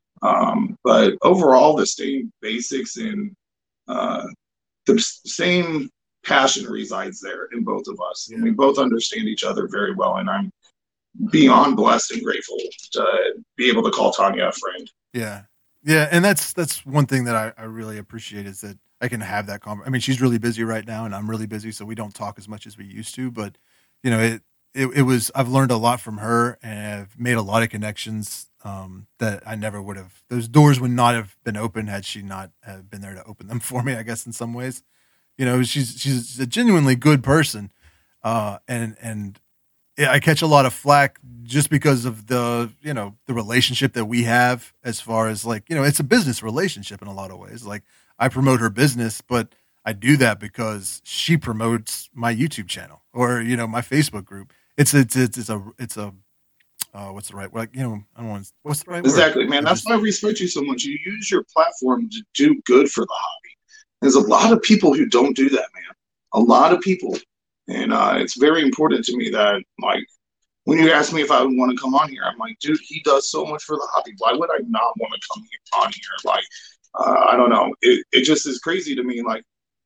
Um, but overall, the same basics in. Uh, The same passion resides there in both of us. And we both understand each other very well. And I'm beyond blessed and grateful to be able to call Tanya a friend. Yeah. Yeah. And that's, that's one thing that I, I really appreciate is that I can have that conversation. I mean, she's really busy right now and I'm really busy, so we don't talk as much as we used to, but you know, it, it, it was, I've learned a lot from her and I've made a lot of connections um, that I never would have, those doors would not have been open had she not have been there to open them for me, I guess, in some ways. You know, she's, she's a genuinely good person. Uh, and, and yeah, I catch a lot of flack just because of the, you know, the relationship that we have as far as like, you know, it's a business relationship in a lot of ways. Like I promote her business, but I do that because she promotes my YouTube channel or, you know, my Facebook group. It's, it's, it's, it's a, it's a, Uh, what's the right word? Like, you know, I don't want to, what's the right exactly, word? man. That's just, why I respect you so much. You use your platform to do good for the hobby. There's a lot of people who don't do that, man. A lot of people. And uh, it's very important to me that, like, when you ask me if I would want to come on here, I'm like, dude, he does so much for the hobby. Why would I not want to come here, on here? Like, uh, I don't know. It, it just is crazy to me, like,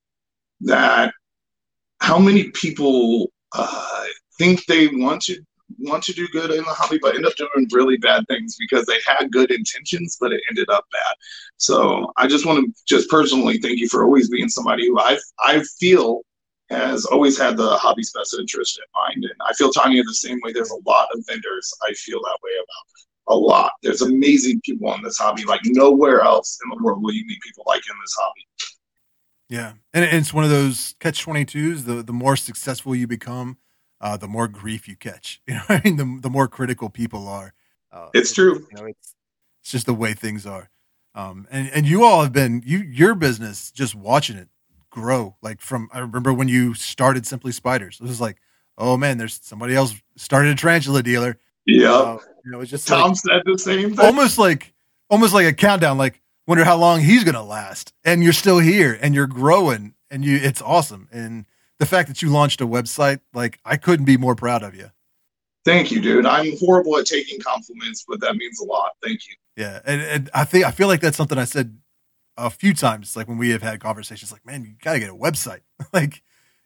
that how many people uh, think they want to want to do good in the hobby, but end up doing really bad things because they had good intentions, but it ended up bad. So I just want to just personally thank you for always being somebody who I I feel has always had the hobby's best interest in mind. And I feel Tanya the same way. There's a lot of vendors I feel that way about. A lot. There's amazing people in this hobby. Like nowhere else in the world will you meet people like in this hobby. Yeah. And it's one of those catch twenty-twos. The, the more successful you become, Uh, the more grief you catch, you know. I mean, the the more critical people are. Uh, it's true. You know, it's it's just the way things are. Um, and and you all have been you your business just watching it grow. Like from I remember when you started Simply Spiders, it was like, oh man, there's somebody else started a tarantula dealer. Yeah, uh, you know, it's just Tom like, said the same thing. Almost like almost like a countdown. Like wonder how long he's gonna last, and you're still here, and you're growing, and you it's awesome. And the fact that you launched a website, like I couldn't be more proud of you. Thank you, dude. I'm horrible at taking compliments, but that means a lot. Thank you. Yeah. And, and I think, I feel like that's something I said a few times, like when we have had conversations like, man, you got to get a website. Like,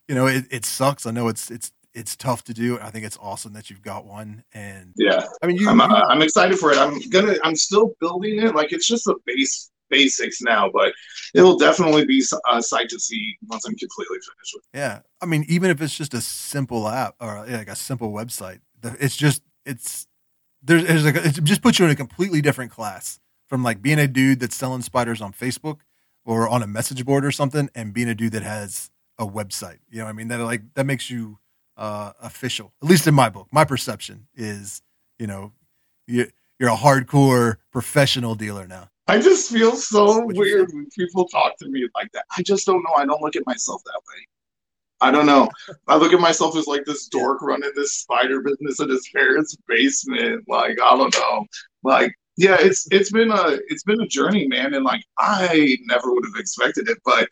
you know, it, it sucks. I know it's it's it's tough to do. I think it's awesome that you've got one. And Yeah, I mean, you I'm uh, you I'm excited for it. I'm gonna I'm still building it. Like it's just a base basics now, but it'll definitely be a sight to see once I'm completely finished with yeah. I mean, even if it's just a simple app or yeah, like a simple website, the- it's just it's there's, there's like it just puts you in a completely different class from like being a dude that's selling spiders on Facebook or on a message board or something, and being a dude that has a website. You know what I mean? That like that makes you uh, official. At least in my book, my perception is, you know, you you're a hardcore professional dealer now. it. I just feel so What you weird say? when people talk to me like that. I just don't know. I don't look at myself that way. I don't know. I look at myself as like this Yeah. dork running this spider business in his parents' basement. Like I don't know. Like yeah, it's it's been a it's been a journey, man, and like I never would have expected it, but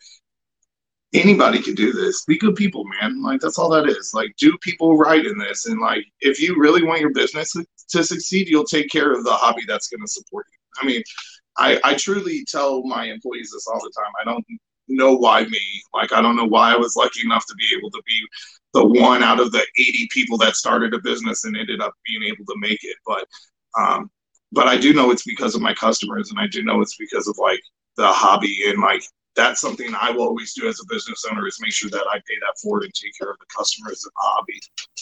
anybody can do this. Be good people, man. Like that's all that is. Like do people right in this, and like if you really want your business to succeed, you'll take care of the hobby that's going to support you. I mean, I I truly tell my employees this all the time. I don't know why me. Like I don't know why I was lucky enough to be able to be the one out of the eighty people that started a business and ended up being able to make it. But um, but I do know it's because of my customers, and I do know it's because of like the hobby and like that's something I will always do as a business owner is make sure that I pay that forward and take care of the customers and the hobby.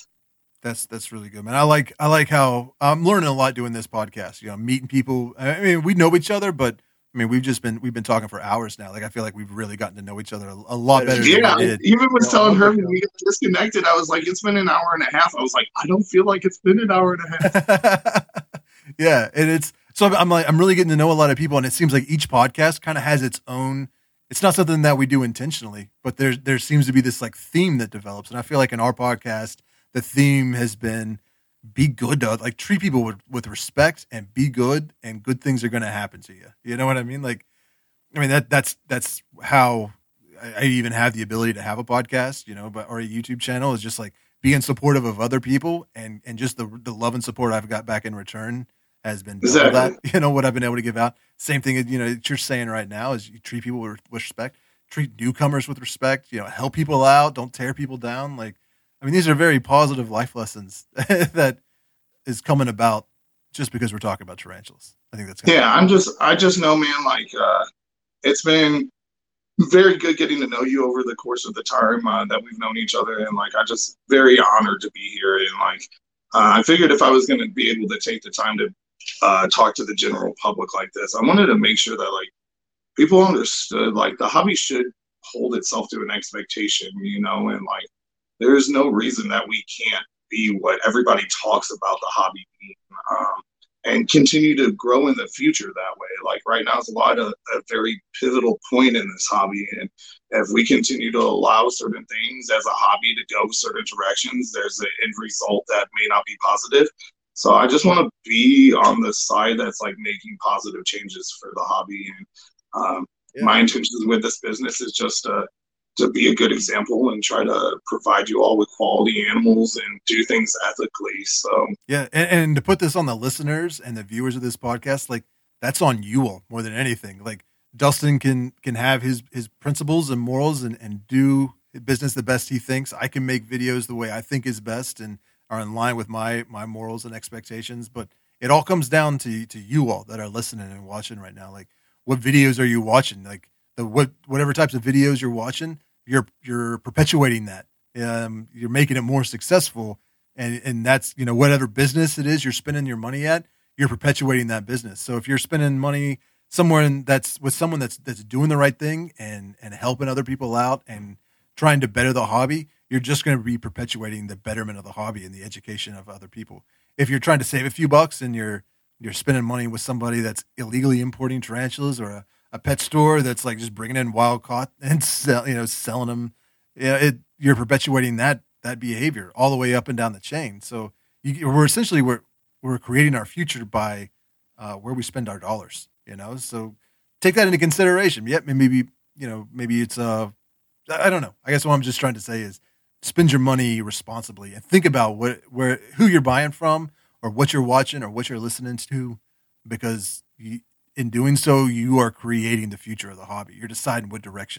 That's that's really good, man. I like I like how I'm learning a lot doing this podcast. You know, meeting people. I mean, we know each other, but I mean, we've just been we've been talking for hours now. Like, I feel like we've really gotten to know each other a, a lot better than Yeah, we I did. even was You know, a telling month her when ago. we got disconnected, I was like, it's been an hour and a half. I was like, I don't feel like it's been an hour and a half. Yeah, and it's so I'm I'm like I'm really getting to know a lot of people, and it seems like each podcast kind of has its own. It's not something that we do intentionally, but there there seems to be this like theme that develops, and I feel like in our podcast, the theme has been be good to like treat people with, with respect and be good, and good things are going to happen to you. You know what I mean? Like, I mean that that's that's how I, I even have the ability to have a podcast, you know, but or a YouTube channel is just like being supportive of other people, and and just the the love and support I've got back in return has been double that. Exactly. You know what I've been able to give out. Same thing, you know, that you're saying right now is you treat people with, with respect, treat newcomers with respect. You know, help people out, don't tear people down. Like, I mean, these are very positive life lessons that is coming about just because we're talking about tarantulas. I think that's kind of Yeah, I'm just, I just know, man, like, uh, it's been very good getting to know you over the course of the time uh, that we've known each other. And like, I just very honored to be here. And like, uh, I figured if I was going to be able to take the time to uh, talk to the general public like this, I wanted to make sure that like people understood like the hobby should hold itself to an expectation, you know, and like there's no reason that we can't be what everybody talks about the hobby being, um, and continue to grow in the future that way. Like right now is a lot of a very pivotal point in this hobby, and if we continue to allow certain things as a hobby to go certain directions, there's an end result that may not be positive. So I just want to be on the side that's like making positive changes for the hobby, and um, yeah. my intentions with this business is just to to be a good example and try to provide you all with quality animals and do things ethically. So Yeah, and, and to put this on the listeners and the viewers of this podcast, like that's on you all more than anything. Like Dustin can can have his his principles and morals and and do business the best he thinks. I can make videos the way I think is best and are in line with my my morals and expectations. But it all comes down to to you all that are listening and watching right now. Like, what videos are you watching? Like the what whatever types of videos you're watching, you're you're perpetuating that. Um, you're making it more successful. And and that's, you know, whatever business it is you're spending your money at, you're perpetuating that business. So if you're spending money somewhere in, that's with someone that's that's doing the right thing and and helping other people out and trying to better the hobby, you're just going to be perpetuating the betterment of the hobby and the education of other people. If you're trying to save a few bucks and you're you're spending money with somebody that's illegally importing tarantulas, or a, a pet store that's like just bringing in wild caught and sell, you know, selling them, yeah, it, you're perpetuating that that behavior all the way up and down the chain. So you, we're essentially we're we're creating our future by uh, where we spend our dollars. You know, so take that into consideration. Yep, maybe you know maybe it's uh I don't know. I guess what I'm just trying to say is spend your money responsibly and think about what where who you're buying from, or what you're watching, or what you're listening to, because you, in doing so you are creating the future of the hobby. You're deciding what direction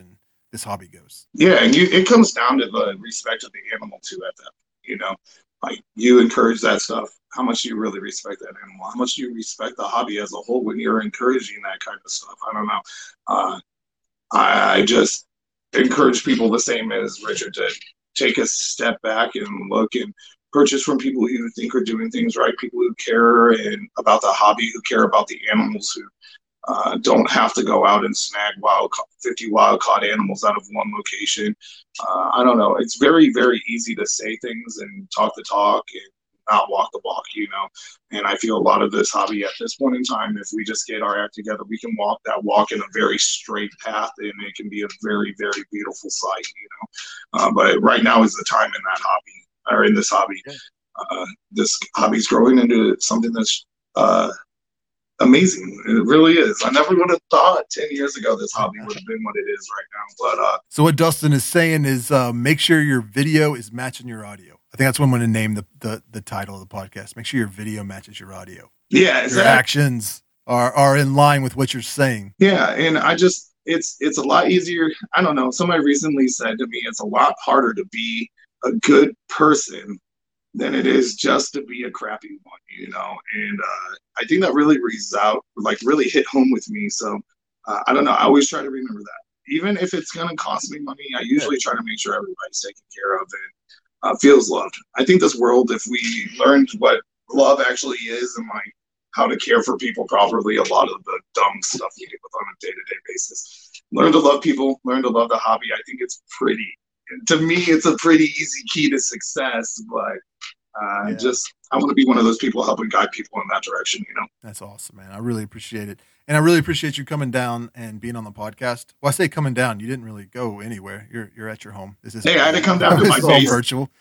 this hobby goes. Yeah, and you, it comes down to the respect of the animal too. At that, you know, like you encourage that stuff. How much do you really respect that animal? How much do you respect the hobby as a whole when you're encouraging that kind of stuff? I don't know. Uh, I, I just encourage people the same as Richard to take a step back and look and purchase from people who you think are doing things right, people who care and about the hobby, who care about the animals, who uh, don't have to go out and snag wild fifty wild caught animals out of one location. Uh, I don't know. It's very, very easy to say things and talk the talk and not walk the walk, you know. And I feel a lot of this hobby at this point in time, if we just get our act together, we can walk that walk in a very straight path, and it can be a very, very beautiful sight, you know. Uh, but right now is the time in that hobby, or in this hobby. Uh, this hobby's growing into something that's uh, amazing. It really is. I never would have thought ten years ago this hobby would have been what it is right now. But uh, so what Dustin is saying is uh, make sure your video is matching your audio. I think that's what I'm going to name the, the the title of the podcast. Make sure your video matches your audio. Yeah, your exactly. actions are are in line with what you're saying. Yeah, and I just it's it's a lot easier. I don't know. Somebody recently said to me, it's a lot harder to be a good person than it is just to be a crappy one, you know. And uh, I think that really reads out, like really hit home with me. So uh, I don't know. I always try to remember that, even if it's going to cost me money. I usually try to make sure everybody's taken care of and uh, feels loved. I think this world, if we learned what love actually is and like how to care for people properly, a lot of the dumb stuff we deal with on a day-to-day basis. Learn to love people, learn to love the hobby. I think it's pretty, to me, it's a pretty easy key to success, but uh, yeah. just, I want to be one of those people helping guide people in that direction, you know? That's awesome, man. I really appreciate it. And I really appreciate you coming down and being on the podcast. Well, I say coming down, you didn't really go anywhere. You're you're at your home. This is Hey, I had to come down to my base. Virtual.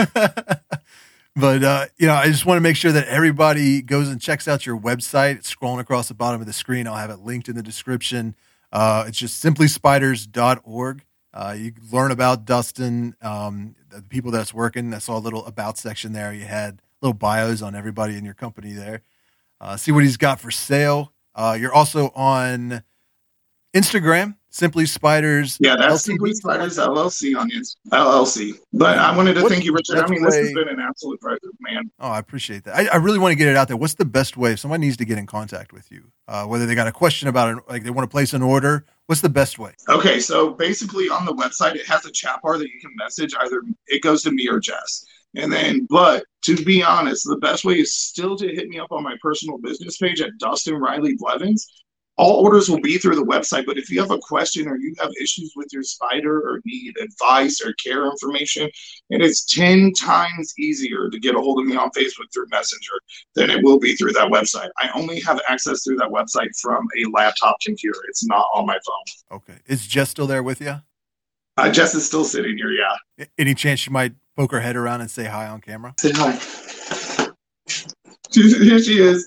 But, uh, you know, I just want to make sure that everybody goes and checks out your website. It's scrolling across the bottom of the screen. I'll have it linked in the description. Uh, it's just simply spiders dot org. Uh, you learn about Dustin, um, the people that's working. I saw a little about section there. You had little bios on everybody in your company there. Uh, see what he's got for sale. Uh, you're also on Instagram, Simply Spiders. Yeah, that's L T D. Simply Spiders L L C on L L C. But I wanted to what, thank you, Richard. I mean, this way, has been an absolute pleasure, man. Oh, I appreciate that. I, I really want to get it out there. What's the best way if someone needs to get in contact with you? Uh, whether they got a question about it, like they want to place an order, what's the best way? Okay, so basically on the website, it has a chat bar that you can message. Either it goes to me or Jess. And then, but to be honest, the best way is still to hit me up on my personal business page at Dustin Riley Blevins. All orders will be through the website, but if you have a question or you have issues with your spider or need advice or care information, it is ten times easier to get a hold of me on Facebook through Messenger than it will be through that website. I only have access through that website from a laptop computer. It's not on my phone. Okay. Is Jess still there with you? Uh, Jess is still sitting here, yeah. Any chance she might poke her head around and say hi on camera? Say hi. Here she is.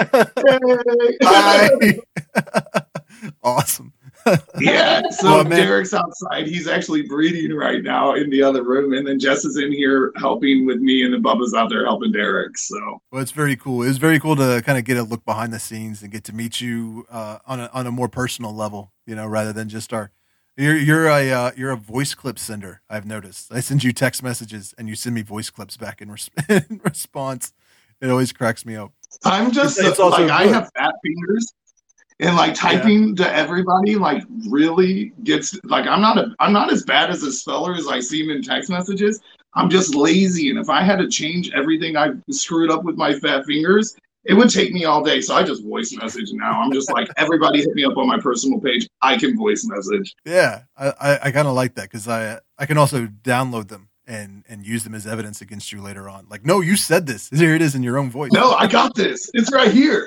Hi. Awesome. Yeah, so well, Derek's outside. He's actually breeding right now in the other room, and then Jess is in here helping with me, and then Bubba's out there helping Derek. So, well, it's very cool. It was very cool to kind of get a look behind the scenes and get to meet you uh, on a on a more personal level, you know, rather than just our. You're you're a uh, you're a voice clip sender. I've noticed. I send you text messages, and you send me voice clips back in, res- in response. It always cracks me up. I'm just it's, it's like good. I have fat fingers, and like typing yeah. to everybody like really gets like I'm not a I'm not as bad as a speller as I seem in text messages. I'm just lazy, and if I had to change everything I screwed up with my fat fingers, it would take me all day. So I just voice message now. I'm just like everybody hit me up on my personal page. I can voice message. Yeah, I I, I kind of like that because I I can also download them. And and use them as evidence against you later on. Like, no, you said this. Here it is in your own voice. No, I got this. It's right here.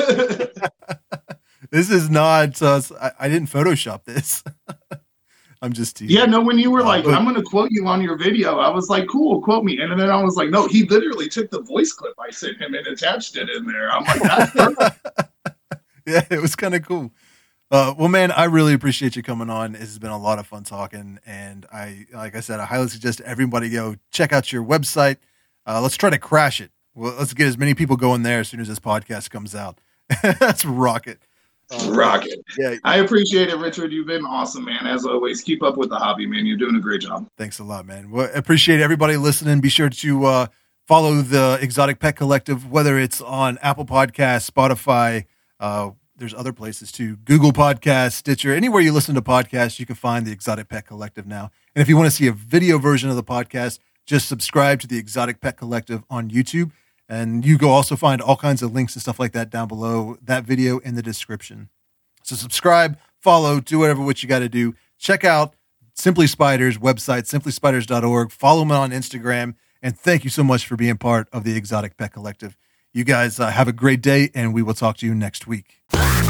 This is not. Uh, I, I didn't Photoshop this. I'm just teasing. Yeah, no. When you were uh, like, but, "I'm going to quote you on your video," I was like, "Cool, quote me." And then I was like, "No, he literally took the voice clip I sent him and attached it in there." I'm like, "That's perfect." Yeah, it was kind of cool. Uh, well, man, I really appreciate you coming on. It has been a lot of fun talking, and I, like I said, I highly suggest everybody go check out your website. Uh, let's try to crash it. Well, let's get as many people going there as soon as this podcast comes out. Let's rock it. Uh, Rocket. yeah, I appreciate it, Richard. You've been awesome, man. As always, keep up with the hobby, man. You're doing a great job. thanks a lot, man. Well, appreciate everybody listening. Be sure to uh, follow the Exotic Pet Collective, whether it's on Apple Podcasts, Spotify. Uh, there's other places too. Google Podcasts, Stitcher, anywhere you listen to podcasts, you can find the Exotic Pet Collective now. And if you want to see a video version of the podcast, just subscribe to the Exotic Pet Collective on YouTube. And you go also find all kinds of links and stuff like that down below that video in the description. So subscribe, follow, do whatever what you got to do. Check out Simply Spiders website, simply spiders dot org. Follow them on Instagram. And thank you so much for being part of the Exotic Pet Collective. You guys uh, have a great day, and we will talk to you next week.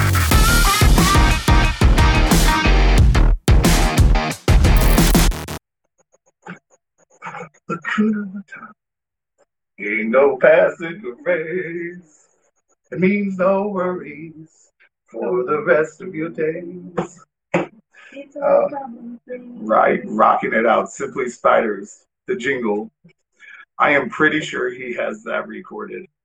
Hakuna Matata. Ain't no passing the race. It means no worries for the rest of your days. Uh, right, rocking it out. Simply Spiders, the jingle. I am pretty sure he has that recorded.